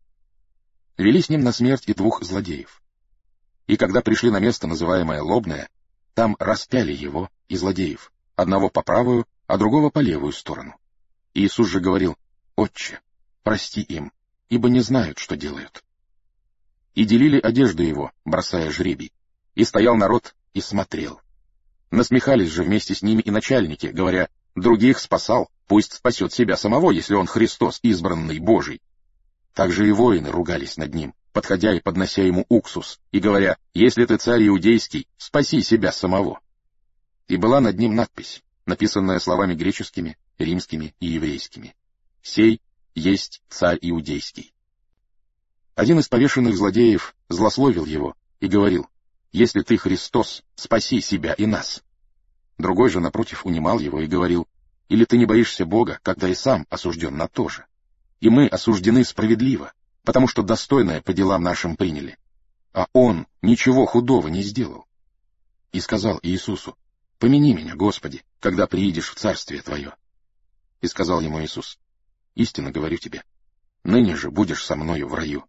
Вели с ним на смерть и двух злодеев. И когда пришли на место, называемое Лобное, там распяли его и злодеев, одного по правую, а другого по левую сторону. Иисус же говорил: «Отче, прости им, ибо не знают, что делают». И делили одежды его, бросая жребий. И стоял народ и смотрел. Насмехались же вместе с ними и начальники, говоря: «Других спасал, пусть спасет себя самого, если он Христос, избранный Божий». Также и воины ругались над ним, подходя и поднося ему уксус, и говоря: «Если ты царь иудейский, спаси себя самого». И была над ним надпись, написанная словами греческими, римскими и еврейскими: «Сей есть царь иудейский». Один из повешенных злодеев злословил его и говорил: «Если ты Христос, спаси себя и нас». Другой же, напротив, унимал его и говорил: «Или ты не боишься Бога, когда и сам осужден на то же? И мы осуждены справедливо, потому что достойное по делам нашим приняли. А он ничего худого не сделал». И сказал Иисусу: «Помяни меня, Господи, когда приидешь в царствие Твое». И сказал ему Иисус: «Истинно говорю тебе, ныне же будешь со мною в раю».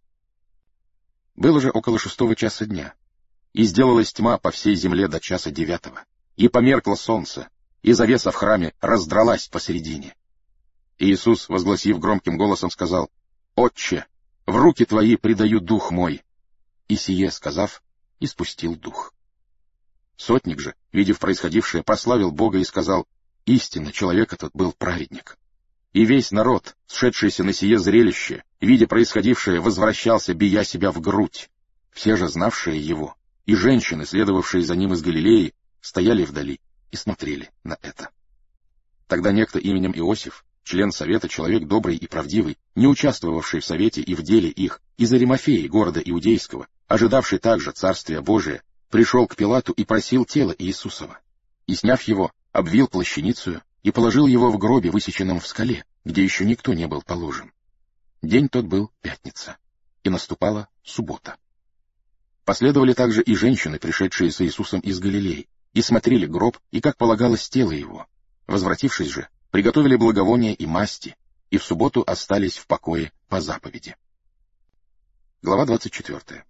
Было же около шестого часа дня, и сделалась тьма по всей земле до часа девятого, и померкло солнце, и завеса в храме раздралась посередине. И Иисус, возгласив громким голосом, сказал: «Отче, в руки Твои предаю дух мой». И сие сказав, испустил дух. Сотник же, видев происходившее, прославил Бога и сказал: «Истинно, человек этот был праведник». И весь народ, сшедшийся на сие зрелище, видя происходившее, возвращался, бия себя в грудь. Все же, знавшие его, и женщины, следовавшие за ним из Галилеи, стояли вдали и смотрели на это. Тогда некто именем Иосиф, член совета, человек добрый и правдивый, не участвовавший в совете и в деле их, из Аримафеи, города Иудейского, ожидавший также Царствия Божия, пришел к Пилату и просил тело Иисусова. И, сняв его, обвил плащаницею и положил его в гробе, высеченном в скале, где еще никто не был положен. День тот был пятница, и наступала суббота. Последовали также и женщины, пришедшие с Иисусом из Галилеи, и смотрели гроб, и, как полагалось, тело его. Возвратившись же, приготовили благовония и масти, и в субботу остались в покое по заповеди. Глава двадцать четвёртая.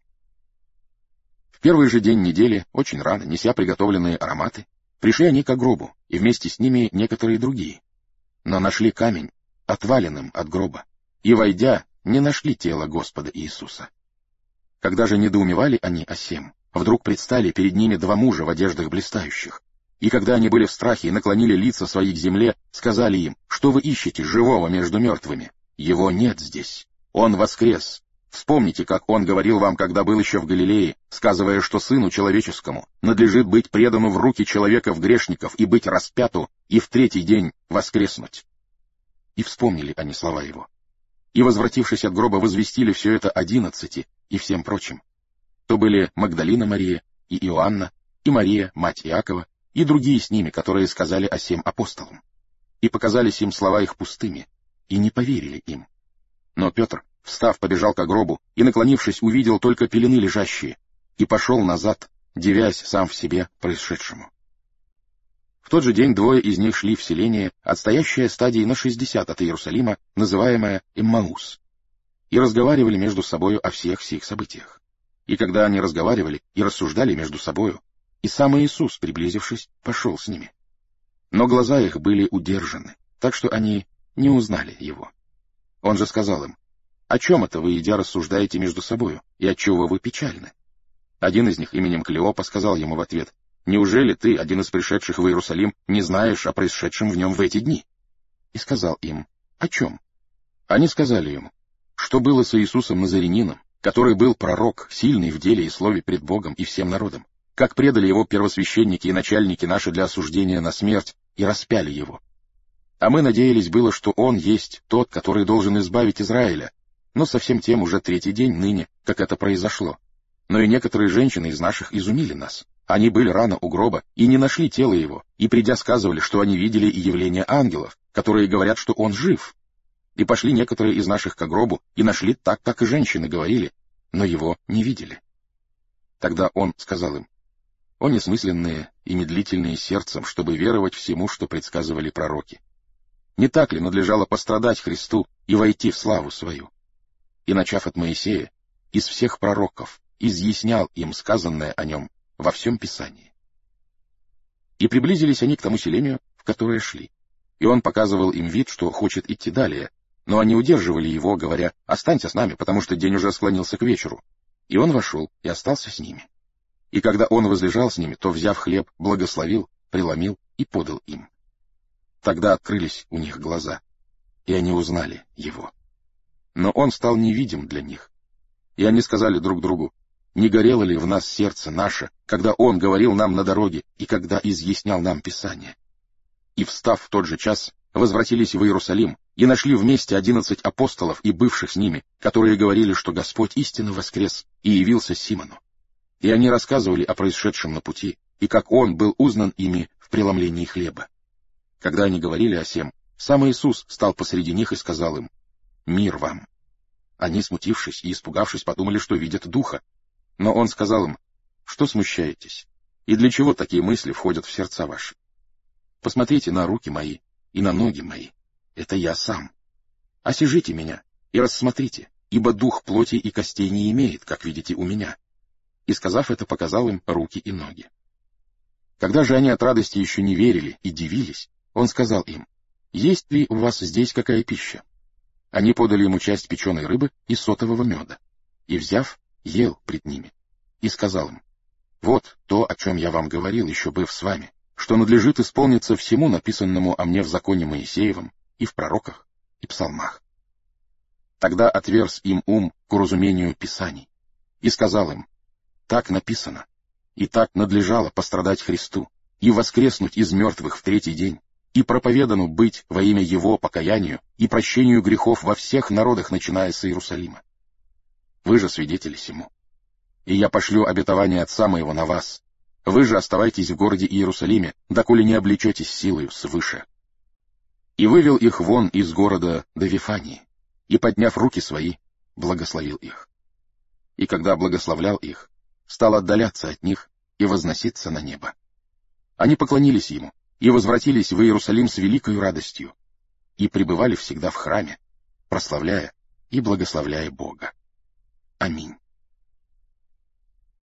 В первый же день недели, очень рано, неся приготовленные ароматы, пришли они к гробу, и вместе с ними некоторые другие. Но нашли камень, отваленным от гроба, и, войдя, не нашли тело Господа Иисуса. Когда же недоумевали они о сем, вдруг предстали перед ними два мужа в одеждах блистающих. И когда они были в страхе и наклонили лица свои к земле, сказали им: «Что вы ищете живого между мертвыми? Его нет здесь. Он воскрес. Вспомните, как он говорил вам, когда был еще в Галилее, сказывая, что Сыну Человеческому надлежит быть предану в руки человеков-грешников и быть распяту, и в третий день воскреснуть». И вспомнили они слова его. И, возвратившись от гроба, возвестили все это одиннадцати и всем прочим. То были Магдалина Мария, и Иоанна, и Мария, мать Иакова, и другие с ними, которые сказали о сем апостолам. И показались им слова их пустыми, и не поверили им. Но Петр, встав, побежал ко гробу, и, наклонившись, увидел только пелены лежащие, и пошел назад, дивясь сам в себе происшедшему. В тот же день двое из них шли в селение, отстоящее стадии на шестьдесят от Иерусалима, называемое Эммаус, и разговаривали между собою о всех сих событиях. И когда они разговаривали и рассуждали между собою, и сам Иисус, приблизившись, пошел с ними. Но глаза их были удержаны, так что они не узнали его. Он же сказал им: «О чем это вы, идя, рассуждаете между собою, и отчего вы печальны?» Один из них, именем Клеопа, сказал ему в ответ: «Неужели ты, один из пришедших в Иерусалим, не знаешь о происшедшем в нем в эти дни?» И сказал им: «О чем?» Они сказали ему: «Что было с Иисусом Назаренином, который был пророк, сильный в деле и слове пред Богом и всем народом, как предали его первосвященники и начальники наши для осуждения на смерть и распяли его. А мы надеялись было, что он есть тот, который должен избавить Израиля, но совсем тем уже третий день ныне, как это произошло. Но и некоторые женщины из наших изумили нас. Они были рано у гроба и не нашли тело его, и, придя, сказывали, что они видели и явление ангелов, которые говорят, что он жив. И пошли некоторые из наших ко гробу, и нашли так, как и женщины говорили, но его не видели». Тогда он сказал им: «О несмысленные и медлительные сердцем, чтобы веровать всему, что предсказывали пророки! Не так ли надлежало пострадать Христу и войти в славу свою? И, начав от Моисея, из всех пророков, изъяснял им сказанное о нем во всем Писании». И приблизились они к тому селению, в которое шли. И он показывал им вид, что хочет идти далее, но они удерживали его, говоря: «Останься с нами, потому что день уже склонился к вечеру». И он вошел и остался с ними. И когда он возлежал с ними, то, взяв хлеб, благословил, преломил и подал им. Тогда открылись у них глаза, и они узнали его. Но он стал невидим для них. И они сказали друг другу: «Не горело ли в нас сердце наше, когда он говорил нам на дороге и когда изъяснял нам Писание?» И, встав в тот же час, возвратились в Иерусалим и нашли вместе одиннадцать апостолов и бывших с ними, которые говорили, что Господь истинно воскрес и явился Симону. И они рассказывали о происшедшем на пути, и как он был узнан ими в преломлении хлеба. Когда они говорили о сем, сам Иисус стал посреди них и сказал им: «Мир вам». Они, смутившись и испугавшись, подумали, что видят духа. Но он сказал им: «Что смущаетесь? И для чего такие мысли входят в сердца ваши? Посмотрите на руки мои и на ноги мои. Это я сам. Осижите меня и рассмотрите, ибо дух плоти и костей не имеет, как видите у меня». И, сказав это, показал им руки и ноги. Когда же они от радости еще не верили и дивились, он сказал им: «Есть ли у вас здесь какая пища?» Они подали ему часть печеной рыбы и сотового меда, и, взяв, ел пред ними, и сказал им: «Вот то, о чем я вам говорил, еще быв с вами, что надлежит исполниться всему написанному о мне в законе Моисеевом и в пророках и псалмах». Тогда отверз им ум к уразумению Писаний, и сказал им: «Так написано, и так надлежало пострадать Христу, и воскреснуть из мертвых в третий день, и проповедану быть во имя Его покаянию и прощению грехов во всех народах, начиная с Иерусалима. Вы же свидетели сему. И я пошлю обетование Отца моего на вас. Вы же оставайтесь в городе Иерусалиме, доколе не облечетесь силою свыше». И вывел их вон из города до Вифании, и, подняв руки свои, благословил их. И когда благословлял их, стал отдаляться от них и возноситься на небо. Они поклонились ему и возвратились в Иерусалим с великою радостью, и пребывали всегда в храме, прославляя и благословляя Бога. Аминь.